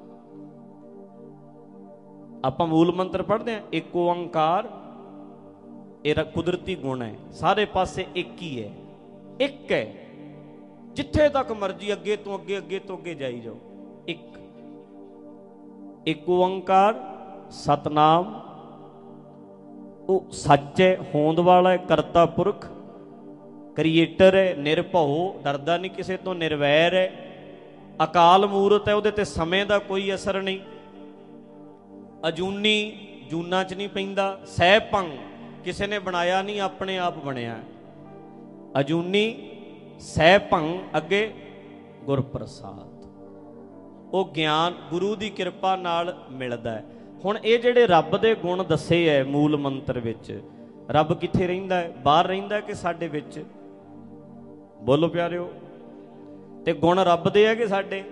ਆਪਾਂ ਮੂਲ ਮੰਤਰ ਪੜ੍ਹਦੇ ਹਾਂ, ਇੱਕ ਓੰਕਾਰ, ਇਹ ਕੁਦਰਤੀ ਗੁਣ ਹੈ, ਸਾਰੇ ਪਾਸੇ ਇੱਕ ਹੀ ਹੈ, ਇੱਕ ਹੈ। ਜਿੱਥੇ ਤੱਕ ਮਰਜ਼ੀ ਅੱਗੇ ਤੋਂ ਅੱਗੇ ਅੱਗੇ ਤੋਂ ਅੱਗੇ ਜਾਈ ਜਾਓ, ਇੱਕ। ਇੱਕ ਓੰਕਾਰ ਸਤਨਾਮ, ਉਹ ਸੱਚ ਹੈ, ਹੋਂਦ ਵਾਲਾ ਹੈ, ਕਰਤਾ ਪੁਰਖ, ਕ੍ਰੀਏਟਰ ਹੈ, ਨਿਰਭਉ, ਡਰਦਾ ਨਹੀਂ ਕਿਸੇ ਤੋਂ, ਨਿਰਵੈਰ ਹੈ, ਅਕਾਲ ਮੂਰਤ ਹੈ, ਉਹਦੇ ਤੇ ਸਮੇਂ ਦਾ ਕੋਈ ਅਸਰ ਨਹੀਂ, ਅਜੂਨੀ, ਜੂਨਾਂ 'ਚ ਨਹੀਂ ਪੈਂਦਾ, ਸਹਿ ਭੰਗ, ਕਿਸੇ ਨੇ ਬਣਾਇਆ ਨਹੀਂ, ਆਪਣੇ ਆਪ ਬਣਿਆ, ਅਜੂਨੀ ਸਹਿ ਭੰਗ ਅੱਗੇ ਗੁਰ ਪ੍ਰਸਾਦ। ਉਹ ਗਿਆਨ ਗੁਰੂ ਦੀ ਕਿਰਪਾ ਨਾਲ ਮਿਲਦਾ ਹੈ। ਹੁਣ ਇਹ ਜਿਹੜੇ ਰੱਬ ਦੇ ਗੁਣ ਦੱਸੇ ਹੈ ਮੂਲ ਮੰਤਰ ਵਿੱਚ, ਰੱਬ ਕਿੱਥੇ ਰਹਿੰਦਾ ਹੈ? ਬਾਹਰ ਰਹਿੰਦਾ ਕਿ ਸਾਡੇ ਵਿੱਚ? ਬੋਲੋ ਪਿਆਰਿਓ। ਤੇ ਗੁਣ ਰੱਬ ਦੇ ਹੈ ਕਿ ਸਾਡੇ?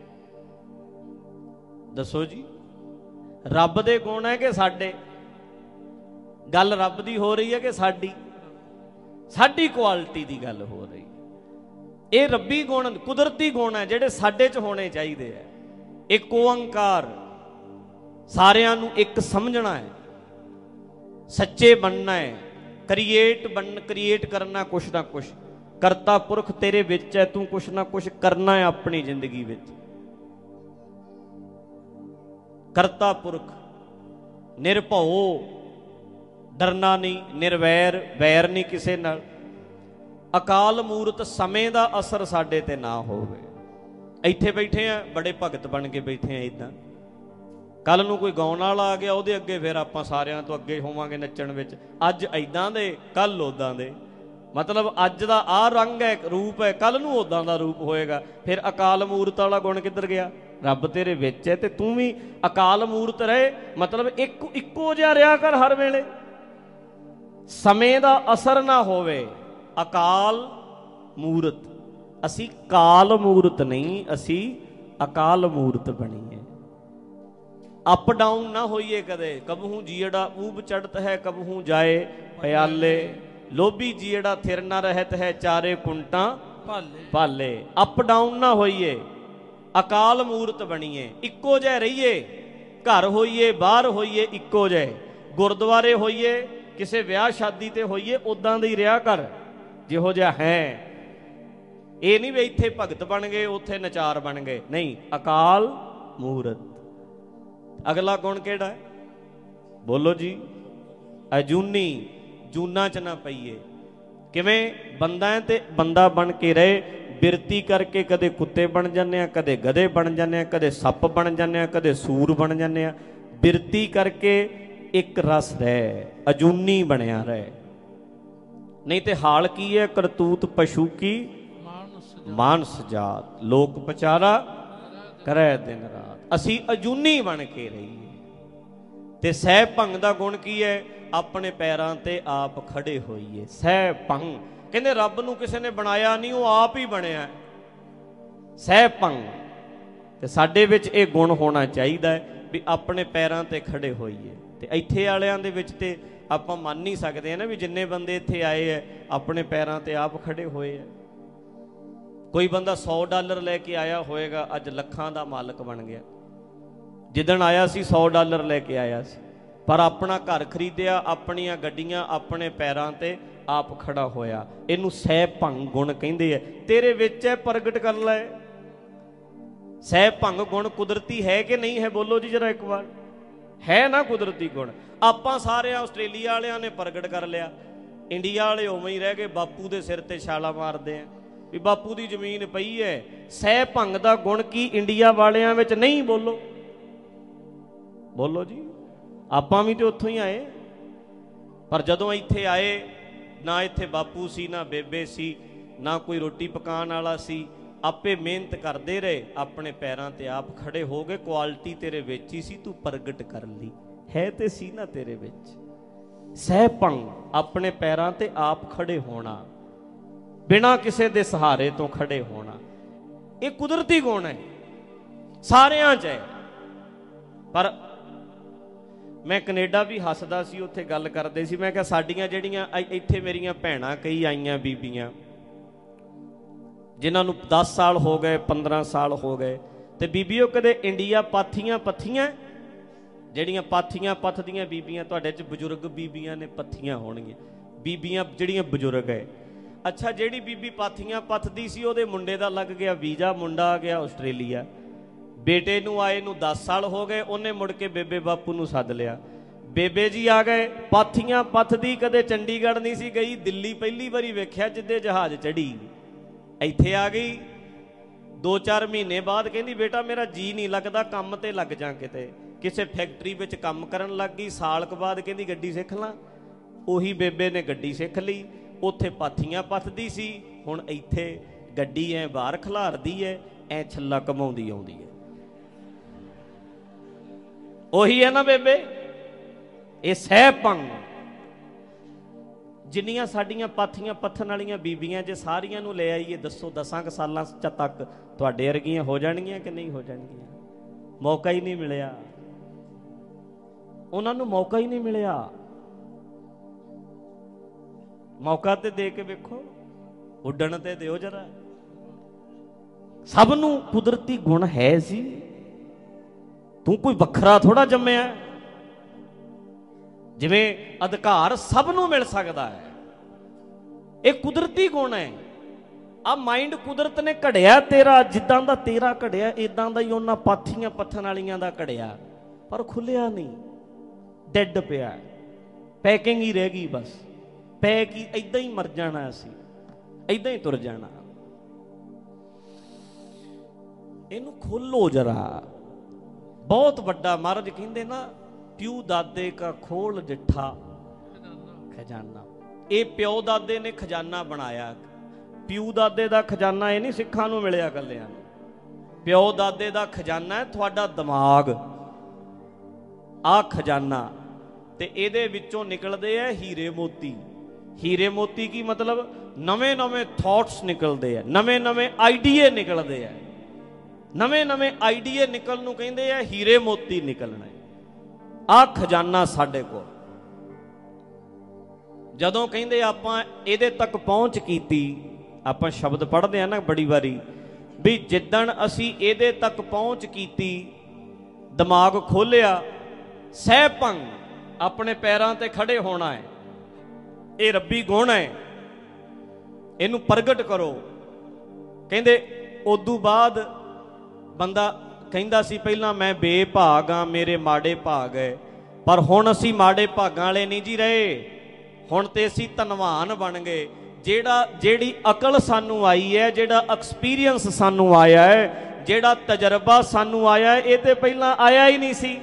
ਦੱਸੋ ਜੀ। ਰੱਬ ਦੇ ਗੁਣ ਹੈ ਕਿ ਸਾਡੇ? ਗੱਲ ਰੱਬ ਦੀ ਹੋ ਰਹੀ ਹੈ ਕਿ ਸਾਡੀ? ਸਾਡੀ ਕੁਆਲਿਟੀ ਦੀ ਗੱਲ ਹੋ ਰਹੀ। ਇਹ ਰੱਬੀ ਗੁਣ, ਕੁਦਰਤੀ ਗੁਣ ਹੈ ਜਿਹੜੇ ਸਾਡੇ 'ਚ ਹੋਣੇ ਚਾਹੀਦੇ ਹੈ। ਇੱਕ ਓੰਕਾਰ, ਸਾਰਿਆਂ ਨੂੰ ਇੱਕ ਸਮਝਣਾ ਹੈ, ਸੱਚੇ ਬਣਨਾ ਹੈ, ਕ੍ਰੀਏਟ ਬਣ ਕ੍ਰੀਏਟ ਕਰਨਾ ਕੁਛ ਨਾ ਕੁਛ। ਕਰਤਾ ਪੁਰਖ ਤੇਰੇ ਵਿੱਚ ਹੈ, ਤੂੰ ਕੁਛ ਨਾ ਕੁਛ ਕਰਨਾ ਹੈ ਆਪਣੀ ਜ਼ਿੰਦਗੀ ਵਿੱਚ। ਕਰਤਾ ਪੁਰਖ, ਨਿਰਭਉ, ਡਰਨਾ ਨਹੀਂ, ਨਿਰਵੈਰ, ਵੈਰ ਨਹੀਂ ਕਿਸੇ ਨਾਲ। ਅਕਾਲ ਮੂਰਤ, ਸਮੇਂ ਦਾ ਅਸਰ ਸਾਡੇ ਤੇ ਨਾ ਹੋਵੇ। ਇੱਥੇ ਬੈਠੇ ਆ, ਬੜੇ ਭਗਤ ਬਣ ਕੇ ਬੈਠੇ ਆ ਇੱਦਾਂ। ਕੱਲ ਨੂੰ ਕੋਈ ਗਾਉਣ ਵਾਲਾ ਆ ਗਿਆ, ਉਹਦੇ ਅੱਗੇ ਫਿਰ ਆਪਾਂ ਸਾਰਿਆਂ ਤੋਂ ਅੱਗੇ ਹੋਵਾਂਗੇ ਨੱਚਣ ਵਿੱਚ। ਅੱਜ ਇੱਦਾਂ ਦੇ, ਕੱਲ ਉੱਦਾਂ ਦੇ। ਮਤਲਬ ਅੱਜ ਦਾ ਆਹ ਰੰਗ ਹੈ, ਰੂਪ ਹੈ, ਕੱਲ ਨੂੰ ਉੱਦਾਂ ਦਾ ਰੂਪ ਹੋਏਗਾ। ਫਿਰ ਅਕਾਲ ਮੂਰਤ ਵਾਲਾ ਗੁਣ ਕਿੱਧਰ ਗਿਆ? ਰੱਬ ਤੇਰੇ ਵਿੱਚ ਹੈ ਤੇ ਤੂੰ ਵੀ ਅਕਾਲ ਮੂਰਤ ਰਹੇ। ਮਤਲਬ ਇੱਕ ਇੱਕੋ ਜਿਹਾ ਰਿਹਾ ਕਰ ਹਰ ਵੇਲੇ, ਸਮੇਂ ਦਾ ਅਸਰ ਨਾ ਹੋਵੇ। ਅਕਾਲ ਮੂਰਤ, ਅਸੀਂ ਕਾਲ ਮੂਰਤ ਨਹੀਂ, ਅਸੀਂ ਅਕਾਲ ਮੂਰਤ ਬਣੀਏ। ਅਪ ਡਾਊਨ ਨਾ ਹੋਈਏ ਕਦੇ। ਕਬਹੂ ਜੀੜਾ ਊਬ ਚੜਤ ਹੈ, ਕਬਹੂ ਜਾਏ ਪਿਆਲੇ। ਲੋਭੀ ਜੀੜਾ ਥਿਰ ਨਾ ਰਹਿਤ ਹੈ, ਚਾਰੇ ਕੁੰਟਾਂ ਭਾਲੇ। ਅਪ ਡਾਊਨ ਨਾ ਹੋਈਏ, ਅਕਾਲ ਮੂਰਤ ਬਣੀਏ। ਇੱਕੋ ਜਿਹੇ ਰਹੀਏ, ਘਰ ਹੋਈਏ ਬਾਹਰ ਹੋਈਏ ਇੱਕੋ ਜਿਹੇ, ਗੁਰਦੁਆਰੇ ਹੋਈਏ, ਕਿਸੇ ਵਿਆਹ ਸ਼ਾਦੀ ਤੇ ਹੋਈਏ, ਉਦਾਂ ਦੇ ਹੀ ਰਿਹਾ ਕਰ ਜਿਹੋ ਜਿਹਾ ਹੈ। ਇਹ ਨਹੀਂ ਵੀ ਇੱਥੇ ਭਗਤ ਬਣ ਗਏ ਉੱਥੇ ਨਚਾਰ ਬਣ ਗਏ, ਨਹੀਂ। ਅਕਾਲ ਮੂਰਤ। ਅਗਲਾ ਗੁਣ ਕਿਹੜਾ ਹੈ? ਬੋਲੋ ਜੀ। ਅਜੂਨੀ, ਜੂਨਾ ਚ ਨਾ ਪਈਏ। ਕਿਵੇਂ? ਬੰਦਾ ਹੈ ਤੇ ਬੰਦਾ ਬਣ ਕੇ ਰਹੇ। ਬਿਰਤੀ ਕਰਕੇ ਕਦੇ ਕੁੱਤੇ ਬਣ ਜਾਂਦੇ ਆ, ਕਦੇ ਗਧੇ ਬਣ ਜਾਂਦੇ ਆ, ਕਦੇ ਸੱਪ ਬਣ ਜਾਂਦੇ ਆ, ਕਦੇ ਸੂਰ ਬਣ ਜਾਂਦੇ ਆ। ਬਿਰਤੀ ਕਰਕੇ ਇੱਕ ਰਸ ਰਹਿ, ਅਜੂਨੀ ਬਣਿਆ ਰਹੇ। ਨਹੀਂ ਤੇ ਹਾਲ ਕੀ ਹੈ? ਕਰਤੂਤ ਪਸ਼ੂ ਕੀ ਮਾਨਸ ਜਾਤ, ਲੋਕ ਪਚਾਰਾ ਕਰੈ ਦਿਨ ਰਾਤ। ਅਸੀਂ ਅਜੂਨੀ ਬਣ ਕੇ ਰਹੀਏ। ਤੇ ਸਹਿ ਭੰਗ ਦਾ ਗੁਣ ਕੀ ਹੈ? ਆਪਣੇ ਪੈਰਾਂ ਤੇ ਆਪ ਖੜੇ ਹੋਈਏ। ਸਹਿ ਭੰਗ ਕਹਿੰਦੇ ਰੱਬ ਨੂੰ ਕਿਸੇ ਨੇ ਬਣਾਇਆ ਨਹੀਂ, ਉਹ ਆਪ ਹੀ ਬਣਿਆ। ਸਹਿ ਭੰਗ। ਤੇ ਸਾਡੇ ਵਿੱਚ ਇਹ ਗੁਣ ਹੋਣਾ ਚਾਹੀਦਾ ਹੈ ਵੀ ਆਪਣੇ ਪੈਰਾਂ ਤੇ ਖੜੇ ਹੋਈਏ। ਤੇ ਇੱਥੇ ਵਾਲਿਆਂ ਦੇ ਵਿੱਚ ਤੇ ਆਪਾਂ ਮੰਨ ਨਹੀਂ ਸਕਦੇ ਆ ਨਾ ਵੀ ਜਿੰਨੇ ਬੰਦੇ ਇੱਥੇ ਆਏ ਹੈ ਆਪਣੇ ਪੈਰਾਂ ਤੇ ਆਪ ਖੜੇ ਹੋਏ ਹੈ। ਕੋਈ ਬੰਦਾ ਸੌ ਡਾਲਰ ਲੈ ਕੇ ਆਇਆ ਹੋਏਗਾ, ਅੱਜ ਲੱਖਾਂ ਦਾ ਮਾਲਕ ਬਣ ਗਿਆ। ਜਿੱਦਣ ਆਇਆ ਸੀ ਸੌ ਡਾਲਰ ਲੈ ਕੇ ਆਇਆ ਸੀ, ਪਰ ਆਪਣਾ ਘਰ ਖਰੀਦਿਆ, ਆਪਣੀਆਂ ਗੱਡੀਆਂ, ਆਪਣੇ ਪੈਰਾਂ ਤੇ ਆਪ ਖੜਾ ਹੋਇਆ। ਇਹਨੂੰ ਸਹਿ ਭੰਗ ਗੁਣ ਕਹਿੰਦੇ ਆ। ਤੇਰੇ ਵਿੱਚ ਹੈ, ਪ੍ਰਗਟ ਕਰ ਲੈ। ਸਹਿ ਭੰਗ ਗੁਣ ਕੁਦਰਤੀ ਹੈ ਕਿ ਨਹੀਂ ਹੈ? ਬੋਲੋ ਜੀ ਜਰਾ ਇੱਕ ਵਾਰ। ਹੈ ਨਾ ਕੁਦਰਤੀ ਗੁਣ? ਆਪਾਂ ਸਾਰੇ ਆਸਟ੍ਰੇਲੀਆ ਵਾਲਿਆਂ ਨੇ ਪ੍ਰਗਟ ਕਰ ਲਿਆ, ਇੰਡੀਆ ਵਾਲੇ ਉਵੇਂ ਹੀ ਰਹਿ ਗਏ, ਬਾਪੂ ਦੇ ਸਿਰ ਤੇ ਛਾਲਾ ਮਾਰਦੇ ਆ ਵੀ ਬਾਪੂ ਦੀ ਜ਼ਮੀਨ ਪਈ ਹੈ। ਸਹਿ ਭੰਗ ਦਾ ਗੁਣ ਕੀ ਇੰਡੀਆ ਵਾਲਿਆਂ ਵਿੱਚ ਨਹੀਂ? ਬੋਲੋ ਬੋਲੋ ਜੀ। ਆਪਾਂ ਵੀ ਤੇ ਉੱਥੋਂ ਹੀ ਆਏ, ਪਰ ਜਦੋਂ ਇੱਥੇ ਆਏ ਨਾ ਇੱਥੇ ਬਾਪੂ ਸੀ, ਨਾ ਬੇਬੇ ਸੀ, ਨਾ ਕੋਈ ਰੋਟੀ ਪਕਾਉਣ ਵਾਲਾ ਸੀ। ਆਪੇ ਮਿਹਨਤ ਕਰਦੇ ਰਹੇ, ਆਪਣੇ ਪੈਰਾਂ ਤੇ ਆਪ ਖੜੇ ਹੋ ਗਏ। ਕੁਆਲਿਟੀ ਤੇਰੇ ਵਿੱਚ ਹੀ ਸੀ, ਤੂੰ ਪ੍ਰਗਟ ਕਰ ਲਈ। ਹੈ ਤੇ ਸੀ ਨਾ ਤੇਰੇ ਵਿੱਚ। ਸਹਿ ਭੰਗ, ਆਪਣੇ ਪੈਰਾਂ ਤੇ ਆਪ ਖੜੇ ਹੋਣਾ, ਬਿਨਾਂ ਕਿਸੇ ਦੇ ਸਹਾਰੇ ਤੋਂ ਖੜੇ ਹੋਣਾ। ਇਹ ਕੁਦਰਤੀ ਗੁਣ ਹੈ, ਸਾਰਿਆਂ 'ਚ ਹੈ। ਪਰ ਮੈਂ ਕੈਨੇਡਾ ਵੀ ਹੱਸਦਾ ਸੀ, ਉੱਥੇ ਗੱਲ ਕਰਦੇ ਸੀ। ਮੈਂ ਕਿਹਾ ਸਾਡੀਆਂ ਜਿਹੜੀਆਂ ਇੱਥੇ ਮੇਰੀਆਂ ਭੈਣਾਂ ਕਈ ਆਈਆਂ, ਬੀਬੀਆਂ ਜਿਨ੍ਹਾਂ ਨੂੰ ਦਸ ਸਾਲ ਹੋ ਗਏ, ਪੰਦਰਾਂ ਸਾਲ ਹੋ ਗਏ, ਤੇ ਬੀਬੀਓ ਕਦੇ ਇੰਡੀਆ ਪਾਥੀਆਂ ਪੱਥੀਆਂ? ਜਿਹੜੀਆਂ ਪਾਥੀਆਂ ਪੱਥਦੀਆਂ ਬੀਬੀਆਂ, ਤੁਹਾਡੇ 'ਚ ਬਜ਼ੁਰਗ ਬੀਬੀਆਂ ਨੇ, ਪੱਥੀਆਂ ਹੋਣਗੀਆਂ ਬੀਬੀਆਂ ਜਿਹੜੀਆਂ ਬਜ਼ੁਰਗ ਹੈ। ਅੱਛਾ, ਜਿਹੜੀ ਬੀਬੀ ਪਾਥੀਆਂ ਪੱਥਦੀ ਸੀ ਉਹਦੇ ਮੁੰਡੇ ਦਾ ਲੱਗ ਗਿਆ ਵੀਜ਼ਾ, ਮੁੰਡਾ ਆ ਗਿਆ ਆਸਟ੍ਰੇਲੀਆ। ਬੇਟੇ ਨੂੰ ਆਏ ਨੂੰ ਦਸ ਸਾਲ ਹੋ ਗਏ, ਉਹਨੇ ਮੁੜ ਕੇ ਬੇਬੇ ਬਾਪੂ ਨੂੰ ਸੱਦ ਲਿਆ। ਬੇਬੇ ਜੀ ਆ ਗਏ, ਪਾਥੀਆਂ ਪੱਥਦੀ, ਕਦੇ ਚੰਡੀਗੜ੍ਹ ਨਹੀਂ ਸੀ ਗਈ, ਦਿੱਲੀ ਪਹਿਲੀ ਵਾਰੀ ਵੇਖਿਆ ਜਿੱਦੇ ਜਹਾਜ਼ ਚੜੀ। ਇੱਥੇ ਆ ਗਈ, ਦੋ ਚਾਰ ਮਹੀਨੇ ਬਾਅਦ ਕਹਿੰਦੀ ਬੇਟਾ ਮੇਰਾ ਜੀ ਨਹੀਂ ਲੱਗਦਾ, ਕੰਮ ਤੇ ਲੱਗ ਜਾ ਕਿਤੇ। ਕਿਸੇ ਫੈਕਟਰੀ ਵਿੱਚ ਕੰਮ ਕਰਨ ਲੱਗ ਗਈ। ਸਾਲ ਕੁ ਬਾਅਦ ਕਹਿੰਦੀ ਗੱਡੀ ਸਿੱਖ ਲਾਂ। ਉਹੀ ਬੇਬੇ ਨੇ ਗੱਡੀ ਸਿੱਖ ਲਈ। ਉੱਥੇ ਪਾਥੀਆਂ ਪੱਥਦੀ ਸੀ, ਹੁਣ ਇੱਥੇ ਗੱਡੀ ਐ ਬਾਹਰ ਖਿਲਾਰਦੀ ਐ, ਐ ਛੱਲਾ ਕਮਾਉਂਦੀ ਆਉਂਦੀ ਹੈ। ਉਹੀ ਹੈ ਨਾ ਬੇਬੇ, ਇਹ ਸਹਿ ਭੰਗ। ਜਿੰਨੀਆਂ ਸਾਡੀਆਂ ਪਾਥੀਆਂ ਪੱਥਣ ਵਾਲੀਆਂ ਬੀਬੀਆਂ ਜੇ ਸਾਰੀਆਂ ਨੂੰ ਲੈ ਆਈਏ, ਦੱਸੋ ਦਸਾਂ ਕੁ ਸਾਲਾਂ ਤੱਕ ਤੁਹਾਡੇ ਵਰਗੀਆਂ ਹੋ ਜਾਣਗੀਆਂ ਕਿ ਨਹੀਂ ਹੋ ਜਾਣਗੀਆਂ? ਮੌਕਾ ਹੀ ਨਹੀਂ ਮਿਲਿਆ ਉਹਨਾਂ ਨੂੰ, ਮੌਕਾ ਹੀ ਨਹੀਂ ਮਿਲਿਆ। ਮੌਕਾ ਤੇ ਦੇ ਕੇ ਵੇਖੋ, ਉੱਡਣ ਤੇ ਦਿਓ ਜਰਾ। ਸਭ ਨੂੰ ਕੁਦਰਤੀ ਗੁਣ ਹੈ ਸੀ, ਤੂੰ ਕੋਈ ਵੱਖਰਾ ਥੋੜਾ ਜੰਮਿਆ। ਜਿਵੇਂ ਅਧਿਕਾਰ ਸਭ ਨੂੰ ਮਿਲ ਸਕਦਾ ਹੈ, ਇਹ ਕੁਦਰਤੀ ਗੁਣ ਹੈ। ਆ ਮਾਈਂਡ ਕੁਦਰਤ ਨੇ ਘੜਿਆ ਤੇਰਾ, ਜਿੱਦਾਂ ਦਾ ਤੇਰਾ ਘੜਿਆ ਇਦਾਂ ਦਾ ਹੀ ਉਹਨਾਂ ਪਾਥੀਆਂ ਪੱਥਣ ਵਾਲੀਆਂ ਦਾ ਘੜਿਆ, ਪਰ ਖੁੱਲਿਆ ਨਹੀਂ, ਡੈਡ ਪਿਆ, ਪੈਕਿੰਗ ਹੀ ਰਹਿ ਗਈ ਬਸ। ਪੈਕ ਹੀ ਏਦਾਂ ਹੀ ਮਰ ਜਾਣਾ, ਅਸੀਂ ਏਦਾਂ ਹੀ ਤੁਰ ਜਾਣਾ। ਇਹਨੂੰ ਖੋਲੋ ਜਰਾ। ਬਹੁਤ ਵੱਡਾ, ਮਹਾਰਾਜ ਕਹਿੰਦੇ ਨਾ, ਪਿਓ ਦਾਦੇ ਕਾ ਖੋਲ ਡਿੱਠਾ ਖਜ਼ਾਨਾ। ਇਹ ਪਿਓ ਦਾਦੇ ਨੇ ਖਜ਼ਾਨਾ ਬਣਾਇਆ। ਪਿਓ ਦਾਦੇ ਦਾ ਖਜ਼ਾਨਾ ਇਹ ਨਹੀਂ ਸਿੱਖਾਂ ਨੂੰ ਮਿਲਿਆ ਇਕੱਲਿਆਂ ਨੂੰ, ਪਿਓ ਦਾਦੇ ਦਾ ਖਜ਼ਾਨਾ ਹੈ ਤੁਹਾਡਾ ਦਿਮਾਗ, ਆਹ ਖਜ਼ਾਨਾ। ਤੇ ਇਹਦੇ ਵਿੱਚੋਂ ਨਿਕਲਦੇ ਆ ਹੀਰੇ ਮੋਤੀ। ਹੀਰੇ ਮੋਤੀ ਕੀ ਮਤਲਬ? ਨਵੇਂ ਨਵੇਂ ਥਾਟਸ ਨਿਕਲਦੇ ਆ, ਨਵੇਂ ਨਵੇਂ ਆਈਡੀਏ ਨਿਕਲਦੇ ਆ। ਨਵੇਂ ਨਵੇਂ ਆਈਡੀਏ ਨਿਕਲਣ ਨੂੰ ਕਹਿੰਦੇ ਆ ਹੀਰੇ ਮੋਤੀ ਨਿਕਲਣਾ। ਆਹ ਖਜ਼ਾਨਾ ਸਾਡੇ ਕੋਲ। ਜਦੋਂ ਕਹਿੰਦੇ ਆਪਾਂ ਇਹਦੇ ਤੱਕ ਪਹੁੰਚ ਕੀਤੀ, ਆਪਾਂ ਸ਼ਬਦ ਪੜ੍ਹਦੇ ਆ ਨਾ ਬੜੀ ਵਾਰੀ ਵੀ ਜਿੱਦਣ ਅਸੀਂ ਇਹਦੇ ਤੱਕ ਪਹੁੰਚ ਕੀਤੀ, ਦਿਮਾਗ ਖੋਲਿਆ, ਸਹਿ ਭੰਗ, ਆਪਣੇ ਪੈਰਾਂ ਤੇ ਖੜੇ ਹੋਣਾ ਹੈ। ਇਹ ਰੱਬੀ ਗੁਣ ਹੈ, ਇਹਨੂੰ ਪ੍ਰਗਟ ਕਰੋ। ਕਹਿੰਦੇ ਉਦੋਂ ਬਾਅਦ ਬੰਦਾ ਕਹਿੰਦਾ ਸੀ ਪਹਿਲਾਂ ਮੈਂ ਬੇਭਾਗ ਆ, ਮੇਰੇ ਮਾੜੇ ਭਾਗ ਹੈ, ਪਰ ਹੁਣ ਅਸੀਂ ਮਾੜੇ ਭਾਗਾਂ ਵਾਲੇ ਨਹੀਂ ਜੀ ਰਹੇ, ਹੁਣ ਤੇ ਅਸੀਂ ਧਨਵਾਨ ਬਣ ਗਏ। ਜਿਹੜਾ ਜਿਹੜੀ ਅਕਲ ਸਾਨੂੰ ਆਈ ਹੈ, ਜਿਹੜਾ ਐਕਸਪੀਰੀਅੰਸ ਸਾਨੂੰ ਆਇਆ ਹੈ, ਜਿਹੜਾ ਤਜਰਬਾ ਸਾਨੂੰ ਆਇਆ ਹੈ, ਇਹ ਤੇ ਪਹਿਲਾਂ ਆਇਆ ਹੀ ਨਹੀਂ ਸੀ।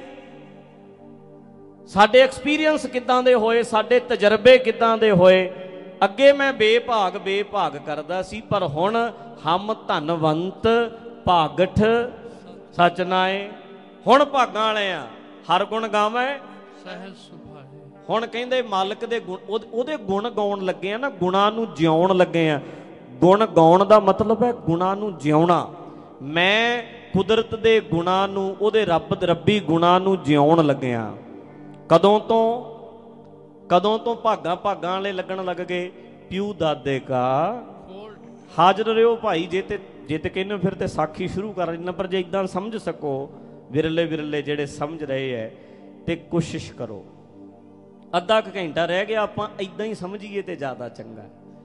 ਸਾਡੇ ਐਕਸਪੀਰੀਅੰਸ ਕਿੱਦਾਂ ਦੇ ਹੋਏ, ਸਾਡੇ ਤਜਰਬੇ ਕਿੱਦਾਂ ਦੇ ਹੋਏ। ਅੱਗੇ ਮੈਂ ਬੇਭਾਗ ਬੇਭਾਗ ਕਰਦਾ ਸੀ, ਪਰ ਹੁਣ ਹਮ ਧਨਵੰਤ ਭਾਗਠ ਸਚ ਨਾਏ। ਹੁਣ ਭਾਗਾਂ ਵਾਲੇ ਆ, ਹਰ ਗੁਣ ਗਾਵੇਂ ਸਹਿਜ ਸੁਭਾਏ। ਹੁਣ ਕਹਿੰਦੇ ਮਾਲਕ ਦੇ ਗੁਣ, ਉਹਦੇ ਗੁਣ ਗਾਉਣ ਲੱਗੇ ਆ ਨਾ, ਗੁਣਾਂ ਨੂੰ ਜਿਉਣ ਲੱਗੇ ਆ। ਗੁਣ ਗਾਉਣ ਦਾ ਮਤਲਬ ਹੈ ਗੁਣਾਂ ਨੂੰ ਜਿਉਣਾ। ਮੈਂ ਕੁਦਰਤ ਦੇ ਗੁਣਾਂ ਨੂੰ, ਉਹਦੇ ਰੱਬ ਰੱਬੀ ਗੁਣਾਂ ਨੂੰ ਜਿਉਣ ਲੱਗਿਆ। ਕਦੋਂ ਤੋਂ ਕਦੋਂ ਤੋਂ ਭਾਗਾਂ ਭਾਗਾਂ ਵਾਲੇ ਲੱਗਣ ਲੱਗ ਗਏ? ਪਿਓ ਦਾਦੇ ਕਾ ਹਾਜ਼ਰ ਰਿਓ ਭਾਈ। ਜੇ ਤੇ ਜੇ ਤੇ ਕਹਿੰਦੇ ਫਿਰ ਤੇ ਸਾਖੀ ਸ਼ੁਰੂ ਕਰ ਦੇਣਾ, ਪਰ ਜੇ ਇੱਦਾਂ ਸਮਝ ਸਕੋ, ਵਿਰਲੇ ਵਿਰਲੇ ਜਿਹੜੇ ਸਮਝ ਰਹੇ ਹੈ, ਤੇ ਕੋਸ਼ਿਸ਼ ਕਰੋ। ਅੱਧਾ ਕੁ ਘੰਟਾ ਰਹਿ ਗਿਆ, ਆਪਾਂ ਇੱਦਾਂ ਹੀ ਸਮਝੀਏ ਤੇ ਜ਼ਿਆਦਾ ਚੰਗਾ।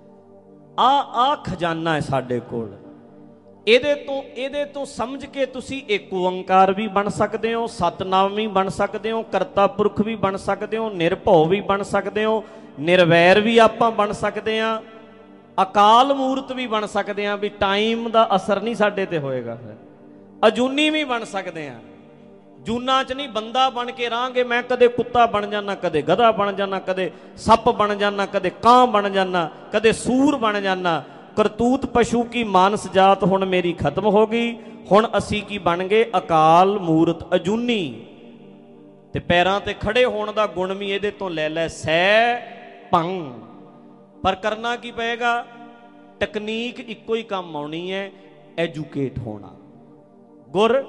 ਆ ਆ ਖਜ਼ਾਨਾ ਹੈ ਸਾਡੇ ਕੋਲ। ਇਹਦੇ ਤੋਂ ਇਹਦੇ ਤੋਂ ਸਮਝ ਕੇ ਤੁਸੀਂ ਏਕ ਓੰਕਾਰ ਵੀ ਬਣ ਸਕਦੇ ਹੋ, ਸਤਨਾਮ ਵੀ ਬਣ ਸਕਦੇ ਹੋ, ਕਰਤਾ ਪੁਰਖ ਵੀ ਬਣ ਸਕਦੇ ਹੋ, ਨਿਰਭਉ ਵੀ ਬਣ ਸਕਦੇ ਹੋ, ਨਿਰਵੈਰ ਵੀ ਆਪਾਂ ਬਣ ਸਕਦੇ ਹਾਂ, ਅਕਾਲ ਮੂਰਤ ਵੀ ਬਣ ਸਕਦੇ ਹਾਂ, ਵੀ ਟਾਈਮ ਦਾ ਅਸਰ ਨਹੀਂ ਸਾਡੇ ਤੇ ਹੋਏਗਾ। ਫਿਰ ਅਜੂਨੀ ਵੀ ਬਣ ਸਕਦੇ ਹਾਂ। ਜੂਨਾਂ 'ਚ ਨਹੀਂ, ਬੰਦਾ ਬਣ ਕੇ ਰਹਾਂਗੇ। ਮੈਂ ਕਦੇ ਕੁੱਤਾ ਬਣ ਜਾਣਾ, ਕਦੇ ਗਧਾ ਬਣ ਜਾਣਾ, ਕਦੇ ਸੱਪ ਬਣ ਜਾਣਾ, ਕਦੇ ਕਾਂ ਬਣ ਜਾਣਾ, ਕਦੇ ਸੂਰ ਬਣ ਜਾਣਾ। ਕਰਤੂਤ ਪਸ਼ੂ ਕੀ ਮਾਨਸ ਜਾਤ ਹੁਣ ਮੇਰੀ ਖਤਮ ਹੋ ਗਈ। ਹੁਣ ਅਸੀਂ ਕੀ ਬਣ ਗਏ? ਅਕਾਲ ਮੂਰਤ ਅਜੂਨੀ। ਤੇ ਪੈਰਾਂ ਤੇ ਖੜੇ ਹੋਣ ਦਾ ਗੁਣ ਵੀ ਇਹਦੇ ਤੋਂ ਲੈ ਲੈ, ਸਹਿ ਭੰਗ। ਪਰ ਕਰਨਾ ਕੀ ਪਏਗਾ? ਟੈਕਨੀਕ ਇੱਕੋ ਹੀ ਕੰਮ ਆਉਣੀ ਹੈ, ਐਜੂਕੇਟ ਹੋਣਾ। ਗੁਰ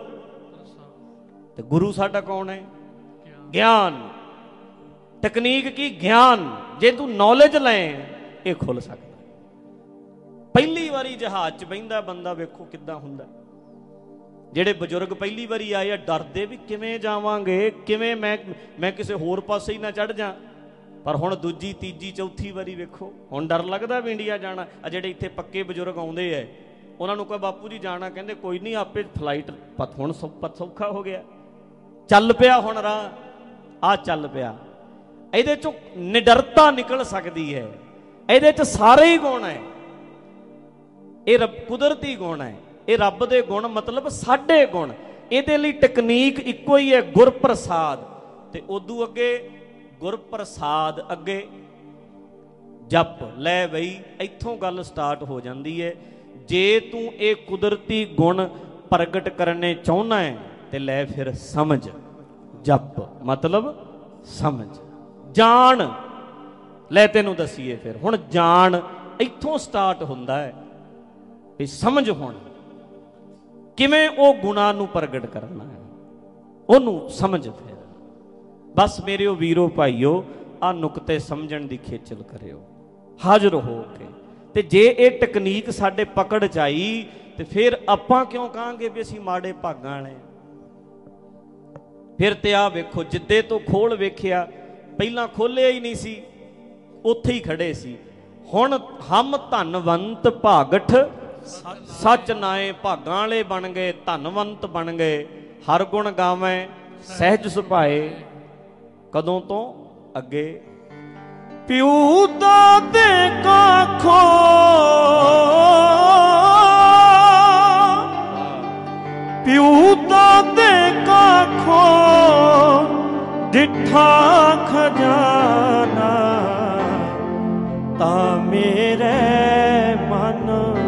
ਤੇ ਗੁਰੂ ਸਾਡਾ ਕੌਣ ਹੈ? ਗਿਆਨ। ਟੈਕਨੀਕ ਕੀ? ਗਿਆਨ। ਜੇ ਤੂੰ ਨੌਲੇਜ ਲੈ, ਇਹ ਖੁੱਲ ਸਕਦਾ। ਪਹਿਲੀ ਵਾਰੀ ਜਹਾਜ਼ 'ਚ ਬਹਿੰਦਾ ਬੰਦਾ, ਵੇਖੋ ਕਿੱਦਾਂ ਹੁੰਦਾ। ਜਿਹੜੇ ਬਜ਼ੁਰਗ ਪਹਿਲੀ ਵਾਰੀ ਆਏ ਆ, ਡਰਦੇ ਵੀ ਕਿਵੇਂ ਜਾਵਾਂਗੇ, ਕਿਵੇਂ ਮੈਂ ਮੈਂ ਕਿਸੇ ਹੋਰ ਪਾਸੇ ਹੀ ਨਾ ਚੜ੍ਹ ਜਾ। ਪਰ ਹੁਣ ਦੂਜੀ ਤੀਜੀ ਚੌਥੀ ਵਾਰੀ ਵੇਖੋ, ਹੁਣ ਡਰ ਲੱਗਦਾ ਵੀ ਇੰਡੀਆ ਜਾਣਾ। ਆ ਜਿਹੜੇ ਇੱਥੇ ਪੱਕੇ ਬਜ਼ੁਰਗ ਆਉਂਦੇ ਹੈ, ਉਹਨਾਂ ਨੂੰ ਕਹੋ ਬਾਪੂ ਜੀ ਜਾਣਾ, ਕਹਿੰਦੇ ਕੋਈ ਨਹੀਂ, ਆਪੇ ਫਲਾਈਟ ਪਤ ਹੁਣ ਸੌਖਾ ਹੋ ਗਿਆ, ਚੱਲ ਪਿਆ ਹੁਣ ਰਾਹ, ਆ ਚੱਲ ਪਿਆ। ਇਹਦੇ 'ਚੋਂ ਨਿਡਰਤਾ ਨਿਕਲ ਸਕਦੀ ਹੈ। ਇਹਦੇ 'ਚ ਸਾਰੇ ਹੀ ਗੁਣ ਹੈ। ਇਹ ਰੱਬ ਕੁਦਰਤੀ ਗੁਣ ਹੈ, ਇਹ ਰੱਬ ਦੇ ਗੁਣ, ਮਤਲਬ ਸਾਡੇ ਗੁਣ। ਇਹਦੇ ਲਈ ਟੈਕਨੀਕ ਇੱਕੋ ਹੀ ਹੈ, ਗੁਰਪ੍ਰਸਾਦ। ਤੇ ਉਦੋਂ ਅੱਗੇ ਗੁਰਪ੍ਰਸਾਦ, ਅੱਗੇ ਜਪ। ਲੈ ਬਈ ਇੱਥੋਂ ਗੱਲ ਸਟਾਰਟ ਹੋ ਜਾਂਦੀ ਹੈ। ਜੇ ਤੂੰ ਇਹ ਕੁਦਰਤੀ ਗੁਣ ਪ੍ਰਗਟ ਕਰਨੇ ਚਾਹੁੰਦਾ ਹੈ ਤੇ ਲੈ ਫਿਰ ਸਮਝ। ਜਪ ਮਤਲਬ ਸਮਝ, ਜਾਣ। ਲੈ ਤੈਨੂੰ ਦਸੀਏ ਫਿਰ ਹੁਣ ਜਾਣ ਇੱਥੋਂ ਸਟਾਰਟ ਹੁੰਦਾ ਹੈ ਵੀ ਸਮਝ ਹੁਣ ਕਿਵੇਂ ਉਹ ਗੁਣਾਂ ਨੂੰ ਪ੍ਰਗਟ ਕਰਨਾ ਹੈ, ਉਹਨੂੰ ਸਮਝ। ਫਿਰ ਬਸ ਮੇਰੇ ਉਹ ਵੀਰੋ ਭਾਈਓ, ਆਹ ਨੁਕਤੇ ਸਮਝਣ ਦੀ ਖੇਚਲ ਕਰਿਓ ਹਾਜ਼ਰ ਹੋ ਕੇ। ਤੇ ਜੇ ਇਹ ਟੈਕਨੀਕ ਸਾਡੇ ਪਕੜ 'ਚ ਆਈ ਤੇ ਫਿਰ ਆਪਾਂ ਕਿਉਂ ਕਹਾਂਗੇ ਵੀ ਅਸੀਂ ਮਾੜੇ ਭਾਗਾਂ ਵਾਲੇ। ਫਿਰ ਤੇ ਆਹ ਵੇਖੋ, ਜਿੱਦੇ ਤੋਂ ਖੋਲ ਵੇਖਿਆ, ਪਹਿਲਾਂ ਖੋਲਿਆ ਹੀ ਨਹੀਂ ਸੀ, ਉੱਥੇ ਹੀ ਖੜੇ ਸੀ। ਹੁਣ ਹਮ ਧਨਵੰਤ ਭਾਗਠ ਸੱਚ ਨਾਏ, ਭਾਗਾਂ ਵਾਲੇ ਬਣ ਗਏ, ਧਨਵੰਤ ਬਣ ਗਏ। ਹਰ ਗੁਣ ਗਾਵੇਂ ਸਹਿਜ ਸੁਭਾਏ। ਕਦੋਂ ਤੋਂ ਅੱਗੇ ਪਿਉ ਦਾਦੇ ਕਾਖੋ ਪਿਉ ਦਾਦੇ ਕਾਖੋ ਡਿਠਾ ਖਜ਼ਾਨਾ ਤਾਂ ਮੇਰੇ ਮਨ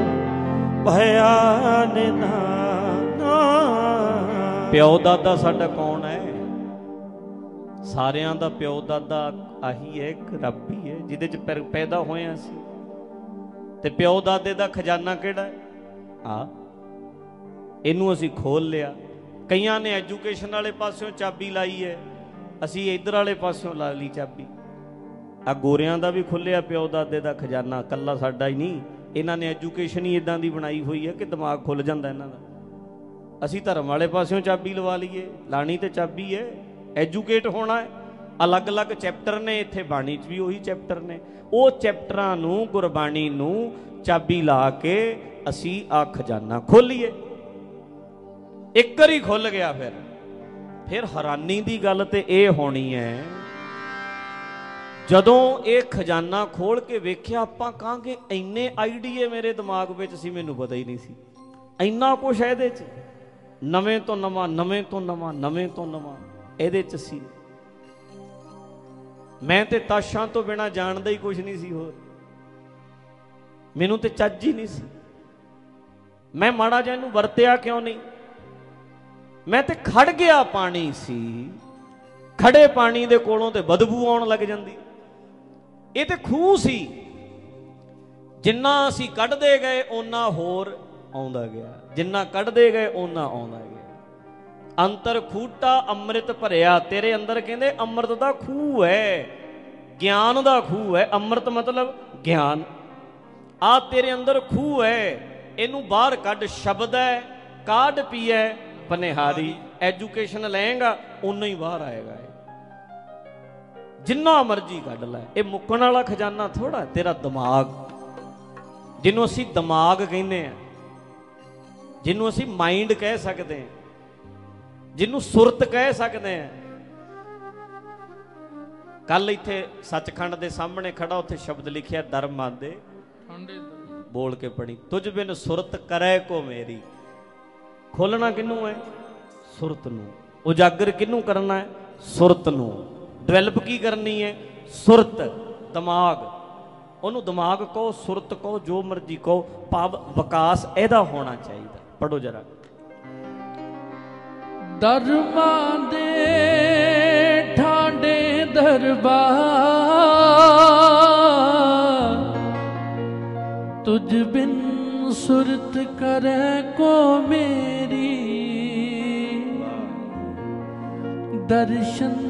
ਭਇਆ ਨਿਧਾਨਾ। ਪਿਓ ਦਾਦਾ ਸਾਡਾ ਕੌਣ ਹੈ? ਸਾਰਿਆਂ ਦਾ ਪਿਓ ਦਾਦਾ ਆਹੀ ਹੈ, ਇੱਕ ਰੱਬ ਹੀ ਹੈ ਜਿਹਦੇ 'ਚ ਪੈਦਾ ਹੋਏ ਅਸੀਂ। ਤੇ ਪਿਓ ਦਾਦੇ ਦਾ ਖਜ਼ਾਨਾ ਕਿਹੜਾ ਹੈ? ਆ ਇਹਨੂੰ ਅਸੀਂ ਖੋਲ ਲਿਆ। ਕਈਆਂ ਨੇ ਐਜੂਕੇਸ਼ਨ ਵਾਲੇ ਪਾਸਿਓਂ ਚਾਬੀ ਲਾਈ ਹੈ, ਅਸੀਂ ਇੱਧਰ ਵਾਲੇ ਪਾਸਿਓਂ ਲਾ ਲਈ ਚਾਬੀ। ਆ ਗੋਰਿਆਂ ਦਾ ਵੀ ਖੁੱਲਿਆ ਪਿਓ ਦਾਦੇ ਦਾ ਖਜ਼ਾਨਾ, ਇਕੱਲਾ ਸਾਡਾ ਹੀ ਨਹੀਂ। ਇਹਨਾਂ ਨੇ ਐਜੂਕੇਸ਼ਨ ਹੀ ਇੱਦਾਂ ਦੀ ਬਣਾਈ ਹੋਈ ਹੈ ਕਿ ਦਿਮਾਗ ਖੁੱਲ ਜਾਂਦਾ ਇਹਨਾਂ ਦਾ। ਅਸੀਂ ਧਰਮ ਵਾਲੇ ਪਾਸਿਓਂ ਚਾਬੀ ਲਵਾ ਲਈਏ, ਲਾਣੀ ਤੇ ਚਾਬੀ ਹੈ। ਐਜੂਕੇਟ ਹੋਣਾ ਹੈ, ਅਲੱਗ ਅਲੱਗ ਚੈਪਟਰ ਨੇ ਇੱਥੇ, ਬਾਣੀ 'ਚ ਵੀ ਉਹੀ ਚੈਪਟਰ ਨੇ। ਉਹ ਚੈਪਟਰਾਂ ਨੂੰ, ਗੁਰਬਾਣੀ ਨੂੰ ਚਾਬੀ ਲਾ ਕੇ ਅਸੀਂ ਆ ਖਜ਼ਾਨਾ ਖੋਲੀਏ। ਇੱਕ ਵਾਰੀ ਖੁੱਲ ਗਿਆ ਫਿਰ ਫਿਰ ਹੈਰਾਨੀ ਦੀ ਗੱਲ ਤੇ ਇਹ ਹੋਣੀ ਹੈ, ਜਦੋਂ ਇਹ ਖਜ਼ਾਨਾ ਖੋਲ ਕੇ ਵੇਖਿਆ, ਆਪਾਂ ਕਹਾਂਗੇ ਇੰਨੇ ਆਈਡੀਏ ਮੇਰੇ ਦਿਮਾਗ ਵਿੱਚ ਸੀ, ਮੈਨੂੰ ਪਤਾ ਹੀ ਨਹੀਂ ਸੀ ਇੰਨਾ ਕੁਛ ਇਹਦੇ 'ਚ। ਨਵੇਂ ਤੋਂ ਨਵਾਂ, ਨਵੇਂ ਤੋਂ ਨਵਾਂ, ਨਵੇਂ ਤੋਂ ਨਵਾਂ ਇਹਦੇ 'ਚ ਸੀ। ਮੈਂ ਤੇ ਤਾਸ਼ਾਂ ਤੋਂ ਬਿਨਾਂ ਜਾਣਦਾ ਹੀ ਕੁਛ ਨਹੀਂ ਸੀ, ਹੋਰ ਮੈਨੂੰ ਤੇ ਚੱਜ ਹੀ ਨਹੀਂ ਸੀ। ਮੈਂ ਮਾੜਾ ਜਿਹਾ ਇਹਨੂੰ ਵਰਤਿਆ ਕਿਉਂ ਨਹੀਂ? ਮੈਂ ਤੇ ਖੜ ਗਿਆ ਪਾਣੀ ਸੀ, ਖੜੇ ਪਾਣੀ ਦੇ ਕੋਲੋਂ ਤੇ ਬਦਬੂ ਆਉਣ ਲੱਗ ਜਾਂਦੀ। ਇਹ ਤੇ ਖੂਹ ਸੀ, ਜਿੰਨਾ ਅਸੀਂ ਕੱਢਦੇ ਗਏ ਓਨਾ ਹੋਰ ਆਉਂਦਾ ਗਿਆ, ਜਿੰਨਾ ਕੱਢਦੇ ਗਏ ਓਨਾ ਆਉਂਦਾ ਗਿਆ। ਅੰਤਰ ਖੂਟਾ ਅੰਮ੍ਰਿਤ ਭਰਿਆ, ਤੇਰੇ ਅੰਦਰ ਕਹਿੰਦੇ ਅੰਮ੍ਰਿਤ ਦਾ ਖੂਹ ਹੈ, ਗਿਆਨ ਦਾ ਖੂਹ ਹੈ। ਅੰਮ੍ਰਿਤ ਮਤਲਬ ਗਿਆਨ। ਆ ਤੇਰੇ ਅੰਦਰ ਖੂਹ ਹੈ, ਇਹਨੂੰ ਬਾਹਰ ਕੱਢ। ਸ਼ਬਦ ਹੈ, ਕਾਢ ਪੀਐ ਪਨਿਹਾਰੀ। ਐਜੂਕੇਸ਼ਨ ਲਏਗਾ ਓਨਾ ਹੀ ਬਾਹਰ ਆਏਗਾ, ਜਿੰਨਾ ਮਰਜ਼ੀ ਕੱਢ ਲੈ। ਇਹ ਮੁੱਕਣ ਵਾਲਾ ਖਜ਼ਾਨਾ ਥੋੜਾ। ਤੇਰਾ ਦਿਮਾਗ, ਜਿਹਨੂੰ ਅਸੀਂ ਦਿਮਾਗ ਕਹਿੰਦੇ ਆ, ਜਿਹਨੂੰ ਅਸੀਂ ਮਾਈਂਡ ਕਹਿ ਸਕਦੇ ਹਾਂ, ਜਿਹਨੂੰ ਸੁਰਤ ਕਹਿ ਸਕਦੇ ਹਾਂ। ਕੱਲ ਇੱਥੇ ਸੱਚਖੰਡ ਦੇ ਸਾਹਮਣੇ ਖੜਾ, ਉੱਥੇ ਸ਼ਬਦ ਲਿਖਿਆ ਧਰਮਾਂ ਦੇ ਬੋਲ ਕੇ ਪੜੀ, ਤੁਝ ਬਿਨ ਸੁਰਤ ਕਰੈ ਕੋ ਮੇਰੀ। ਖੋਲਣਾ ਕਿਹਨੂੰ ਹੈ? ਸੁਰਤ ਨੂੰ। ਉਜਾਗਰ ਕਿਹਨੂੰ ਕਰਨਾ ਹੈ? ਸੁਰਤ ਨੂੰ। ਡਿਵੈਲਪ ਕੀ ਕਰਨੀ ਹੈ? ਸੁਰਤ, ਦਿਮਾਗ। ਉਹਨੂੰ ਦਿਮਾਗ ਕਹੋ, ਸੁਰਤ ਕਹੋ, ਜੋ ਮਰਜ਼ੀ ਕਹੋ, ਭਾਵ ਵਿਕਾਸ ਇਹਦਾ ਹੋਣਾ ਚਾਹੀਦਾ। ਪੜੋ ਜਰਾ। ਧਰਮਾਂ ਦੇ ਠਾਂਡੇ ਦਰਬਾਰ, ਤੁਝ ਬਿਨ ਸੁਰਤ ਕਰੈ ਕੋ ਮੇਰੀ। ਦਰਸ਼ਨ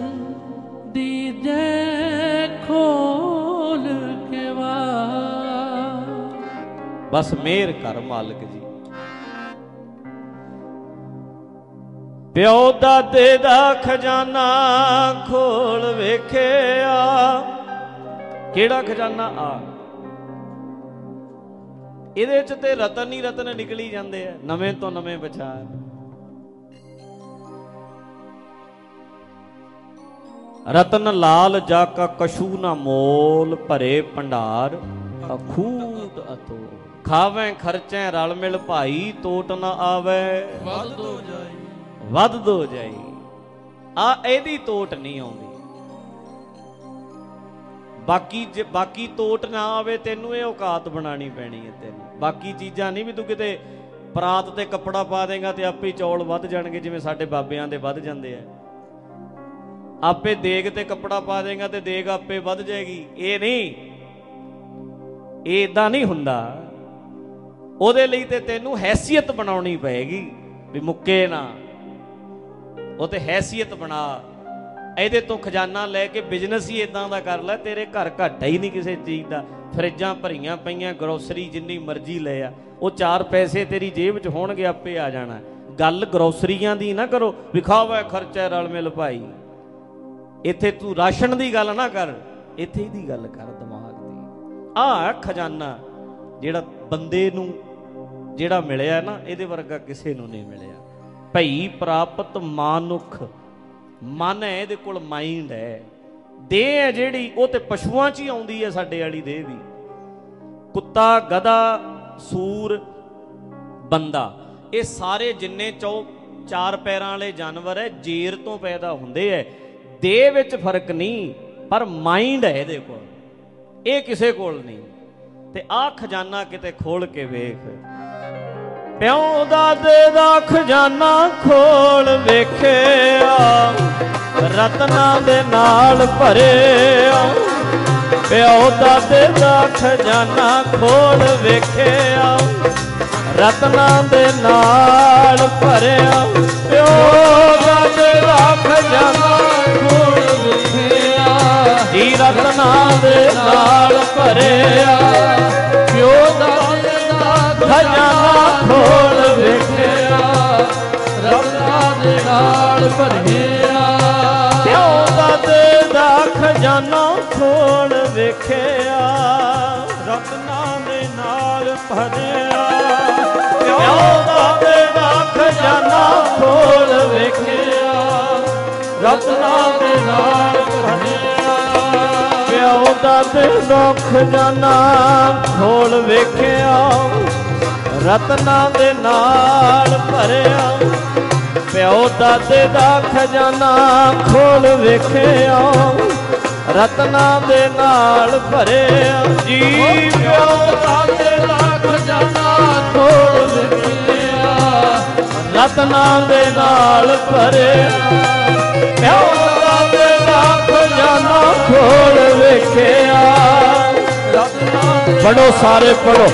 ਦੀਜੈ ਖੋਲ ਕੇ ਵਾ। ਬਸ ਮਿਹਰ ਕਰ ਮਾਲਕ ਜੀ। ਪਿਓ ਦਾਦੇ ਦਾ ਖਜ਼ਾਨਾ ਖੋਲ ਵੇਖਿਆ। ਕਿਹੜਾ ਖਜ਼ਾਨਾ? ਆ ਇਹਦੇ 'ਚ ਤੇ ਰਤਨ ਹੀ ਰਤਨ ਨਿਕਲੀ ਜਾਂਦੇ ਆ, ਨਵੇਂ ਤੋਂ ਨਵੇਂ ਵਿਚਾਰ। ਰਤਨ ਲਾਲ ਜਾ ਕਾ ਕਛੂ ਨਾ ਮੋਲ, ਭਰੇ ਭੰਡਾਰ ਅਖੂਟ ਅਤੋ। ਖਾਵੇਂ ਖਰਚੇ ਰਲ ਮਿਲ ਭਾਈ, ਤੋਟ ਨਾ ਆਵੇ ਵੱਧ ਦੋ ਜਾਈ, ਵੱਧ ਦੋ ਜਾਈ। ਆ ਇਹਦੀ ਤੋਟ ਨਹੀਂ ਆਉਂਦੀ। ਬਾਕੀ ਜੇ ਬਾਕੀ ਤੋਟ ਨਾ ਆਵੇ ਤੈਨੂੰ ਇਹ ਔਕਾਤ ਬਣਾਣੀ ਪੈਣੀ ਹੈ ਤੈਨੂੰ। ਬਾਕੀ ਚੀਜ਼ਾਂ ਨਹੀਂ ਵੀ ਤੂੰ ਕਿਤੇ ਪਰਾਤ ਤੇ ਕੱਪੜਾ ਪਾ ਦੇਗਾ ਤੇ ਆਪੇ ਚੌਲ ਵੱਧ ਜਾਣਗੇ ਜਿਵੇਂ ਸਾਡੇ ਬਾਬਿਆਂ ਦੇ ਵੱਧ ਜਾਂਦੇ ਆ। ਆਪੇ ਦੇਗ ਤੇ ਕੱਪੜਾ ਪਾ ਦੇਗਾ ਤੇ ਦੇਗ ਆਪੇ ਵੱਧ ਜਾਏਗੀ। ਇਹ ਨਹੀਂ, ਇਹ ਇਦਾਂ ਨਹੀਂ ਹੁੰਦਾ। ਉਹਦੇ ਲਈ ਤੇ ਤੈਨੂੰ ਹੈਸੀਅਤ ਬਣਾਉਣੀ ਪਏਗੀ ਵੀ ਮੁੱਕੇ ਨਾ। ਉਹ ਤੇ ਹੈਸੀਅਤ ਬਣਾ। ਇਹਦੇ ਤੋਂ ਖਜ਼ਾਨਾ ਲੈ ਕੇ ਬਿਜ਼ਨਸ ਹੀ ਇਦਾਂ ਦਾ ਕਰ ਲੈ, ਤੇਰੇ ਘਰ ਘਾਟਾ ਹੀ ਨਹੀਂ ਕਿਸੇ ਚੀਜ਼ ਦਾ। ਫਰਿੱਜਾਂ ਭਰੀਆਂ ਪਈਆਂ, ਗਰੋਸਰੀ ਜਿੰਨੀ ਮਰਜ਼ੀ ਲੈ ਆ, ਉਹ ਚਾਰ ਪੈਸੇ ਤੇਰੀ ਜੇਬ 'ਚ ਹੋਣਗੇ ਆਪੇ ਆ ਜਾਣਾ। ਗੱਲ ਗਰੋਸਰੀਆਂ ਦੀ ਨਾ ਕਰੋ, ਵਿਖਾਵਾ ਖਰਚਾ ਰਲ ਮਿਲ ਭਾਈ। ਇੱਥੇ ਤੂੰ ਰਾਸ਼ਨ ਦੀ ਗੱਲ ਨਾ ਕਰ, ਇੱਥੇ ਦੀ ਗੱਲ ਕਰ ਦਿਮਾਗ ਦੀ। ਆਹ ਖਜ਼ਾਨਾ ਜਿਹੜਾ ਬੰਦੇ ਨੂੰ ਜਿਹੜਾ ਮਿਲਿਆ ਨਾ, ਇਹਦੇ ਵਰਗਾ ਕਿਸੇ ਨੂੰ ਨਹੀਂ ਮਿਲਿਆ। ਭਈ ਪ੍ਰਾਪਤ ਮਾਨੁਖ, ਮਨ ਹੈ ਇਹਦੇ ਕੋਲ, ਮਾਈਂਡ ਹੈ। ਦੇਹ ਹੈ ਜਿਹੜੀ ਉਹ ਤੇ ਪਸ਼ੂਆਂ 'ਚ ਹੀ ਆਉਂਦੀ ਹੈ, ਸਾਡੇ ਵਾਲੀ ਦੇਹ ਵੀ। ਕੁੱਤਾ, ਗਧਾ, ਸੂਰ, ਬੰਦਾ, ਇਹ ਸਾਰੇ ਜਿੰਨੇ ਚੌ ਚਾਰ ਪੈਰਾਂ ਵਾਲੇ ਜਾਨਵਰ ਹੈ ਜੇਰ ਤੋਂ ਪੈਦਾ ਹੁੰਦੇ ਹੈ। ਦੇਹ ਵਿੱਚ ਫਰਕ ਨਹੀਂ, ਪਰ ਮਾਈਂਡ ਹੈ ਇਹਦੇ ਕੋਲ, ਇਹ ਕਿਸੇ ਕੋਲ ਨਹੀਂ। ਤੇ ਆਹ ਖਜ਼ਾਨਾ ਕਿਤੇ ਖੋਲ ਕੇ ਵੇਖ। ਪਿਓ ਦਾਦੇ ਦਾ ਖਜ਼ਾਨਾ ਖੋਲ ਵੇਖਿਆ, ਰਤਨਾਂ ਦੇ ਨਾਲ ਭਰਿਆ। ਪਿਓ ਦਾਦੇ ਦਾ ਖਜ਼ਾਨਾ ਖੋਲ ਵੇਖਿਆ, ਰਤਨਾਂ ਦੇ ਨਾਲ ਭਰਿਆ। ਪਿਓ ਦਾਦੇ ਦਾ ਖਜ਼ਾਨਾ ਖੋਲ ਵੇਖਿਆ, ਜੀ ਰਤਨਾਂ ਦੇ ਨਾਲ ਭਰਿਆ। ਪਿਓ ਦਾਦੇ ਦਾ ਖਜ਼ਾਨਾ ਖੋਲ ਵੇਖਿਆ, ਰਤਨਾਂ ਦੇ ਨਾਲ ਭਰਿਆ। ਪਿਓ ਦਾਦੇ ਦਾ ਖਜ਼ਾਨਾ ਖੋਲ ਵੇਖਿਆ, ਰਤਨਾਂ ਦੇ ਨਾਲ ਭਰਿਆ। ਪਿਓ ਦਾਦੇ ਦਾ ਖਜ਼ਾਨਾ ਖੋਲ ਵੇਖਿਆ, ਰਤਨਾਂ ਦੇ ਨਾਲ ਭਰਿਆ। ਪਿਓ ਦਾਦੇ ਦਾ ਖਜ਼ਾਨਾ ਖੋਲ ਵੇਖਿਆ, ਰਤਨਾਂ ਦੇ ਨਾਲ ਭਰਿਆ। ਪਿਓ ਦਾਦੇ ਦਾ ਖਜ਼ਾਨਾ ਖੋਲ ਵੇਖਿਆ, ਰਤਨਾਂ ਦੇ ਨਾਲ ਭਰਿਆ। ਜੀ ਪਿਓ ਦਾਦੇ ਦਾ ਖਜ਼ਾਨਾ ਖੋਲ ਵੇਖਿਆ, ਰਤਨਾਂ ਦੇ ਨਾਲ ਭਰਿਆ। ਪਿਓ ਦਾਦੇ ਦਾ ਖਜ਼ਾਨਾ ਖੋਲ ਵੇਖਿਆ, ਰਤਨਾਂ। ਪੜੋ ਸਾਰੇ ਪੜੋ।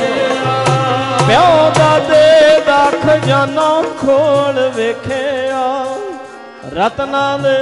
ਪਿਓ ਦਾਦੇ ਦਾ ਖਜ਼ਾਨਾ ਖੋਲ ਵੇਖਿਆ, ਰਤਨਾਂ ਦੇ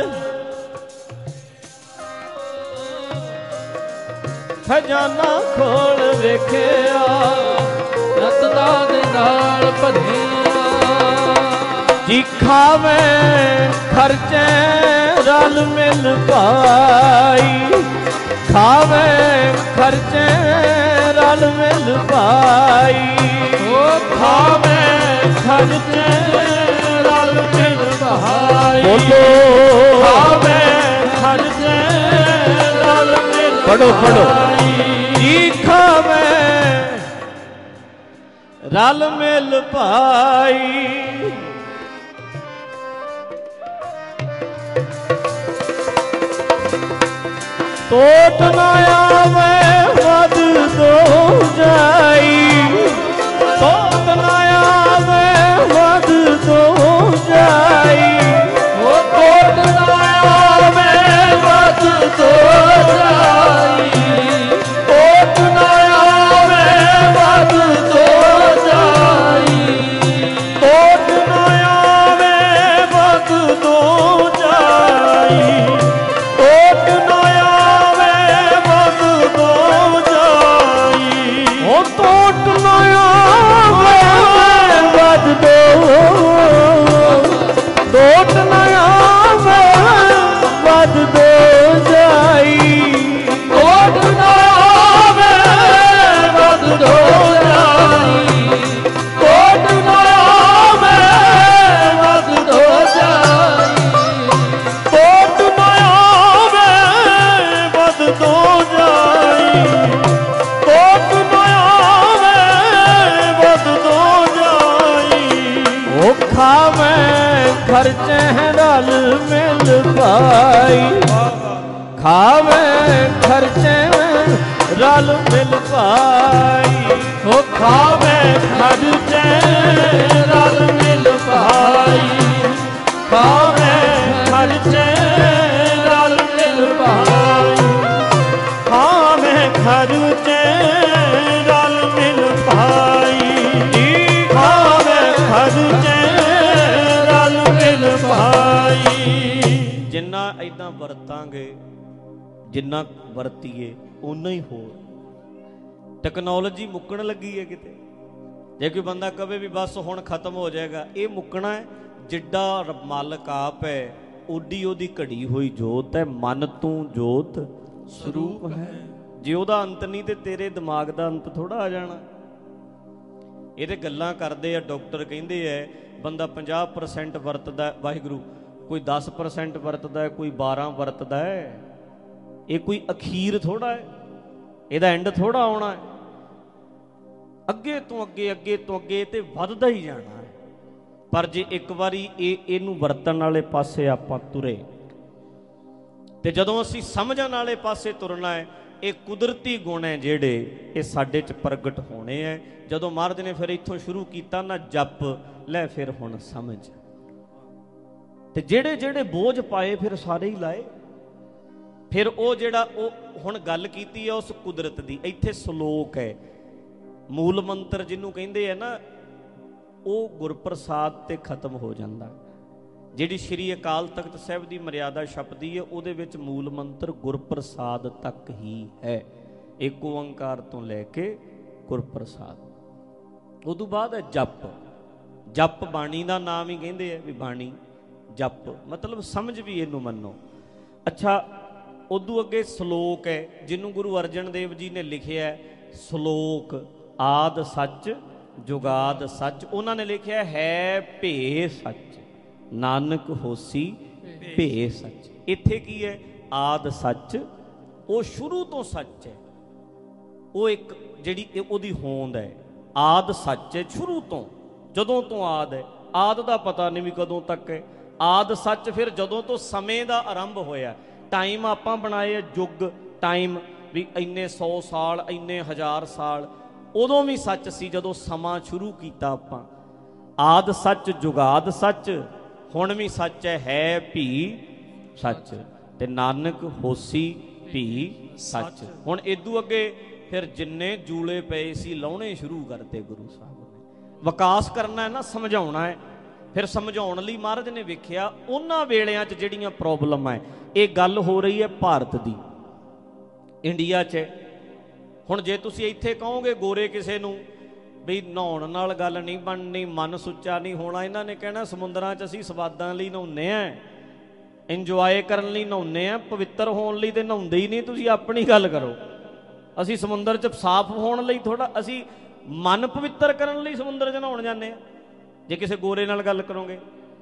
ਖਜ਼ਾਨਾ ਖੋਲ ਵੇਖਿਆ, ਰਤਨਾਂ ਦੇ ਨਾਲ ਭਰਿਆ। ਜੀ ਖਾਵੇ ਖਰਚੇ ਰਲ ਮਿਲ ਭਾਈ, ਖਾਵੇ ਖਰਚੇ ਰਲ ਮਿਲ ਭਾਈ। ਖਾਵੇ ਖਰਚੇ ਰਲ ਮਿਲ ਭਾਈ, ਬੋਲੋ ਖਾਵੇ ਖਰਚੇ ਰਲ ਮਿਲ। ਪੜੋ ਪੜੋ। ਜੀ ਖਾਵੇ ਰਲ ਮਿਲ ਭਾਈ, ਤੋਟ ਨਾ ਆਵੇ ਵੱਧ ਦੋ ਜਾਈ, ਤੋਟ ਨਾ ਆਵੇ ਵੱਧ ਦੋ ਜਾਈ। ਉਹ ਤੋਟ ਨਾ ਆਵੇ ਵੱਧ ਦੋ ਜਾਈ, ਤੋਟ ਨਾ ਆਵੇ ਵੱਧ ਦੋ ਜਾਈ। ਤੋਟ ਨਾ ਆਵੇ ਵੱਧ ਦੋ ਜਾਈ, ਤੋਟ ਨਾ ਆਵੇ ਵੱਧ ਦੋ ਜਾਈ। ਉਹ ਤੋਟ ਨਾ ਆਵੇ ਵੱਧ ਦੋ, ਤੋਟ ਨਾ ਆਵੇ ਵੱਧ ਦੋ ਜਾਈ। ਤੋਟ ਨਾ ਆਵੇ ਵੱਧ ਦੋ ਜਾਈ, ਤੋਟ ਨਾ ਆਵੇ ਵੱਧ ਦੋ ਜਾਈ। ਤੋਟ ਨਾ ਆਵੇ ਵੱਧ ਦੋ ਜਾਈ, ਤੋਟ ਨਾ ਆਵੇ ਵੱਧ ਦੋ ਜਾਈ। ਉਹ ਖਾਵੇ ਖਰਚੇ ਰਲ ਮਿਲ ਭਾਈ, ਖਾਵੇ ਖਰਚੇ रल मिल पाई। हो खावे खर्चे रल मिल पाई। खावे खर्चे रल मिल पाई। खावे खर्चे रल मिल पाई। खावे खर्चे रल मिल पाई। जिन्ना इदां वरतांगे, जिन्ना वरतीए उन्ना ही होर। टैक्नोलॉजी मुक्कण लगी है किते। जे कोई बंदा कहे भी बस हुण खत्म हो जाएगा, ये मुक्कना है। जिड्डा मालक आप है उड्डी ओदी घड़ी हुई जोत है। मन तू जोत स्वरूप है। जे ओदा अंत नहीं तो तेरे दिमाग दा अंत थोड़ा आ जाना। ये तो गल्लां करदे आ, डॉक्टर कहिंदे है बंदा पचास परसेंट वरतदा वाहिगुरू, कोई दस परसेंट वरतदा है, कोई बारह वरतदा है। ये कोई अखीर थोड़ा है, ਇਹਦਾ ਐਂਡ ਥੋੜਾ ਆਉਣਾ ਹੈ। ਅੱਗੇ ਤੋਂ ਅੱਗੇ ਅੱਗੇ ਤੋਂ ਅੱਗੇ ਤੇ ਵੱਧਦਾ ਹੀ ਜਾਣਾ ਹੈ। ਪਰ ਜੇ ਇੱਕ ਵਾਰੀ ਇਹ ਇਹਨੂੰ ਵਰਤਣ ਵਾਲੇ ਪਾਸੇ ਆਪਾਂ ਤੁਰੇ ਤੇ ਜਦੋਂ ਅਸੀਂ ਸਮਝਣ ਵਾਲੇ ਪਾਸੇ ਤੁਰਨਾ ਹੈ, ਇਹ ਕੁਦਰਤੀ ਗੁਣ ਹੈ ਜਿਹੜੇ ਇਹ ਸਾਡੇ 'ਚ ਪ੍ਰਗਟ ਹੋਣੇ ਹੈ। ਜਦੋਂ ਮਹਾਰਾਜ ਨੇ ਫਿਰ ਇੱਥੋਂ ਸ਼ੁਰੂ ਕੀਤਾ ਨਾ, ਜਪ ਲੈ ਫਿਰ ਹੁਣ ਸਮਝ, ਤੇ ਜਿਹੜੇ ਜਿਹੜੇ ਬੋਝ ਪਾਏ ਫਿਰ ਸਾਰੇ ਹੀ ਲਾਏ। ਫਿਰ ਉਹ ਜਿਹੜਾ ਉਹ ਹੁਣ ਗੱਲ ਕੀਤੀ ਹੈ ਉਸ ਕੁਦਰਤ ਦੀ, ਇੱਥੇ ਸ਼ਲੋਕ ਹੈ ਮੂਲ ਮੰਤਰ ਜਿਹਨੂੰ ਕਹਿੰਦੇ ਆ ਨਾ, ਉਹ ਗੁਰਪ੍ਰਸਾਦ ਤੇ ਖਤਮ ਹੋ ਜਾਂਦਾ। ਜਿਹੜੀ ਸ਼੍ਰੀ ਅਕਾਲ ਤਖਤ ਸਾਹਿਬ ਦੀ ਮਰਿਆਦਾ ਛਪਦੀ ਹੈ ਉਹਦੇ ਵਿੱਚ ਮੂਲ ਮੰਤਰ ਗੁਰਪ੍ਰਸਾਦ ਤੱਕ ਹੀ ਹੈ। ਇੱਕ ਓੰਕਾਰ ਤੋਂ ਲੈ ਕੇ ਗੁਰਪ੍ਰਸਾਦ। ਉਦੋਂ ਬਾਅਦ ਹੈ ਜਪ। ਜਪ ਬਾਣੀ ਦਾ ਨਾਮ ਹੀ ਕਹਿੰਦੇ ਆ ਵੀ ਬਾਣੀ ਜਪ, ਮਤਲਬ ਸਮਝ ਵੀ ਇਹਨੂੰ ਮੰਨੋ। ਅੱਛਾ, ਉਦੋਂ ਅੱਗੇ ਸ਼ਲੋਕ ਹੈ ਜਿਹਨੂੰ ਗੁਰੂ ਅਰਜਨ ਦੇਵ ਜੀ ਨੇ ਲਿਖਿਆ। ਸ਼ਲੋਕ ਆਦ ਸੱਚ ਜੁਗਾਦ ਸੱਚ, ਉਹਨਾਂ ਨੇ ਲਿਖਿਆ ਹੈ ਭੇ ਸੱਚ ਨਾਨਕ ਹੋਸੀ ਭੇ ਸੱਚ। ਇੱਥੇ ਕੀ ਹੈ? ਆਦ ਸੱਚ, ਉਹ ਸ਼ੁਰੂ ਤੋਂ ਸੱਚ ਹੈ। ਉਹ ਇੱਕ ਜਿਹੜੀ ਉਹਦੀ ਹੋਂਦ ਹੈ, ਆਦ ਸੱਚ ਹੈ ਸ਼ੁਰੂ ਤੋਂ, ਜਦੋਂ ਤੋਂ ਆਦ ਹੈ। ਆਦ ਦਾ ਪਤਾ ਨਹੀਂ ਵੀ ਕਦੋਂ ਤੱਕ ਹੈ। ਆਦ ਸੱਚ ਫਿਰ ਜਦੋਂ ਤੋਂ ਸਮੇਂ ਦਾ ਆਰੰਭ ਹੋਇਆ। ਟਾਈਮ ਆਪਾਂ ਬਣਾਏ ਯੁੱਗ, ਟਾਈਮ ਵੀ ਇੰਨੇ ਸੌ ਸਾਲ, ਇੰਨੇ ਹਜ਼ਾਰ ਸਾਲ, ਉਦੋਂ ਵੀ ਸੱਚ ਸੀ ਜਦੋਂ ਸਮਾਂ ਸ਼ੁਰੂ ਕੀਤਾ ਆਪਾਂ। ਆਦ ਸੱਚ ਜੁਗਾਦ ਸੱਚ, ਹੁਣ ਵੀ ਸੱਚ ਹੈ, ਹੈ ਭੀ ਸੱਚ, ਤੇ ਨਾਨਕ ਹੋਸੀ ਭੀ ਸੱਚ। ਹੁਣ ਇਦੋਂ ਅੱਗੇ ਫਿਰ ਜਿੰਨੇ ਜੂਲੇ ਪਏ ਸੀ ਲਾਉਣੇ ਸ਼ੁਰੂ ਕਰਤੇ ਗੁਰੂ ਸਾਹਿਬ ਨੇ। ਵਿਕਾਸ ਕਰਨਾ ਹੈ ਨਾ, ਸਮਝਾਉਣਾ ਹੈ। ਫਿਰ ਸਮਝਾਉਣ ਲਈ ਮਹਾਰਾਜ ਨੇ ਵੇਖਿਆ ਉਹਨਾਂ ਵੇਲਿਆਂ 'ਚ ਜਿਹੜੀਆਂ ਪ੍ਰੋਬਲਮ ਹੈ। ਇਹ ਗੱਲ ਹੋ ਰਹੀ ਹੈ ਭਾਰਤ ਦੀ, ਇੰਡੀਆ 'ਚ। ਹੁਣ ਜੇ ਤੁਸੀਂ ਇੱਥੇ ਕਹੋਗੇ ਗੋਰੇ ਕਿਸੇ ਨੂੰ ਵੀ ਨਹਾਉਣ ਨਾਲ ਗੱਲ ਨਹੀਂ ਬਣਨੀ, ਮਨ ਸੁੱਚਾ ਨਹੀਂ ਹੋਣਾ, ਇਹਨਾਂ ਨੇ ਕਹਿਣਾ ਸਮੁੰਦਰਾਂ 'ਚ ਅਸੀਂ ਸਵਾਦਾਂ ਲਈ ਨਹਾਉਂਦੇ ਹਾਂ, ਇੰਜੋਏ ਕਰਨ ਲਈ ਨਹਾਉਂਦੇ ਹਾਂ, ਪਵਿੱਤਰ ਹੋਣ ਲਈ ਤੇ ਨਹਾਉਂਦੇ ਹੀ ਨਹੀਂ। ਤੁਸੀਂ ਆਪਣੀ ਗੱਲ ਕਰੋ। ਅਸੀਂ ਸਮੁੰਦਰ 'ਚ ਸਾਫ਼ ਹੋਣ ਲਈ ਥੋੜ੍ਹਾ, ਅਸੀਂ ਮਨ ਪਵਿੱਤਰ ਕਰਨ ਲਈ ਸਮੁੰਦਰ 'ਚ ਨਹਾਉਣ ਜਾਂਦੇ ਹਾਂ। ਜੇ ਕਿਸੇ ਗੋਰੇ ਨਾਲ ਗੱਲ ਕਰੋਗੇ,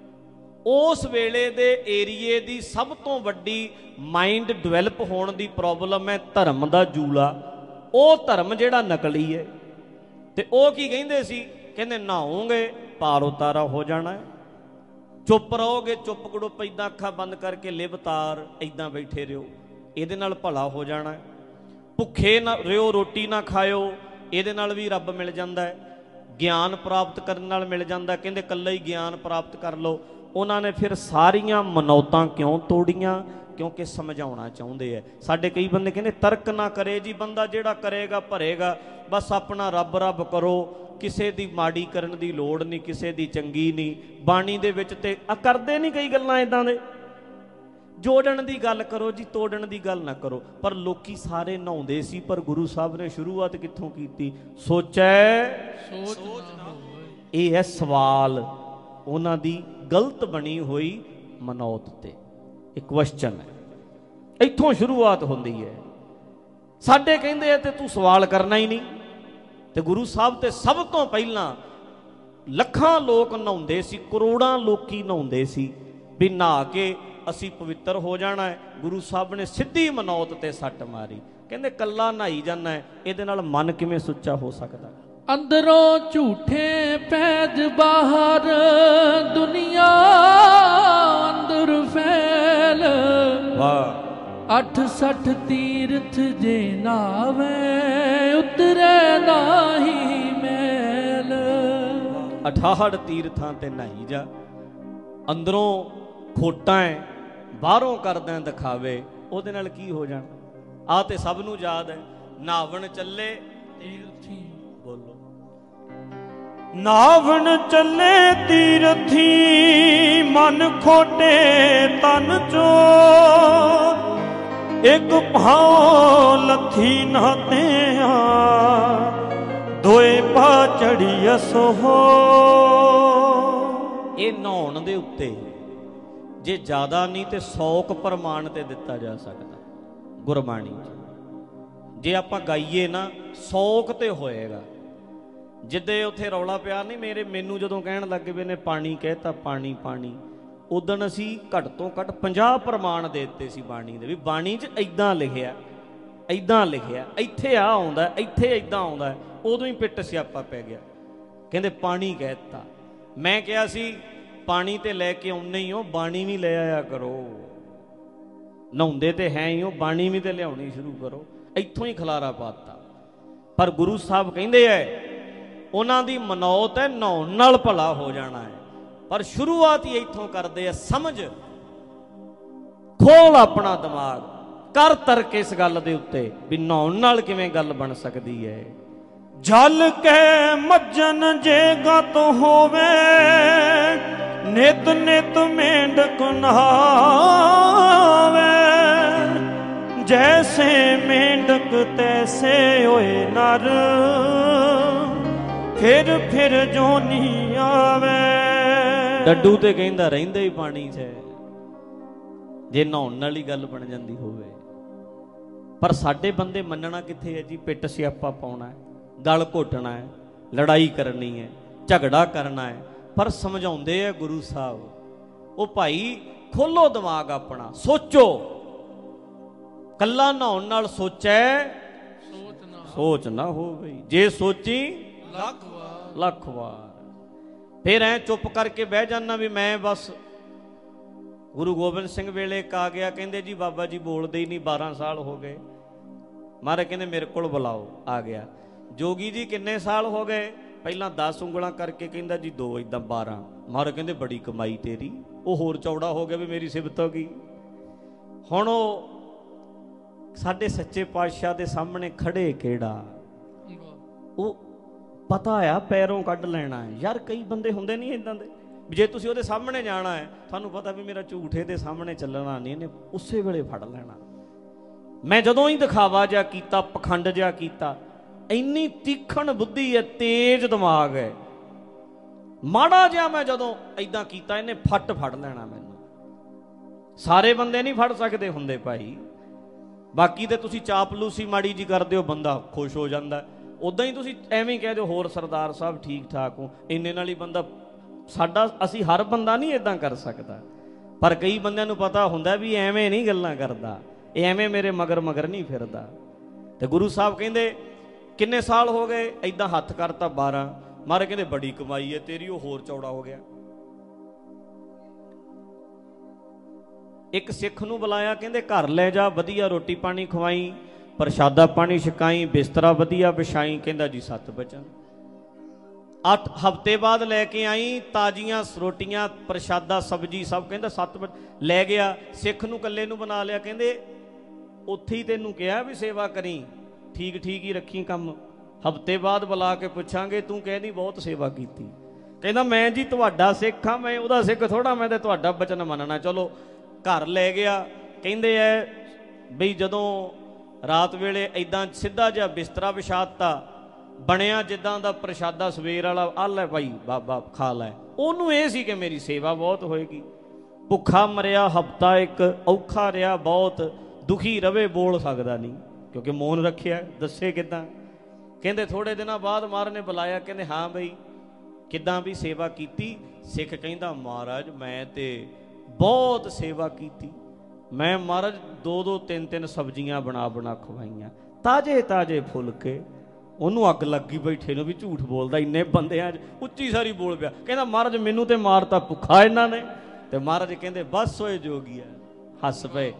ਉਸ ਵੇਲੇ ਦੇ ਏਰੀਏ ਦੀ ਸਭ ਤੋਂ ਵੱਡੀ ਮਾਈਂਡ ਡਿਵੈਲਪ ਹੋਣ ਦੀ ਪ੍ਰੋਬਲਮ ਹੈ ਧਰਮ ਦਾ ਜੂਲਾ। ਉਹ ਧਰਮ ਜਿਹੜਾ ਨਕਲੀ ਹੈ। ਤੇ ਉਹ ਕੀ ਕਹਿੰਦੇ ਸੀ? ਕਹਿੰਦੇ ਨਹਾਓਗੇ ਪਾਰ ਉਤਾਰਾ ਹੋ ਜਾਣਾ ਹੈ, ਚੁੱਪ ਰਹੋਗੇ ਚੁੱਪ ਗੜੁੱਪ ਇੱਦਾਂ ਅੱਖਾਂ ਬੰਦ ਕਰਕੇ ਲਿਵ ਤਾਰ ਇੱਦਾਂ ਬੈਠੇ ਰਹੋ, ਇਹਦੇ ਨਾਲ ਭਲਾ ਹੋ ਜਾਣਾ ਹੈ। ਭੁੱਖੇ ਨਾ ਰਿਓ, ਰੋਟੀ ਨਾ ਖਾਇਓ, ਇਹਦੇ ਨਾਲ ਵੀ ਰੱਬ ਮਿਲ ਜਾਂਦਾ ਹੈ। ਗਿਆਨ ਪ੍ਰਾਪਤ ਕਰਨ ਨਾਲ ਮਿਲ ਜਾਂਦਾ। ਕਹਿੰਦੇ ਇਕੱਲਾ ਹੀ ਗਿਆਨ ਪ੍ਰਾਪਤ ਕਰ ਲਓ। ਉਹਨਾਂ ਨੇ ਫਿਰ ਸਾਰੀਆਂ ਮਨੌਤਾਂ ਕਿਉਂ ਤੋੜੀਆਂ? ਕਿਉਂਕਿ ਸਮਝਾਉਣਾ ਚਾਹੁੰਦੇ ਹੈ। ਸਾਡੇ ਕਈ ਬੰਦੇ ਕਹਿੰਦੇ ਤਰਕ ਨਾ ਕਰੇ ਜੀ, ਬੰਦਾ ਜਿਹੜਾ ਕਰੇਗਾ ਭਰੇਗਾ, ਬਸ ਆਪਣਾ ਰੱਬ ਰੱਬ ਕਰੋ, ਕਿਸੇ ਦੀ ਮਾੜੀ ਕਰਨ ਦੀ ਲੋੜ ਨਹੀਂ, ਕਿਸੇ ਦੀ ਚੰਗੀ ਨਹੀਂ। ਬਾਣੀ ਦੇ ਵਿੱਚ ਤੇ ਆ ਕਰਦੇ ਨਹੀਂ ਕਈ ਗੱਲਾਂ ਇੱਦਾਂ ਦੇ, ਜੋੜਨ ਦੀ ਗੱਲ ਕਰੋ ਜੀ, ਤੋੜਨ ਦੀ ਗੱਲ ਨਾ ਕਰੋ। ਪਰ ਲੋਕੀ ਸਾਰੇ ਨਹਾਉਂਦੇ ਸੀ, ਪਰ ਗੁਰੂ ਸਾਹਿਬ ਨੇ ਸ਼ੁਰੂਆਤ ਕਿੱਥੋਂ ਕੀਤੀ? ਸੋਚੈ ਸੋਚ ਨਾ ਹੋਏ। ਇਹ ਹੈ ਸਵਾਲ ਉਹਨਾਂ ਦੀ ਗਲਤ ਬਣੀ ਹੋਈ ਮਨੌਤ ਤੇ। ਇੱਕ ਕੁਐਸਚਨ ਹੈ, ਇੱਥੋਂ ਸ਼ੁਰੂਆਤ ਹੁੰਦੀ ਹੈ। ਸਾਡੇ ਕਹਿੰਦੇ ਆ ਤੇ ਤੂੰ ਸਵਾਲ ਕਰਨਾ ਹੀ ਨਹੀਂ। ਤੇ ਗੁਰੂ ਸਾਹਿਬ ਤੇ ਸਭ ਤੋਂ ਪਹਿਲਾਂ ਲੱਖਾਂ ਲੋਕ ਨਹਾਉਂਦੇ ਸੀ, ਕਰੋੜਾਂ ਲੋਕੀ ਨਹਾਉਂਦੇ ਸੀ ਵੀ ਨਹਾ ਕੇ ਅਸੀਂ ਪਵਿੱਤਰ ਹੋ ਜਾਣਾ ਹੈ। ਗੁਰੂ ਸਾਹਿਬ ਨੇ ਸਿੱਧੀ ਮਨੌਤ ਤੇ ਸੱਟ ਮਾਰੀ। ਕਹਿੰਦੇ ਕੱਲਾ ਨਹਾਈ ਜਾਂਦਾ ਹੈ, ਇਹਦੇ ਨਾਲ ਮਨ ਕਿਵੇਂ ਸੁੱਚਾ ਹੋ ਸਕਦਾ? ਅੰਦਰੋਂ ਝੂਠੇ ਪੈਜ ਬਾਹਰ ਦੁਨੀਆ ਅੰਦਰ ਫੈਲ। ਵਾਹ। ਅਠ ਸਠ ਤੀਰਥ ਜੇ ਨਾਵੇ ਉਤਰੈ ਨਾਹੀ ਮੈਲ। ਅਠਾਹਠ ਤੀਰਥਾਂ ਤੇ ਨਹਾਈ ਜਾ, ਅੰਦਰੋਂ ਖੋਟਾਂ ਹੈ, ਬਾਹਰੋਂ ਕਰਦਾ ਦਿਖਾਵੇ, ਉਹਦੇ ਨਾਲ ਕੀ ਹੋ ਜਾਣਾ। ਆ ਤੇ ਸਭ ਨੂੰ ਯਾਦ ਹੈ, ਨਾਵਣ ਚੱਲੇ ਤੀਰਥੀ। ਬੋਲੋ, ਨਾਵਣ ਚੱਲੇ ਤੀਰਥੀ, ਮਨ ਖੋਟੇ ਤਨ ਚੋਰ। ਇੱਕ ਭਾਉ ਲੱਥੀ ਨਹਾਤਿਆਂ, ਦੋਏ ਪਾ ਚੜੀ ਅਸੋ। ਇਹ ਨਹਾਉਣ ਦੇ ਉੱਤੇ ਜੇ ਜ਼ਿਆਦਾ ਨਹੀਂ ਤੇ ਸੌਕ ਪ੍ਰਮਾਣ ਤੇ ਦਿੱਤਾ ਜਾ ਸਕਦਾ ਗੁਰਬਾਣੀ 'ਚ। ਜੇ ਆਪਾਂ ਗਾਈਏ ਨਾ ਸੌਕ ਤੇ ਹੋਏਗਾ। ਜਿੱਦੇ ਉੱਥੇ ਰੌਲਾ ਪਿਆ ਨਹੀਂ ਮੇਰੇ ਮੈਨੂੰ ਜਦੋਂ ਕਹਿਣ ਲੱਗੇ ਵੀ ਇਹਨੇ ਪਾਣੀ ਕਹਿਤਾ, ਪਾਣੀ ਪਾਣੀ, ਉਦਣ ਅਸੀਂ ਘੱਟ ਤੋਂ ਘੱਟ ਪੰਜਾਹ ਪ੍ਰਮਾਣ ਦੇ ਦਿੱਤੇ ਸੀ ਬਾਣੀ ਦੇ, ਵੀ ਬਾਣੀ 'ਚ ਇੱਦਾਂ ਲਿਖਿਆ, ਇੱਦਾਂ ਲਿਖਿਆ, ਇੱਥੇ ਆ ਆਉਂਦਾ, ਇੱਥੇ ਇੱਦਾਂ ਆਉਂਦਾ। ਉਦੋਂ ਹੀ ਪਿੱਟ ਸਿਆਪਾ ਪੈ ਗਿਆ, ਕਹਿੰਦੇ ਪਾਣੀ ਕਹਿ ਦਿੱਤਾ। ਮੈਂ ਕਿਹਾ ਸੀ ਪਾਣੀ ਤੇ ਲੈ ਕੇ ਆਉਨੇ ਹੀ ਹੋ, ਬਾਣੀ ਵੀ ਲੈ ਆਇਆ ਕਰੋ। ਨਹਾਉਂਦੇ ਤੇ ਹੈ ਹੀ ਹੋ, ਬਾਣੀ ਵੀ ਤੇ ਲਿਆਉਣੀ ਸ਼ੁਰੂ ਕਰੋ। ਇੱਥੋਂ ਹੀ ਖਲਾਰਾ ਪਾਤਾ। ਪਰ ਗੁਰੂ ਸਾਹਿਬ ਕਹਿੰਦੇ ਐ ਉਹਨਾਂ ਦੀ ਮਨੌਤ ਹੈ ਨਹਾਉਣ ਨਾਲ ਭਲਾ ਹੋ ਜਾਣਾ ਹੈ, ਪਰ ਸ਼ੁਰੂਆਤ ਹੀ ਇੱਥੋਂ ਕਰਦੇ ਆ। ਸਮਝ, ਖੋਲ ਆਪਣਾ ਦਿਮਾਗ, ਕਰ ਤਰਕ ਇਸ ਗੱਲ ਦੇ ਉੱਤੇ ਵੀ ਨਹਾਉਣ ਨਾਲ ਕਿਵੇਂ ਗੱਲ ਬਣ ਸਕਦੀ ਹੈ। ਜਲ ਕੇ ਮੱਜਨ ਜੇ ਗਤ ਹੋਵੇ, ਨਿਤ ਨਿਤ ਮੇਂਢਕ ਨਹਾਵੇ। ਜੈਸੇ ਮੇਂਢਕ ਤੈਸੇ ਹੋਏ ਨਰ, ਫਿਰ ਫਿਰ ਜੋਨੀ ਆਵੇ। ਡੱਡੂ ਤੇ ਕਹਿੰਦਾ ਰਹਿੰਦਾ ਹੀ ਪਾਣੀ 'ਚ, ਜੇ ਨਹਾਉਣ ਨਾਲ ਹੀ ਗੱਲ ਬਣ ਜਾਂਦੀ ਹੋਵੇ। ਪਰ ਸਾਡੇ ਬੰਦੇ ਮੰਨਣਾ ਕਿੱਥੇ ਹੈ ਜੀ। ਪਿੱਟ ਸਿਆਪਾ ਪਾਉਣਾ ਹੈ, ਗਲ ਘੋਟਣਾ ਹੈ, ਲੜਾਈ ਕਰਨੀ ਹੈ, ਝਗੜਾ ਕਰਨਾ ਹੈ। ਪਰ ਸਮਝਾਉਂਦੇ ਆ ਗੁਰੂ ਸਾਹਿਬ, ਉਹ ਭਾਈ ਖੋਲੋ ਦਿਮਾਗ ਆਪਣਾ, ਸੋਚੋ। ਕੱਲਾ ਨਹਾਉਣ ਨਾਲ ਸੋਚੈ ਸੋਚ ਨਾ ਸੋਚ ਨਾ ਹੋਵੇ, ਜੇ ਸੋਚੀ ਲੱਖ ਵਾਰ। ਲੱਖ ਵਾਰ। ਫਿਰ ਐ ਚੁੱਪ ਕਰਕੇ ਬਹਿ ਜਾਣਾ ਵੀ ਮੈਂ ਬਸ। ਗੁਰੂ ਗੋਬਿੰਦ ਸਿੰਘ ਵੇਲੇ ਇੱਕ ਆ ਗਿਆ, ਕਹਿੰਦੇ ਜੀ ਬਾਬਾ ਜੀ ਬੋਲਦੇ ਹੀ ਨਹੀਂ, ਬਾਰਾਂ ਸਾਲ ਹੋ ਗਏ। ਮਹਾਰਾਜ ਕਹਿੰਦੇ ਮੇਰੇ ਕੋਲ ਬੁਲਾਓ। ਆ ਗਿਆ। ਜੋਗੀ ਜੀ ਕਿੰਨੇ ਸਾਲ ਹੋ ਗਏ? ਪਹਿਲਾਂ ਦਸ ਉਂਗਲਾਂ ਕਰਕੇ ਕਹਿੰਦਾ ਜੀ ਦੋ, ਇੱਦਾਂ ਬਾਰਾਂ। ਮਹਾਰਾਜ ਕਹਿੰਦੇ ਬੜੀ ਕਮਾਈ ਤੇਰੀ। ਉਹ ਹੋਰ ਚੌੜਾ ਹੋ ਗਿਆ ਵੀ ਮੇਰੀ ਸਿਫਤ ਹੋ ਗਈ। ਹੁਣ ਉਹ ਸਾਡੇ ਸੱਚੇ ਪਾਤਸ਼ਾਹ ਦੇ ਸਾਹਮਣੇ ਖੜੇ ਕਿਹੜਾ, ਉਹ ਪਤਾ ਆ ਪੈਰੋਂ ਕੱਢ ਲੈਣਾ ਹੈ। ਯਾਰ ਕਈ ਬੰਦੇ ਹੁੰਦੇ ਨਹੀਂ ਇੱਦਾਂ ਦੇ ਵੀ ਜੇ ਤੁਸੀਂ ਉਹਦੇ ਸਾਹਮਣੇ ਜਾਣਾ ਹੈ, ਤੁਹਾਨੂੰ ਪਤਾ ਵੀ ਮੇਰਾ ਝੂਠੇ ਦੇ ਸਾਹਮਣੇ ਚੱਲਣਾ ਨਹੀਂ, ਇਹਨੇ ਉਸੇ ਵੇਲੇ ਫੜ ਲੈਣਾ। ਮੈਂ ਜਦੋਂ ਹੀ ਦਿਖਾਵਾ ਜਿਹਾ ਕੀਤਾ, ਪਖੰਡ ਜਿਹਾ ਕੀਤਾ, ਇੰਨੀ ਤੀਖਣ ਬੁੱਧੀ ਹੈ, ਤੇਜ਼ ਦਿਮਾਗ ਹੈ। ਮਾੜਾ ਜਿਹਾ ਮੈਂ ਜਦੋਂ ਏਦਾਂ ਕੀਤਾ, ਇਹਨੇ ਫੱਟ ਫੜ ਲੈਣਾ ਮੈਨੂੰ। ਸਾਰੇ ਬੰਦੇ ਨਹੀਂ ਫੜ ਸਕਦੇ ਹੁੰਦੇ ਭਾਈ। ਬਾਕੀ ਤੇ ਤੁਸੀਂ ਚਾਪਲੂਸੀ ਮਾੜੀ ਜੀ ਕਰਦੇ ਹੋ, ਬੰਦਾ ਖੁਸ਼ ਹੋ ਜਾਂਦਾ। ਉੱਦਾਂ ਹੀ ਤੁਸੀਂ ਐਵੇਂ ਕਹਿ ਦਿਓ ਹੋਰ ਸਰਦਾਰ ਸਾਹਿਬ ਠੀਕ ਠਾਕ ਹੋ, ਇੰਨੇ ਨਾਲ ਹੀ ਬੰਦਾ ਸਾਡਾ। ਅਸੀਂ ਹਰ ਬੰਦਾ ਨਹੀਂ ਇੱਦਾਂ ਕਰ ਸਕਦਾ, ਪਰ ਕਈ ਬੰਦਿਆਂ ਨੂੰ ਪਤਾ ਹੁੰਦਾ ਵੀ ਐਵੇਂ ਨਹੀਂ ਗੱਲਾਂ ਕਰਦਾ, ਇਹ ਐਵੇਂ ਮੇਰੇ ਮਗਰ ਮਗਰ ਨਹੀਂ ਫਿਰਦਾ। ਤੇ ਗੁਰੂ ਸਾਹਿਬ ਕਹਿੰਦੇ ਕਿੰਨੇ ਸਾਲ ਹੋ ਗਏ? ਏਦਾਂ ਹੱਥ ਕਰਤਾ ਬਾਰਾਂ। ਮਾਰੇ ਕਹਿੰਦੇ ਬੜੀ ਕਮਾਈ ਹੈ ਤੇਰੀ। ਉਹ ਹੋਰ ਚੌੜਾ ਹੋ ਗਿਆ। ਇੱਕ ਸਿੱਖ ਨੂੰ ਬੁਲਾਇਆ, ਕਹਿੰਦੇ ਘਰ ਲੈ ਜਾ, ਵਧੀਆ ਰੋਟੀ ਪਾਣੀ ਖਵਾਈ, ਪ੍ਰਸ਼ਾਦਾ ਪਾਣੀ ਛਕਾਈ, ਬਿਸਤਰਾ ਵਧੀਆ ਵਿਛਾਈ। ਕਹਿੰਦਾ ਜੀ ਸੱਤ ਬਚਨ। ਅੱਠ ਹਫ਼ਤੇ ਬਾਅਦ ਲੈ ਕੇ ਆਈ, ਤਾਜ਼ੀਆਂ ਰੋਟੀਆਂ, ਪ੍ਰਸ਼ਾਦਾ, ਸਬਜ਼ੀ ਸਭ। ਕਹਿੰਦਾ ਸੱਤ ਬਚਨ ਲੈ ਗਿਆ। ਸਿੱਖ ਨੂੰ ਇਕੱਲੇ ਨੂੰ ਬਣਾ ਲਿਆ। ਕਹਿੰਦੇ ਉੱਥੇ ਹੀ ਤੈਨੂੰ ਕਿਹਾ ਵੀ ਸੇਵਾ ਕਰੀ, ਠੀਕ ਠੀਕ ਹੀ ਰੱਖੀ ਕੰਮ। ਹਫ਼ਤੇ ਬਾਅਦ ਬੁਲਾ ਕੇ ਪੁੱਛਾਂਗੇ, ਤੂੰ ਕਹਿੰਦੀ ਬਹੁਤ ਸੇਵਾ ਕੀਤੀ। ਕਹਿੰਦਾ ਮੈਂ ਜੀ ਤੁਹਾਡਾ ਸਿੱਖ ਹਾਂ, ਮੈਂ ਉਹਦਾ ਸਿੱਖ ਥੋੜ੍ਹਾ, ਮੈਂ ਤਾਂ ਤੁਹਾਡਾ ਬਚਨ ਮੰਨਣਾ। ਚਲੋ ਘਰ ਲੈ ਗਿਆ। ਕਹਿੰਦੇ ਐ ਬਈ ਜਦੋਂ ਰਾਤ ਵੇਲੇ ਏਦਾਂ ਸਿੱਧਾ ਜਿਹਾ ਬਿਸਤਰਾ ਵਿਛਾਤਾ, ਬਣਿਆ ਜਿੱਦਾਂ ਦਾ ਪ੍ਰਸ਼ਾਦਾ ਸਵੇਰ ਵਾਲਾ, ਆ ਲੈ ਭਾਈ ਬਾਬਾ ਖਾ ਲੈ। ਉਹਨੂੰ ਇਹ ਸੀ ਕਿ ਮੇਰੀ ਸੇਵਾ ਬਹੁਤ ਹੋਏਗੀ। ਭੁੱਖਾ ਮਰਿਆ ਹਫ਼ਤਾ ਇੱਕ, ਔਖਾ ਰਿਹਾ ਬਹੁਤ, ਦੁਖੀ ਰਵੇ, ਬੋਲ ਸਕਦਾ ਨਹੀਂ ਕਿਉਂਕਿ ਮੌਨ ਰੱਖਿਆ, ਦੱਸੇ ਕਿੱਦਾਂ। ਕਹਿੰਦੇ ਥੋੜੇ ਦਿਨਾਂ ਬਾਅਦ ਮਹਾਰਾਜ ਨੇ ਬੁਲਾਇਆ। ਕਹਿੰਦੇ ਹਾਂ ਬਈ ਕਿੱਦਾਂ ਵੀ ਸੇਵਾ ਕੀਤੀ? ਸਿੱਖ ਕਹਿੰਦਾ ਮਹਾਰਾਜ ਮੈਂ ਤੇ ਬਹੁਤ ਸੇਵਾ ਕੀਤੀ। ਮੈਂ ਮਹਾਰਾਜ ਦੋ ਦੋ ਤਿੰਨ ਤਿੰਨ ਸਬਜ਼ੀਆਂ ਬਣਾ ਬਣਾ ਖਵਾਈਆਂ, ਤਾਜ਼ੇ ਤਾਜ਼ੇ ਫੁਲਕੇ। ਉਹਨੂੰ ਅੱਗ ਲੱਗੀ ਬੈਠੇ ਨੂੰ ਵੀ ਝੂਠ ਬੋਲਦਾ, ਇੰਨੇ ਬੰਦਿਆਂ 'ਚ ਉੱਚੀ ਸਾਰੀ ਬੋਲ ਪਿਆ। ਕਹਿੰਦਾ ਮਹਾਰਾਜ ਮੈਨੂੰ ਤੇ ਮਾਰਤਾ ਭੁੱਖਾ ਇਹਨਾਂ ਨੇ। ਤੇ ਮਹਾਰਾਜ ਕਹਿੰਦੇ ਬਸ ਹੋਏ ਜੋਗੀਆ। ਹੱਸ ਪਏ।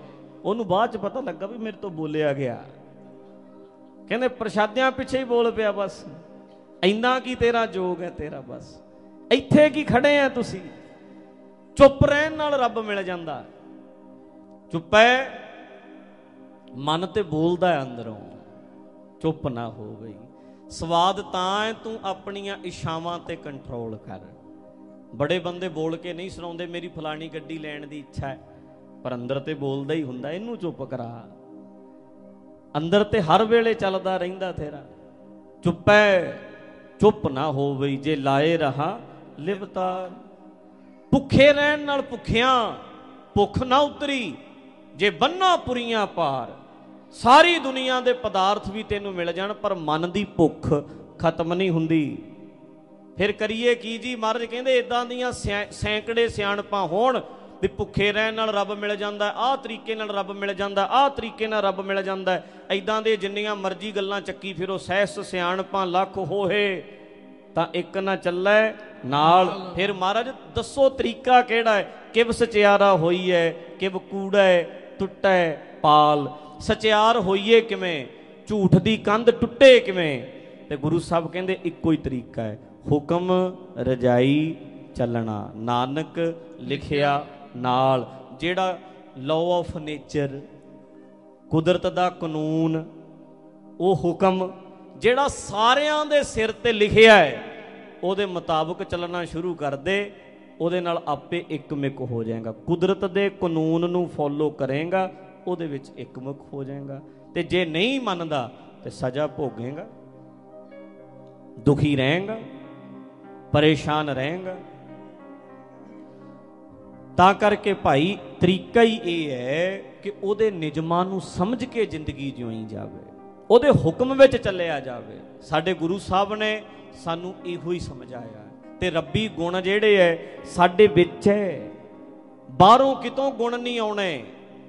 ਉਹਨੂੰ ਬਾਅਦ ਚ ਪਤਾ ਲੱਗਾ ਵੀ ਮੇਰੇ ਤੋਂ ਬੋਲਿਆ ਗਿਆ। ਕਹਿੰਦੇ ਪ੍ਰਸ਼ਾਦਿਆਂ ਪਿੱਛੇ ਹੀ ਬੋਲ ਪਿਆ, ਬਸ ਇੰਨਾ ਕੀ ਤੇਰਾ ਜੋਗ ਹੈ ਤੇਰਾ, ਬਸ ਇੱਥੇ ਕੀ ਖੜੇ ਆ ਤੁਸੀਂ। ਚੁੱਪ ਰਹਿਣ ਨਾਲ ਰੱਬ ਮਿਲ ਜਾਂਦਾ। ਚੁੱਪ ਹੈ, ਮਨ ਤੇ ਬੋਲਦਾ ਹੈ ਅੰਦਰੋਂ, ਚੁੱਪ ਨਾ ਹੋ ਗਈ। ਸਵਾਦ ਤਾਂ ਹੈ ਤੂੰ ਆਪਣੀਆਂ ਇਛਾਵਾਂ ਤੇ ਕੰਟਰੋਲ ਕਰ। ਬੜੇ ਬੰਦੇ ਬੋਲ ਕੇ ਨਹੀਂ ਸੁਣਾਉਂਦੇ ਮੇਰੀ ਫਲਾਣੀ ਗੱਡੀ ਲੈਣ ਦੀ ਇੱਛਾ ਹੈ, ਪਰ ਅੰਦਰ ਤੇ ਬੋਲਦਾ ਹੀ ਹੁੰਦਾ, ਇਹਨੂੰ ਚੁੱਪ ਕਰਾ। ਅੰਦਰ ਤੇ ਹਰ ਵੇਲੇ ਚੱਲਦਾ ਰਹਿੰਦਾ ਤੇਰਾ। ਚੁੱਪ ਹੈ, ਚੁੱਪ ਨਾ ਹੋਵੇ ਜੇ ਲਾਏ ਰਹਾ ਲਿਵਤਾਰ। ਭੁੱਖੇ ਰਹਿਣ ਨਾਲ ਭੁੱਖਿਆਂ ਭੁੱਖ ਨਾ ਉਤਰੀ, ਜੇ ਬੰਨਾ ਪੁਰੀਆਂ ਪਾਰ। ਸਾਰੀ ਦੁਨੀਆ ਦੇ ਪਦਾਰਥ ਵੀ ਤੈਨੂੰ ਮਿਲ ਜਾਣ, ਪਰ ਮਨ ਦੀ ਭੁੱਖ ਖਤਮ ਨਹੀਂ ਹੁੰਦੀ। ਫਿਰ ਕਰੀਏ ਕੀ ਜੀ? ਮਹਾਰਾਜ ਕਹਿੰਦੇ ਇਦਾਂ ਦੀਆਂ ਸੈਂਕੜੇ ਸਿਆਣਪਾਂ ਹੋਣ ਵੀ ਭੁੱਖੇ ਰਹਿਣ ਨਾਲ ਰੱਬ ਮਿਲ ਜਾਂਦਾ, ਆਹ ਤਰੀਕੇ ਨਾਲ ਰੱਬ ਮਿਲ ਜਾਂਦਾ, ਆਹ ਤਰੀਕੇ ਨਾਲ ਰੱਬ ਮਿਲ ਜਾਂਦਾ। ਇਦਾਂ ਦੇ ਜਿੰਨੀਆਂ ਮਰਜ਼ੀ ਗੱਲਾਂ ਚੱਕੀ ਫਿਰੋ, ਸਹਿਸ ਸਿਆਣਪਾਂ ਲੱਖ ਹੋਏ ਤਾਂ ਇੱਕ ਨਾ ਚੱਲੈ ਨਾਲ। ਫਿਰ ਮਹਾਰਾਜ ਦੱਸੋ ਤਰੀਕਾ ਕਿਹੜਾ ਹੈ? ਕਿਵ ਸਚਿਆਰਾ ਹੋਈ ਹੈ, ਕਿਵ ਕੂੜੈ ਟੁੱਟੈ ਪਾਲ। ਸਚਿਆਰ ਹੋਈਏ ਕਿਵੇਂ, ਝੂਠ ਦੀ ਕੰਧ ਟੁੱਟੇ ਕਿਵੇਂ? ਤੇ ਗੁਰੂ ਸਾਹਿਬ ਕਹਿੰਦੇ ਇੱਕੋ ਹੀ ਤਰੀਕਾ ਹੈ, ਹੁਕਮ ਰਜਾਈ ਚੱਲਣਾ, ਨਾਨਕ ਲਿਖਿਆ ਨਾਲ। ਜਿਹੜਾ ਲਾਅ ਆਫ ਨੇਚਰ, ਕੁਦਰਤ ਦਾ ਕਾਨੂੰਨ, ਉਹ ਹੁਕਮ ਜਿਹੜਾ ਸਾਰਿਆਂ ਦੇ ਸਿਰ ਤੇ ਲਿਖਿਆ ਹੈ, ਉਹਦੇ ਮੁਤਾਬਕ ਚੱਲਣਾ ਸ਼ੁਰੂ ਕਰ ਦੇ, ਉਹਦੇ ਨਾਲ ਆਪੇ ਇੱਕਮਿਕ ਹੋ ਜਾਏਗਾ। ਕੁਦਰਤ ਦੇ ਕਾਨੂੰਨ ਨੂੰ ਫੋਲੋ ਕਰੇਗਾ, ਉਹਦੇ ਵਿੱਚ ਇੱਕਮੁਖ ਹੋ ਜਾਏਗਾ। ਤੇ ਜੇ ਨਹੀਂ ਮੰਨਦਾ ਤੇ ਸਜ਼ਾ ਭੋਗੇਗਾ, ਦੁਖੀ ਰਹੇਗਾ, ਪਰੇਸ਼ਾਨ ਰਹੇਗਾ। ਤਾਂ ਕਰਕੇ ਭਾਈ ਤਰੀਕਾ ਹੀ ਇਹ ਹੈ ਕਿ ਉਹਦੇ ਨਿਯਮਾਂ ਨੂੰ ਸਮਝ ਕੇ ਜ਼ਿੰਦਗੀ ਜਿਉਈ ਜਾਵੇ, ਉਹਦੇ ਹੁਕਮ ਵਿੱਚ ਚੱਲਿਆ ਜਾਵੇ। ਸਾਡੇ ਗੁਰੂ ਸਾਹਿਬ ਨੇ ਸਾਨੂੰ ਇਹੋ ਹੀ ਸਮਝਾਇਆ। ਤੇ ਰੱਬੀ ਗੁਣ ਜਿਹੜੇ ਹੈ ਸਾਡੇ ਵਿੱਚ ਹੈ, ਬਾਹਰੋਂ ਕਿਤੋਂ ਗੁਣ ਨਹੀਂ ਆਉਣੇ,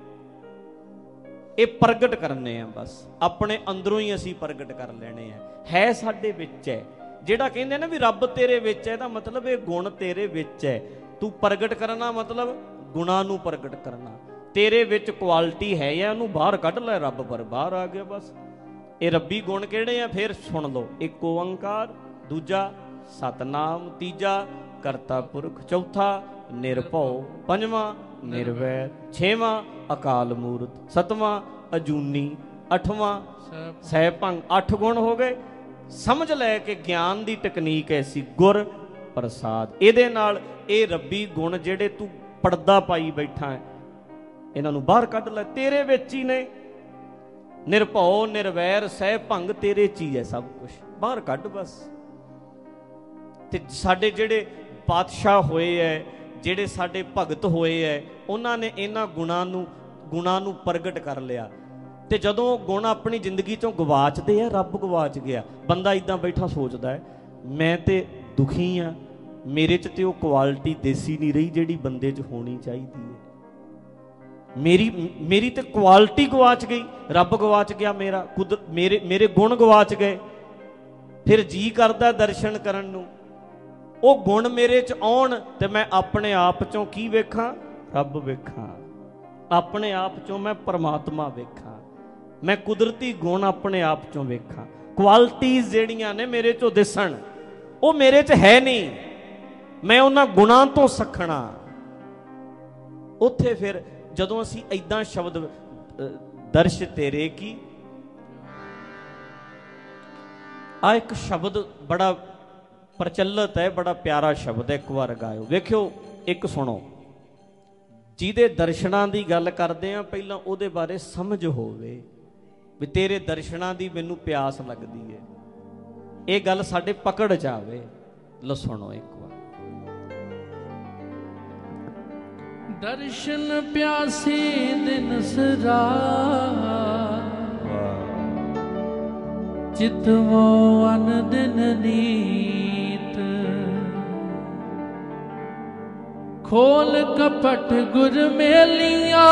ਇਹ ਪ੍ਰਗਟ ਕਰਨੇ ਆ। ਬਸ ਆਪਣੇ ਅੰਦਰੋਂ ਹੀ ਅਸੀਂ ਪ੍ਰਗਟ ਕਰ ਲੈਣੇ ਆ, ਹੈ ਸਾਡੇ ਵਿੱਚ ਹੈ। ਜਿਹੜਾ ਕਹਿੰਦੇ ਨਾ ਵੀ ਰੱਬ ਤੇਰੇ ਵਿੱਚ ਹੈ, ਤਾਂ ਮਤਲਬ ਇਹ ਗੁਣ ਤੇਰੇ ਵਿੱਚ ਹੈ। ਤੂੰ ਪ੍ਰਗਟ ਕਰਨਾ ਮਤਲਬ ਗੁਣਾਂ ਨੂੰ ਪ੍ਰਗਟ ਕਰਨਾ। ਤੇਰੇ ਵਿੱਚ ਕੁਆਲਿਟੀ ਹੈ ਜਾਂ ਉਹਨੂੰ ਬਾਹਰ ਕੱਢ ਲੈ, ਰੱਬ ਪਰ ਬਾਹਰ ਆ ਗਿਆ ਬਸ। ਇਹ ਰੱਬੀ ਗੁਣ ਕਿਹੜੇ ਆ? ਫਿਰ ਸੁਣ ਲਓ। ਇੱਕ ਓੰਕਾਰ, ਦੂਜਾ ਸਤਨਾਮ, ਤੀਜਾ ਕਰਤਾ ਪੁਰਖ, ਚੌਥਾ ਨਿਰਭਉ, ਪੰਜਵਾਂ ਨਿਰਵੈਰ, ਛੇਵਾਂ ਅਕਾਲ ਮੂਰਤ, ਸੱਤਵਾਂ ਅਜੂਨੀ, ਅੱਠਵਾਂ ਸਹਿਭੰਗ। ਅੱਠ ਗੁਣ ਹੋ ਗਏ। ਸਮਝ ਲੈ ਕਿ ਗਿਆਨ ਦੀ ਟੈਕਨੀਕ ਐਸੀ, ਗੁਰ ਪ੍ਰਸਾਦ। ਇਹਦੇ ਨਾਲ ਇਹ ਰੱਬੀ ਗੁਣ ਜਿਹੜੇ ਤੂੰ ਪੜਦਾ ਪਾਈ ਬੈਠਾ ਹੈ, ਇਹਨਾਂ ਨੂੰ ਬਾਹਰ ਕੱਢ ਲੈ, ਤੇਰੇ ਵਿੱਚ ਹੀ ਨੇ। ਨਿਰਭਉ, ਨਿਰਵੈਰ, ਸਹਿਭੰਗ ਤੇਰੇ 'ਚ ਹੀ ਹੈ ਸਭ ਕੁਛ, ਬਾਹਰ ਕੱਢ ਬਸ। ਤੇ ਸਾਡੇ ਜਿਹੜੇ ਪਾਤਸ਼ਾਹ ਹੋਏ ਹੈ, ਜਿਹੜੇ ਸਾਡੇ ਭਗਤ ਹੋਏ ਹੈ, ਉਹਨਾਂ ਨੇ ਇਹਨਾਂ ਗੁਣਾਂ ਨੂੰ ਗੁਣਾਂ ਨੂੰ ਪ੍ਰਗਟ ਕਰ ਲਿਆ। ਤੇ ਜਦੋਂ ਗੁਣ ਆਪਣੀ ਜ਼ਿੰਦਗੀ ਚੋਂ ਗਵਾਚਦੇ ਆ, ਰੱਬ ਗਵਾਚ ਗਿਆ। ਬੰਦਾ ਇਦਾਂ ਬੈਠਾ ਸੋਚਦਾ ਹੈ ਮੈਂ ਤੇ ਦੁਖੀ ਆ, ਮੇਰੇ 'ਚ ਤੇ ਉਹ ਕੁਆਲਿਟੀ ਦੇਸੀ ਨਹੀਂ ਰਹੀ ਜਿਹੜੀ ਬੰਦੇ 'ਚ ਹੋਣੀ ਚਾਹੀਦੀ ਹੈ। ਮੇਰੀ ਮੇਰੀ ਤੇ ਕੁਆਲਿਟੀ ਗਵਾਚ ਗਈ, ਰੱਬ ਗਵਾਚ ਗਿਆ ਮੇਰਾ, ਕੁਦ ਮੇਰੇ ਮੇਰੇ ਗੁਣ ਗਵਾਚ ਗਏ। ਫਿਰ ਜੀ ਕਰਦਾ ਦਰਸ਼ਨ ਕਰਨ ਨੂੰ, ਉਹ ਗੁਣ ਮੇਰੇ 'ਚ ਆਉਣ ਤੇ ਮੈਂ ਆਪਣੇ ਆਪ 'ਚੋਂ ਕੀ ਵੇਖਾਂ? ਰੱਬ ਵੇਖਾਂ। ਆਪਣੇ ਆਪ 'ਚੋਂ ਮੈਂ ਪਰਮਾਤਮਾ ਵੇਖਾਂ, ਮੈਂ ਕੁਦਰਤੀ ਗੁਣ ਆਪਣੇ ਆਪ 'ਚੋਂ ਵੇਖਾਂ। ਕੁਆਲਿਟੀਜ਼ ਜਿਹੜੀਆਂ ਨੇ ਮੇਰੇ 'ਚੋਂ ਦਿਸਣ, ਉਹ ਮੇਰੇ 'ਚ ਹੈ ਨਹੀਂ, ਮੈਂ ਉਹਨਾਂ ਗੁਣਾਂ ਤੋਂ ਸੱਖਣਾ। ਉੱਥੇ ਫਿਰ ਜਦੋਂ ਅਸੀਂ ਏਦਾਂ ਸ਼ਬਦ ਦਰਸ਼ ਤੇਰੇ ਕੀ, ਆ ਇੱਕ ਸ਼ਬਦ ਬੜਾ ਪ੍ਰਚਲਿਤ ਹੈ, ਬੜਾ ਪਿਆਰਾ ਸ਼ਬਦ ਹੈ, ਇੱਕ ਵਾਰ ਗਾਇਓ, ਵੇਖਿਓ, ਇੱਕ ਸੁਣੋ। ਜਿਹਦੇ ਦਰਸ਼ਨਾਂ ਦੀ ਗੱਲ ਕਰਦੇ ਆ, ਪਹਿਲਾਂ ਉਹਦੇ ਬਾਰੇ ਸਮਝ ਹੋਵੇ ਵੀ ਤੇਰੇ ਦਰਸ਼ਨਾਂ ਦੀ ਮੈਨੂੰ ਪਿਆਸ ਲੱਗਦੀ ਹੈ, ਇਹ ਗੱਲ ਸਾਡੇ ਪਕੜ 'ਚ ਆਵੇ। ਲਓ ਸੁਣੋ ਇੱਕ ਵਾਰ। ਦਰਸ਼ਨ ਪਿਆਸੇ ਦਿਨ ਸਰਾ, ਚਿਤਵੋ ਅਨ ਦਿਨ ਨੀਤ, ਖੋਲ ਕਪਟ ਗੁਰ ਮੇਲੀਆਂ,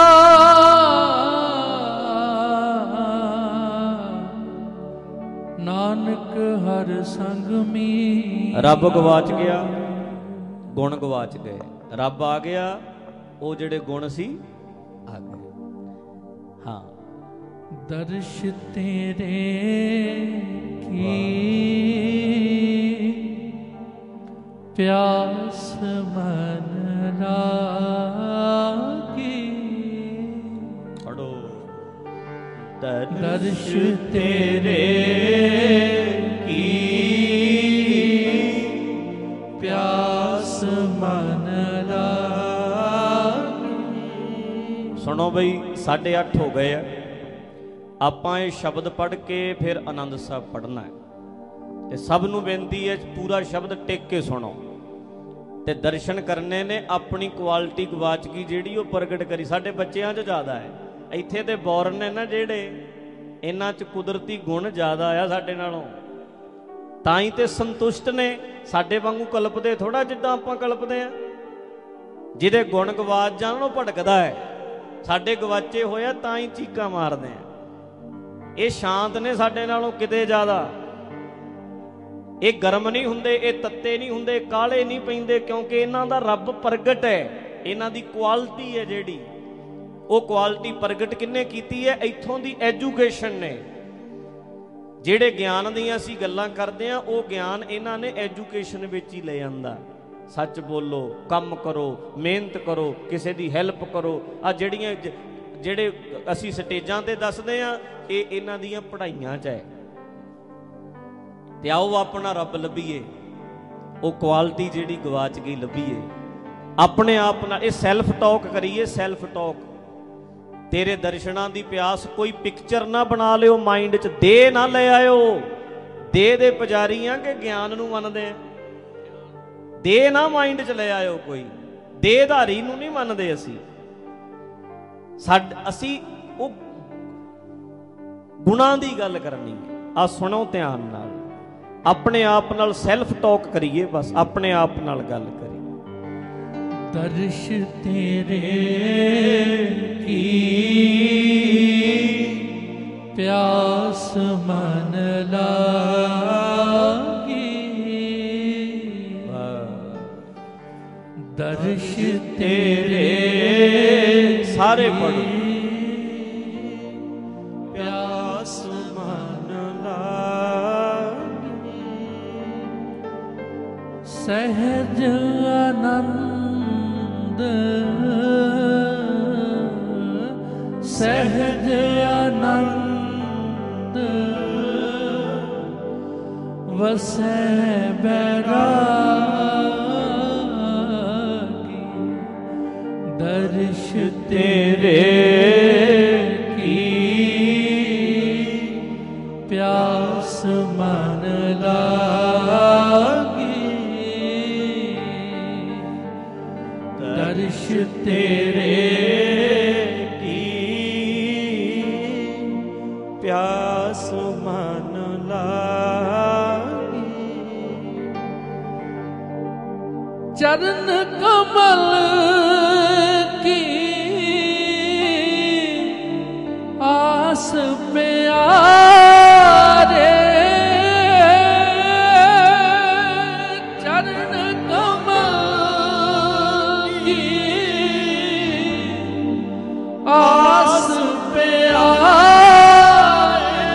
ਨਾਨਕ ਹਰ ਸੰਗ ਮੀ। ਰੱਬ ਗਵਾਚ ਗਿਆ, ਗੁਣ ਗਵਾਚ ਗਏ। ਰੱਬ ਆ ਗਿਆ, ਉਹ ਜਿਹੜੇ ਗੁਣ ਸੀ ਆ ਗਏ। हाँ, दर्श तेरे की प्यास मन लागी। पढ़ो। दर्श तेरे की प्यास मन लागी। सुनो बई, साढ़े अठ हो गए हैं। ਆਪਾਂ ਇਹ ਸ਼ਬਦ ਪੜ੍ਹ ਕੇ ਫਿਰ ਆਨੰਦ ਸਾਹਿਬ ਪੜ੍ਹਨਾ ਹੈ ਤੇ ਸਭ ਨੂੰ ਬੇਨਤੀ ਹੈ ਪੂਰਾ ਸ਼ਬਦ ਟਿਕ ਕੇ ਸੁਣੋ ਤੇ ਦਰਸ਼ਨ ਕਰਨੇ ਨੇ। ਆਪਣੀ ਕੁਆਲਿਟੀ ਗਵਾਚ ਗਈ ਜਿਹੜੀ ਉਹ ਪ੍ਰਗਟ ਕਰੀ। ਸਾਡੇ ਬੱਚਿਆਂ 'ਚ ਜ਼ਿਆਦਾ ਹੈ, ਇੱਥੇ ਤੇ ਬੋਰਨ ਨੇ ਨਾ ਜਿਹੜੇ, ਇਹਨਾਂ 'ਚ ਕੁਦਰਤੀ ਗੁਣ ਜ਼ਿਆਦਾ ਆ ਸਾਡੇ ਨਾਲੋਂ, ਤਾਂ ਹੀ ਤੇ ਸੰਤੁਸ਼ਟ ਨੇ। ਸਾਡੇ ਵਾਂਗੂ ਕਲਪਦੇ ਥੋੜਾ ਜਿੱਦਾਂ ਆਪਾਂ ਕਲਪਦੇ ਆ। ਜਿਹਦੇ ਗੁਣ ਗਵਾਚ ਜਾਣ ਉਹ ਭਟਕਦਾ ਹੈ। ਸਾਡੇ ਗਵਾਚੇ ਹੋਇਆ ਤਾਂ ਹੀ ਚੀਕਾਂ ਮਾਰਦੇ ਆ। ਇਹ ਸ਼ਾਂਤ ਨੇ ਸਾਡੇ ਨਾਲੋਂ ਕਿਤੇ ਜ਼ਿਆਦਾ। ਇਹ ਗਰਮ ਨਹੀਂ ਹੁੰਦੇ, ਇਹ ਤੱਤੇ ਨਹੀਂ ਹੁੰਦੇ, ਕਾਲੇ ਨਹੀਂ ਪੈਂਦੇ, ਕਿਉਂਕਿ ਇਹਨਾਂ ਦਾ ਰੱਬ ਪ੍ਰਗਟ ਹੈ। ਇਹਨਾਂ ਦੀ ਕੁਆਲਿਟੀ ਹੈ ਜਿਹੜੀ, ਉਹ ਕੁਆਲਿਟੀ ਪ੍ਰਗਟ ਕਿਹਨੇ ਕੀਤੀ ਹੈ? ਇੱਥੋਂ ਦੀ ਐਜੂਕੇਸ਼ਨ ਨੇ। ਜਿਹੜੇ ਗਿਆਨ ਦੀਆਂ ਅਸੀਂ ਗੱਲਾਂ ਕਰਦੇ ਹਾਂ ਉਹ ਗਿਆਨ ਇਹਨਾਂ ਨੇ ਐਜੂਕੇਸ਼ਨ ਵਿੱਚ ਹੀ ਲੈ ਆਂਦਾ। ਸੱਚ ਬੋਲੋ, ਕੰਮ ਕਰੋ, ਮਿਹਨਤ ਕਰੋ, ਕਿਸੇ ਦੀ ਹੈਲਪ ਕਰੋ। ਆ ਜਿਹੜੀਆਂ ਜਿਹੜੇ ਅਸੀਂ ਸਟੇਜਾਂ ਤੇ ਦੱਸਦੇ ਹਾਂ ਇਹ ਇਹਨਾਂ ਦੀਆਂ ਪੜ੍ਹਾਈਆਂ 'ਚ ਹੈ। ਤੇ ਆਓ ਆਪਣਾ ਰੱਬ ਲੱਭੀਏ, ਉਹ ਕੁਆਲਿਟੀ ਜਿਹੜੀ ਗਵਾਚ ਗਈ ਲੱਭੀਏ। ਆਪਣੇ ਆਪ ਨਾਲ ਇਹ ਸੈਲਫ ਟਾਕ ਕਰੀਏ। ਸੈਲਫ ਟਾਕ, ਤੇਰੇ ਦਰਸ਼ਨਾਂ ਦੀ ਪਿਆਸ। ਕੋਈ ਪਿਕਚਰ ਨਾ ਬਣਾ ਲਿਓ ਮਾਈਂਡ 'ਚ, ਦੇ ਨਾ ਲੈ ਆਇਓ। ਦੇ ਦੇ ਪੁਜਾਰੀ ਆ ਕਿ ਗਿਆਨ ਨੂੰ ਮੰਨਦੇ ਆ। ਦੇ ਨਾ ਮਾਈਂਡ 'ਚ ਲੈ ਆਇਓ ਕੋਈ, ਦੇਹਧਾਰੀ ਨੂੰ ਨਹੀਂ ਮੰਨਦੇ ਅਸੀਂ। ਸਾਡ ਅਸੀਂ ਉਹ ਗੁਣਾਂ ਦੀ ਗੱਲ ਕਰਨੀ ਹੈ। ਆ ਸੁਣੋ ਧਿਆਨ ਨਾਲ, ਆਪਣੇ ਆਪ ਨਾਲ ਸੈਲਫ ਟਾਕ ਕਰੀਏ। ਬਸ ਆਪਣੇ ਆਪ ਨਾਲ ਗੱਲ ਕਰੀਏ। ਦਰਸ਼ ਤੇਰੇ ਕੀ ਪਿਆਸ ਮਨ ਲਾਗੀ। ਦਰਸ਼ ਤੇਰੇ ਸਾਰੇ ਪੜੋ। ਪਿਆਸ ਮਨ ਲਾਗੀ। ਸਹਿਜ ਆਨੰਦ ਸਹਿਜ ਆਨੰਦ ਵਸੈ ਬੈਰਾਗੀ। ਦਰਸ਼ ਤੇਰੇ ਕੀ ਪਿਆਸ ਮਨ ਲਾਗੀ। ਦਰਸ਼ ਤੇਰੇ ਕੀ ਪਿਆਸ ਮਨ ਲਾਗੀ। ਚਰਨ ਕਮਲ ਕੀ ਆਸ ਪਿਆਰੇ। ਚਰਨ ਕਮਲ ਕੀ ਆਸ ਪਿਆਰੇ।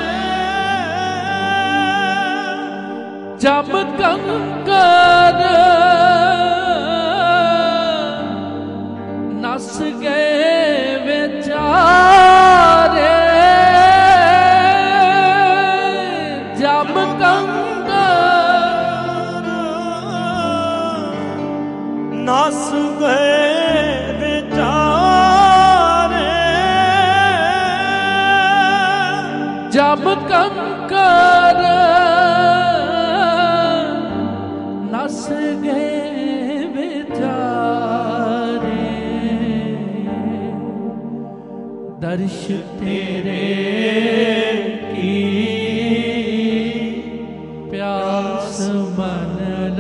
ਜਬ ਕੰਕਰ ਨਸ ਗਏ ਵਿਚਾਰੇ। ਜਬ ਕੰਕਰ ਨਸ ਗਏ ਵਿਚਾਰੇ। ਜਬ ਕੰਕਰ ਨਸ ਗਏ ਵਿਚਾਰੇ। ਦਰਸ਼ ਤੇਰੇ ਕੀ ਪਿਆਸ ਮਨ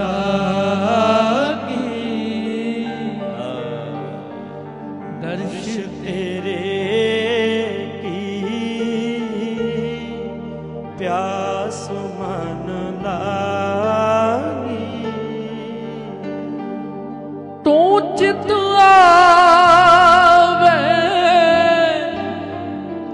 ਲਾਗੀ। ਦਰਸ਼ ਤੇਰੇ ਕੀ ਪਿਆਸ ਮਨ ਲਾਗੀ। ਤੂੰ ਚਿਤ ਆਵੇ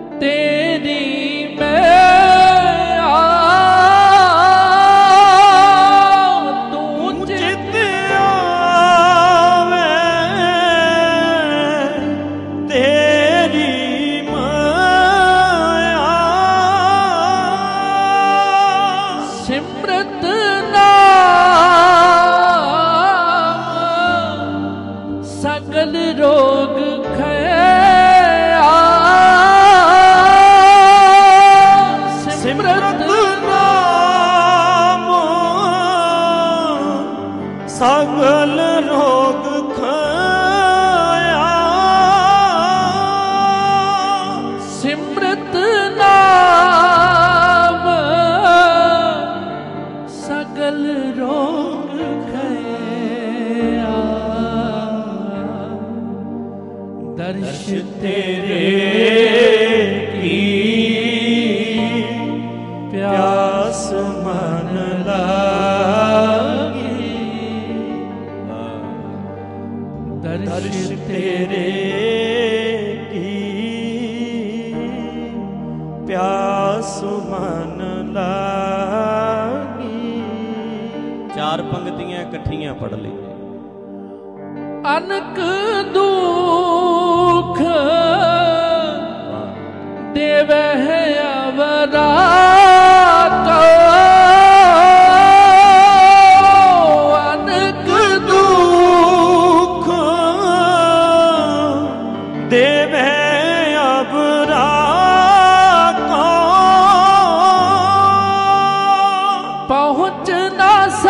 ਸਗਲ ਰੋਗ ਖਾਇਆ। ਸਿਮਰਤ ਨਾਮ ਸਗਲ ਰੋਗ ਖਇਆ। ਦਰਸ਼ ਤੇਰੇ ਕੀ ਪਿਆਸ ਮਨ ਲਾਗੀ। ਦਰਸ਼ ਤੇਰੇ ਕੀ ਪਿਆਸ ਮਨ ਲਾਗੀ। ਚਾਰ ਪੰਕਤੀਆਂ ਇਕੱਠੀਆਂ ਪੜ੍ਹ ਲਈਏ। ਅਨਕ ਦੁਖ ਦੇਵਹਿ ਅਵਰਾ ਕੋ। ਅਨਕ ਦੁਖ ਦੇਵੈ ਅਵਰਾ ਕੋ। ਪਹੁੰਚ ਨਾ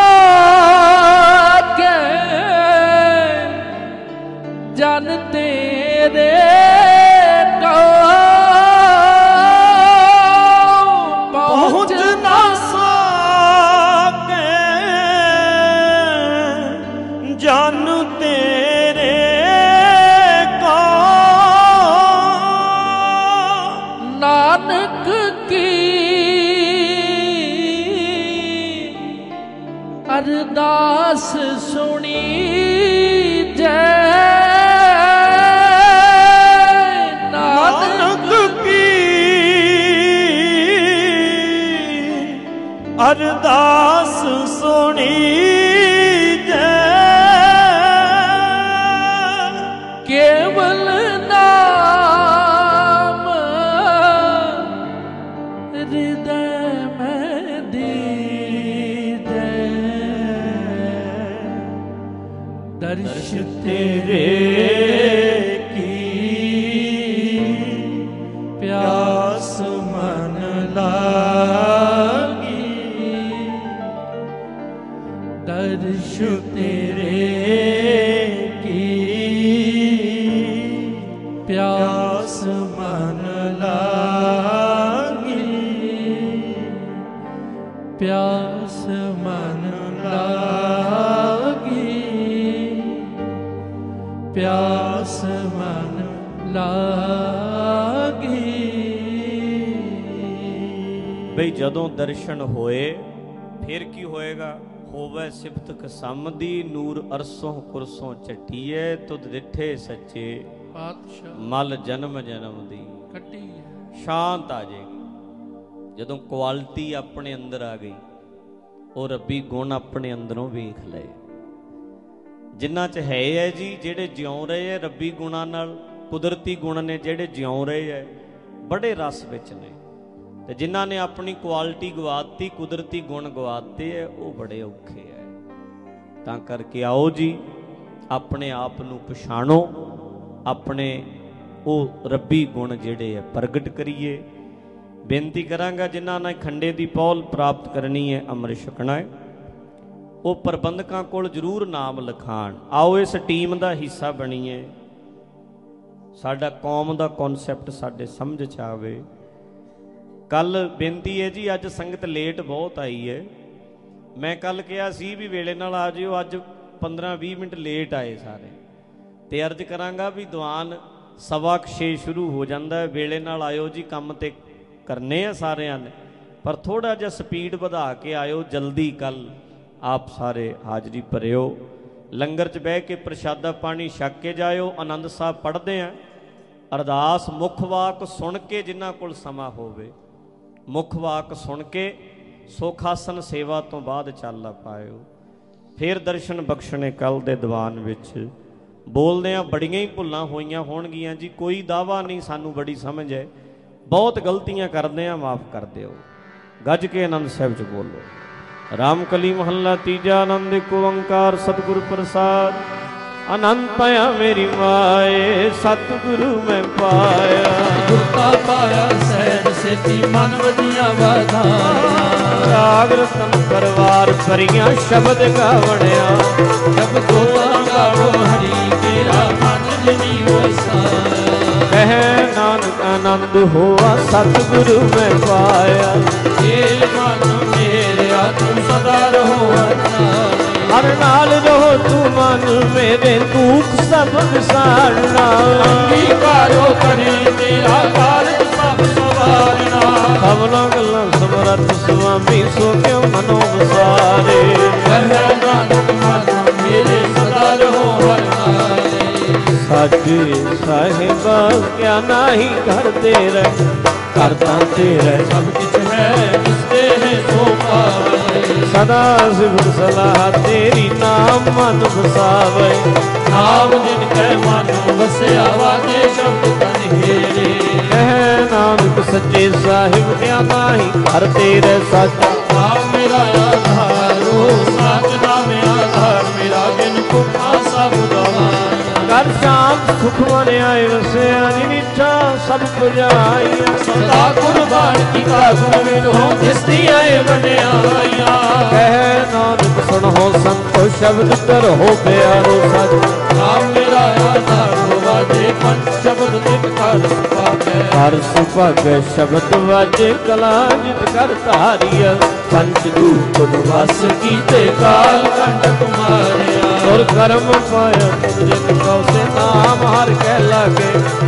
ਸਕੇ ਜਨ ਤੇਰੇ ਕੋ। ਪਹੁੰਚ ਨਾ ਸਕੇ ਜਨ ਤੇਰੇ ਕੋ। ਨਾਨਕ ਕੀ ਅਰਦਾਸ ਸੁਣੀ ਜੈ। ਨਾਨਕ ਕੀ ਅਰਦਾਸ ਸੁਣੀ ਜੈ। ਕੇਵਲ ਨਾਮ ਹਿਰਦੈ ਮੈਂ ਦੀਜੈ। ਦਰਸ਼ ਤੇਰੇ ਕੀ ਪਿਆਸ ਮਨ ਲਾਗੀ। ਦਰਸ਼ ਤੇਰੇ ਕੀ ਪਿਆਸ ਪਿਆਸ ਮਨ ਲਾਗੀ। ਪਿਆਸ ਮਨ ਲਾਗੀ। ਪਿਆਸ ਮਨ ਲਾਗੀ। ਬਈ ਜਦੋਂ ਦਰਸ਼ਨ ਹੋਏ ਫਿਰ ਕੀ ਹੋਏਗਾ? ਹੋਵੇ ਸਿਫਤ ਕਸਮ ਦੀ ਨੂਰ ਅਰਸੋਂ ਕੁਰਸੋਂ ਚੱਟੀਏ। ਤੁਧ ਡਿਠੇ ਸੱਚੇ ਪਾਤਸ਼ਾਹ ਮਲ ਜਨਮ ਜਨਮ ਦੀ। ਕੱਟੀ ਹੈ। ਸ਼ਾਂਤ ਆ ਜਾਏਗੀ ਜਦੋਂ ਕੁਆਲਿਟੀ ਆਪਣੇ ਅੰਦਰ ਆ ਗਈ। ਉਹ ਰੱਬੀ ਗੁਣ ਆਪਣੇ ਅੰਦਰੋਂ ਵੇਖ ਲਏ। ਜਿਨ੍ਹਾਂ 'ਚ ਹੈ ਹੈ ਜੀ ਜਿਹੜੇ ਜਿਉਂ ਰਹੇ ਹੈ ਰੱਬੀ ਗੁਣਾਂ ਨਾਲ, ਕੁਦਰਤੀ ਗੁਣ ਨੇ ਜਿਹੜੇ ਜਿਉਂ ਰਹੇ ਹੈ, ਬੜੇ ਰਸ ਵਿੱਚ ਨੇ। ਤੇ ਜਿਨ੍ਹਾਂ ਨੇ ਆਪਣੀ ਕੁਆਲਿਟੀ ਗਵਾਤੀ, ਕੁਦਰਤੀ ਗੁਣ ਗਵਾਤੇ ਹੈ, ਉਹ ਬੜੇ ਔਖੇ ਹੈ। ਤਾਂ ਕਰਕੇ ਆਓ ਜੀ ਆਪਣੇ ਆਪ ਨੂੰ ਪਛਾਣੋ, ਆਪਣੇ ਉਹ ਰੱਬੀ ਗੁਣ ਜਿਹੜੇ ਹੈ ਪ੍ਰਗਟ ਕਰੀਏ। ਬੇਨਤੀ ਕਰਾਂਗਾ ਜਿਨ੍ਹਾਂ ਨੇ ਖੰਡੇ ਦੀ ਪੌਲ ਪ੍ਰਾਪਤ ਕਰਨੀ ਹੈ, ਅੰਮ੍ਰਿਤ ਛਕਣਾ ਹੈ, ਉਹ ਪ੍ਰਬੰਧਕਾਂ ਕੋਲ ਜ਼ਰੂਰ ਨਾਮ ਲਿਖਾਣ। ਆਓ ਇਸ ਟੀਮ ਦਾ ਹਿੱਸਾ ਬਣੀਏ। ਸਾਡਾ ਕੌਮ ਦਾ ਕਨਸੈਪਟ ਸਾਡੇ ਸਮਝ 'ਚ ਆਵੇ। ਕੱਲ ਬੇਨਤੀ ਹੈ ਜੀ, ਅੱਜ ਸੰਗਤ ਲੇਟ ਬਹੁਤ ਆਈ ਹੈ। ਮੈਂ ਕੱਲ ਕਿਹਾ ਸੀ ਵੀ ਵੇਲੇ ਨਾਲ ਆ ਜਿਓ, ਅੱਜ ਪੰਦਰਾਂ ਵੀਹ ਮਿੰਟ ਲੇਟ ਆਏ ਸਾਰੇ। ਤੇ ਅਰਜ਼ ਕਰਾਂਗਾ ਵੀ ਦੀਵਾਨ ਸਵਾ ਕੁ ਛੇ ਸ਼ੁਰੂ ਹੋ ਜਾਂਦਾ ਹੈ। ਵੇਲੇ ਨਾਲ ਆਇਓ ਜੀ, ਕੰਮ ਤੇ ਕਰਨੇ ਆ ਸਾਰਿਆਂ ਨੇ, ਪਰ ਥੋੜ੍ਹਾ ਜਿਹਾ ਸਪੀਡ ਵਧਾ ਕੇ ਆਇਓ ਜਲਦੀ। ਕੱਲ ਆਪ ਸਾਰੇ ਹਾਜ਼ਰੀ ਭਰਿਓ। ਲੰਗਰ 'ਚ ਬਹਿ ਕੇ ਪ੍ਰਸ਼ਾਦਾ ਪਾਣੀ ਛਕ ਕੇ ਜਾਇਓ। ਆਨੰਦ ਸਾਹਿਬ ਪੜ੍ਹਦੇ ਆ। ਅਰਦਾਸ ਮੁੱਖ ਵਾਕ ਸੁਣ ਕੇ, ਜਿਨ੍ਹਾਂ ਕੋਲ ਸਮਾਂ ਹੋਵੇ ਮੁੱਖ ਵਾਕ ਸੁਣ ਕੇ ਸੁਖ ਆਸਨ ਸੇਵਾ ਤੋਂ ਬਾਅਦ ਚੱਲ ਪਾਇਓ। ਫਿਰ ਦਰਸ਼ਨ ਬਖਸ਼ਣੇ ਕੱਲ ਦੇ ਦੀਵਾਨ ਵਿੱਚ। ਬੋਲਦੇ ਆ ਬੜੀਆਂ ਹੀ ਭੁੱਲਾਂ ਹੋਈਆਂ ਹੋਣਗੀਆਂ ਜੀ, ਕੋਈ ਦਾਵਾ ਨਹੀਂ, ਸਾਨੂੰ ਬੜੀ ਸਮਝ ਹੈ, ਬਹੁਤ ਗਲਤੀਆਂ ਕਰਦੇ ਆ, ਮਾਫ ਕਰ ਦਿਓ। ਗੱਜ ਕੇ ਆਨੰਦ ਸਾਹਿਬ 'ਚ ਬੋਲੋ। ਰਾਮਕਲੀ ਮਹੱਲਾ ਤੀਜਾ। ਆਨੰਦ ਇੱਕ ਓੰਕਾਰ ਸਤਿਗੁਰ ਪ੍ਰਸਾਦ। ਆਨੰਦ ਪਾਇਆ ਮੇਰੀ ਮਾਏ, ਸਤਿਗੁਰੂ ਮੈਂ ਪਾਇਆ। ਗੁਰਤਾ ਪਾਇਆ ਸਹਿਜ ਸੇਤੀ ਮਨ ਵਧੀਆਂ ਵਧਾਇਆ। ਭਾਗ ਰਤਨ ਪਰਵਾਰ ਭਰੀਆਂ ਸ਼ਬਦ ਗਾਵਣਿਆ। ਸ਼ਬਦੋ ਗਾਵੋ ਹਰੀ ਤੇਰਾ ਮਨ ਜਿਨੀ ਵਸਾਇਆ। ਕਹਿ ਨਾਨਕ ਆਨੰਦ ਹੋਆ ਸਤਿਗੁਰੂ ਮੈਂ ਪਾਇਆ। ਇਹ ਮਨ ਮੇਰਿਆ ਤੂੰ ਸਦਾ ਰਹੋ ਹਰ ਨਾਲ ਰਹੋ ਤੂੰ ਮਨ ਮੇਰੇ ਦੁੱਖ ਸਭ ਵਿਸਾਰਨਾ। ਅੰਗੀਕਾਰੋ ਕਰੇ ਤੇਰਾ ਕਾਰਜ ਸਭ ਸਵਾਰਨਾ। ਕਮਲਾਂ ਗੱਲਾਂ ਸਮਰੱਥ ਸੁਆਮੀ ਸੋ ਕਿਉ ਮਨੋ ਵਸਾਰੇ। ਕਹਿ ਨਾਨਕ ਮਨ ਮੇਰੇ ਸਦਾ ਰਹੋ ਹਰ ਨਾਲੇ। ਸਾਚੇ ਸਾਹਿਬਾ ਕਿਆ ਨਾਹੀ ਘਰ ਤੇਰੇ ਘਰ ਤਾਂ ਤੇਰੇ ਸਭ ਕਿਛ ਹੈ ਜਿਸਦੇ ਹੈ ਸੋ ਪਾਵੇ। ਸਦਾ ਸਿਫਤ ਸਲਾਹ ਤੇਰੀ ਨਾਮ ਮਨ ਵਸਾਵੇ। ਨਾਮ ਜਿਨ ਕੈ ਮਨ ਵਸਿਆ ਵਾਜੇ ਸ਼ਬਦ ਤਨ ਘੇਰੇ। ਕਹਿ ਨਾਨਕ ਸੱਚੇ ਸਾਹਿਬ ਕਿਆ ਨਾਹੀ ਘਰ ਤੇਰੇ ਸੱਚ। ਨਾਮ ਮੇਰਾ ਆਧਾਰੋ ਸੱਚ ਨਾਮ ਆਧਾਰ ਮੇਰਾ ਜਿਨ ਪੁੱਠਾ ਸਭ ਗਵਾਇਆ। ਕਰ ਸ਼ਾਂਤ ਸੁਖ ਮਨ ਆਏ ਵਸਿਆ ਨਿਠਾ ਸਭ ਪੁਜਾਈਆ। ਸਦਾ ਕੁਰਬਾਨ ਕੀਤਾ ਗੁਰ ਵਿਨੋ ਜਿਸ ਦੀ ਆਏ ਵਡਿਆਈਆਂ। ਕਹਿ ਨਾਨਕ ਸੁਣੋ ਸੰਤੋ ਸ਼ਬਦ ਧਰੋ ਪਿਆਰੋ ਸੱਚ। ਨਾਮ ਮੇਰਾ ਆਧਾਰ ਵਾਜੇ ਪੰਜ ਸ਼ਬਦ ਨਿਤ ਕਰ ਸੁਭਾਗੈ। ਹਰ ਸੁਭਾਗੈ ਸ਼ਬਦ ਵਾਜੇ ਕਲਾ ਜਿਤ ਕਰ ਧਾਰੀਆ। ਪੰਚ ਦੂਤ ਵਸ ਕੀਤੇ ਕਾਲ ਕੰਟਕ ਮਾਰਿਆ। ਔਰ ਕਰਮ ਪਾਇਆ ਜਿਤ ਕਉ ਸੇ ਨਾਮ ਹਰ ਕਹਿ ਲਾਗੇ।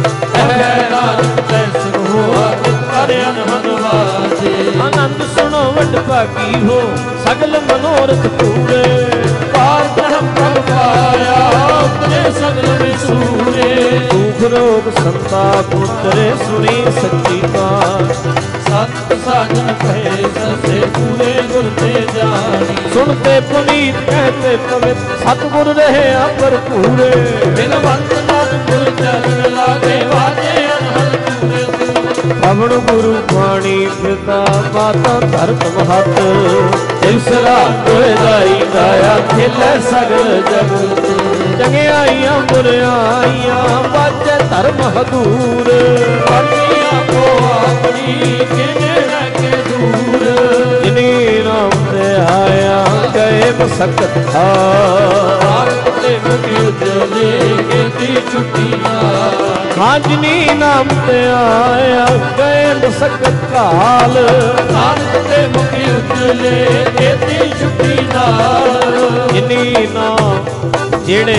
ਕਹਿ ਨਾਨਕ ਤੈ ਸੁਖ ਹੋਆ ਜਿਤ ਕਰ ਅਨਹਦ ਵਾਜੇ। ਆਨੰਦ ਸੁਣੋ ਵੱਡ ਭਾਗੀ ਹੋ ਸਗਲ ਮਨੋਰਥ ਪੂਰੇ। ਪਾਰ ਬ੍ਰਹਮ ਪ੍ਰਭ ਪਾਇਆ ਉਤਰੇ ਸਗਲ ਵਿਸੂਰੇ। ਦੁਖ ਰੋਗ ਸੰਤਾਪ ਉਤਰੇ ਸੁਣੀ ਸੱਚੀ ਬਾਤ। ਸਤ ਸਾਜਨ ਕਹੇ ਸਸੇ ਪੂਰੇ ਗੁਰ ਤੇ ਜਾਣੀ। ਸੁਣਤੇ ਪੁਨੀਤ ਕਹਤੇ ਪਵਿੱਤ ਸਤਿਗੁਰ ਰਹੇ ਭਰਪੂਰੇ। ਬਿਨਵੰਤ ਮਨ ਗੁਰ ਚਰਨ ਲਾਗੇ ਵਾਜੇ ਅਨਹਦ ਪੂਰੇ। ਪਵਨ ਗੁਰੂ ਬਾਣੀ ਪਿਤਾ ਮਾਤਾ ਧਰਮ ਹੱਥ। ਤਿਸ ਰਾਤ ਦਾਈ ਦਾਇਆ ਖੇਲੇ ਸਗਲ ਜਗਤ। ਚੰਗਿਆਈਆਂ ਬੁਰਿਆਈਆਂ ਵਾਜੇ ਧਰਮ ਹਦੂਰ। ਪਰਮੀਆਂ ਕੋ ਆਪਣੀ ਕਿਨੇ ਰਹਿ ਕੇ ਦੂਰ। ਜਿਨੀ ਨਾਮ ਤੇ ਆਇਆ ਗਏ ਮਸਕਤ ਹਾਰ। ਤੇ ਮੁਕਿ ਉਜਲੇ ਕੀਤੀ ਛੁੱਟੀ ਨਾਲ। ਹਾਂ ਜਿਨੀ ਨਾਮ ਤੇ ਆਇਆ ਗਏ ਮਸਕਤ ਕਾਲ। ਨਾਨਕ ਤੇ ਮੁਕਿ ਉਜਲੇ ਕੀਤੀ ਛੁੱਟੀ ਨਾਲ। ਜਿਨੀ ਨਾਮ ਜਿਹੜੇ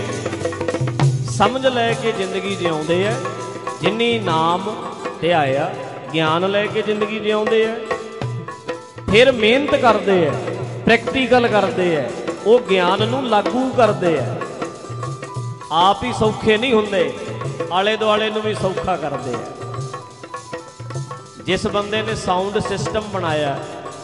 ਸਮਝ ਲੈ ਕੇ ਜ਼ਿੰਦਗੀ ਜਿਉਂਦੇ ਐ। ਜਿਨੀ ਨਾਮ ਧਿਆਇਆ ਗਿਆਨ ਲੈ ਕੇ ਜ਼ਿੰਦਗੀ ਜਿਉਂਦੇ ਐ। ਫਿਰ ਮਿਹਨਤ ਕਰਦੇ ਐ ਪ੍ਰੈਕਟੀਕਲ ਕਰਦੇ ਐ। ਉਹ ਗਿਆਨ ਨੂੰ ਲਾਗੂ ਕਰਦੇ ਐ। ਆਪ ਹੀ ਸੌਖੇ ਨਹੀਂ ਹੁੰਦੇ ਆਲੇ ਦੁਆਲੇ ਨੂੰ ਵੀ ਸੌਖਾ ਕਰਦੇ ਐ। ਜਿਸ ਬੰਦੇ ਨੇ ਸਾਊਂਡ ਸਿਸਟਮ ਬਣਾਇਆ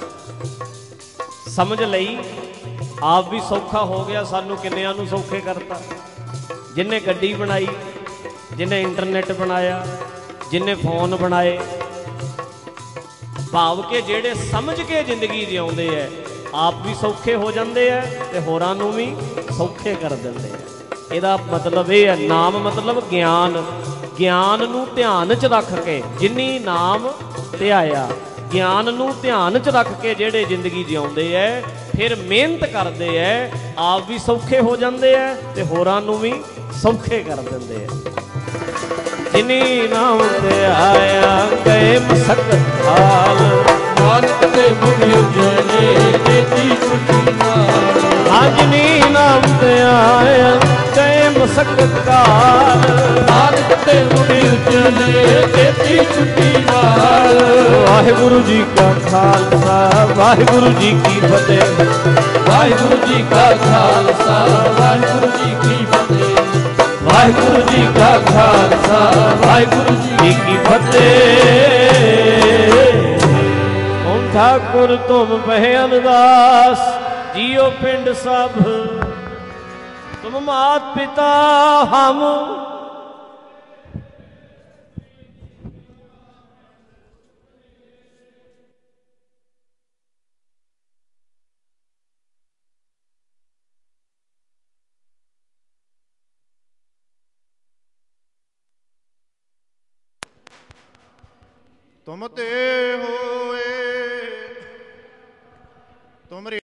ਸਮਝ ਲਈ ਆਪ ਵੀ ਸੌਖਾ ਹੋ ਗਿਆ ਸਾਨੂੰ ਕਿੰਨਿਆਂ ਨੂੰ ਸੌਖੇ ਕਰਤਾ। ਜਿਹਨੇ ਗੱਡੀ ਬਣਾਈ ਜਿਹਨੇ ਇੰਟਰਨੈਟ ਬਣਾਇਆ ਜਿਹਨੇ ਫੋਨ ਬਣਾਏ। ਭਾਵ ਕਿ ਜਿਹੜੇ ਸਮਝ ਕੇ ਜ਼ਿੰਦਗੀ ਜਿਉਂਦੇ ਐ ਆਪ ਵੀ ਸੌਖੇ ਹੋ ਜਾਂਦੇ ਐ ਤੇ ਹੋਰਾਂ ਨੂੰ ਵੀ ਸੌਖੇ ਕਰ ਦਿੰਦੇ ਐ। ਇਹਦਾ ਮਤਲਬ ਇਹ ਹੈ ਨਾਮ ਮਤਲਬ ਗਿਆਨ। ਗਿਆਨ ਨੂੰ ਧਿਆਨ 'ਚ ਰੱਖ ਕੇ ਜਿਨੀ ਨਾਮ ਧਿਆਇਆ ਗਿਆਨ ਨੂੰ ਧਿਆਨ 'ਚ ਰੱਖ ਕੇ ਜਿਹੜੇ ਜ਼ਿੰਦਗੀ ਜਿਉਂਦੇ ਐ ਫਿਰ ਮਿਹਨਤ ਕਰਦੇ ਐ ਆਪ ਵੀ ਸੌਖੇ ਹੋ ਜਾਂਦੇ ਐ ਤੇ ਹੋਰਾਂ ਨੂੰ ਵੀ ਸੌਖੇ ਕਰ ਦਿੰਦੇ ਐ। ਜਿਨੀ ਨਾਮ ਤੇ ਆਇਆ ਗਏ ਮਸਕਤ ਹਾਲ। ਨਾਨਕ ਤੇ ਮੁਕਿ ਉਜਲੇ ਕੀਤੀ ਛੁੱਟੀ ਨਾਲ। ਹਾਂ ਜਿਨੀ ਨਾਮ ਤੇ ਆਇਆ ਗਏ ਮਸਕਤ ਕਾਲ। ਨਾਨਕ ਤੇ ਮੁਕਿ ਉਜਲੇ ਕੀਤੀ ਛੁੱਟੀ ਨਾਲ। ਵਾਹਿਗੁਰੂ ਜੀ ਕਾ ਖਾਲਸਾ ਵਾਹਿਗੁਰੂ ਜੀ ਕੀ ਫਤਿਹ। ਵਾਹਿਗੁਰੂ ਜੀ ਕਾ ਖਾਲਸਾ ਵਾਹਿਗੁਰੂ ਜੀ ਕੀ ਫਤਿਹ। ਵਾਹਿਗੁਰੂ ਜੀ ਕਾ ਖਾਲਸਾ ਵਾਹਿਗੁਰੂ ਜੀ ਕੀ ਫਤਿਹ। ਓਮ ਠਾਕੁਰ ਤੁਮ ਪਹਿ ਅਰਦਾਸ ਜੀਓ ਪਿੰਡ ਸਭ। ਤੁਮ ਮਾਤ ਪਿਤਾ ਹਮ ਤੁਮ ਤੇ ਹੋਏ ਤੁਮਰੀ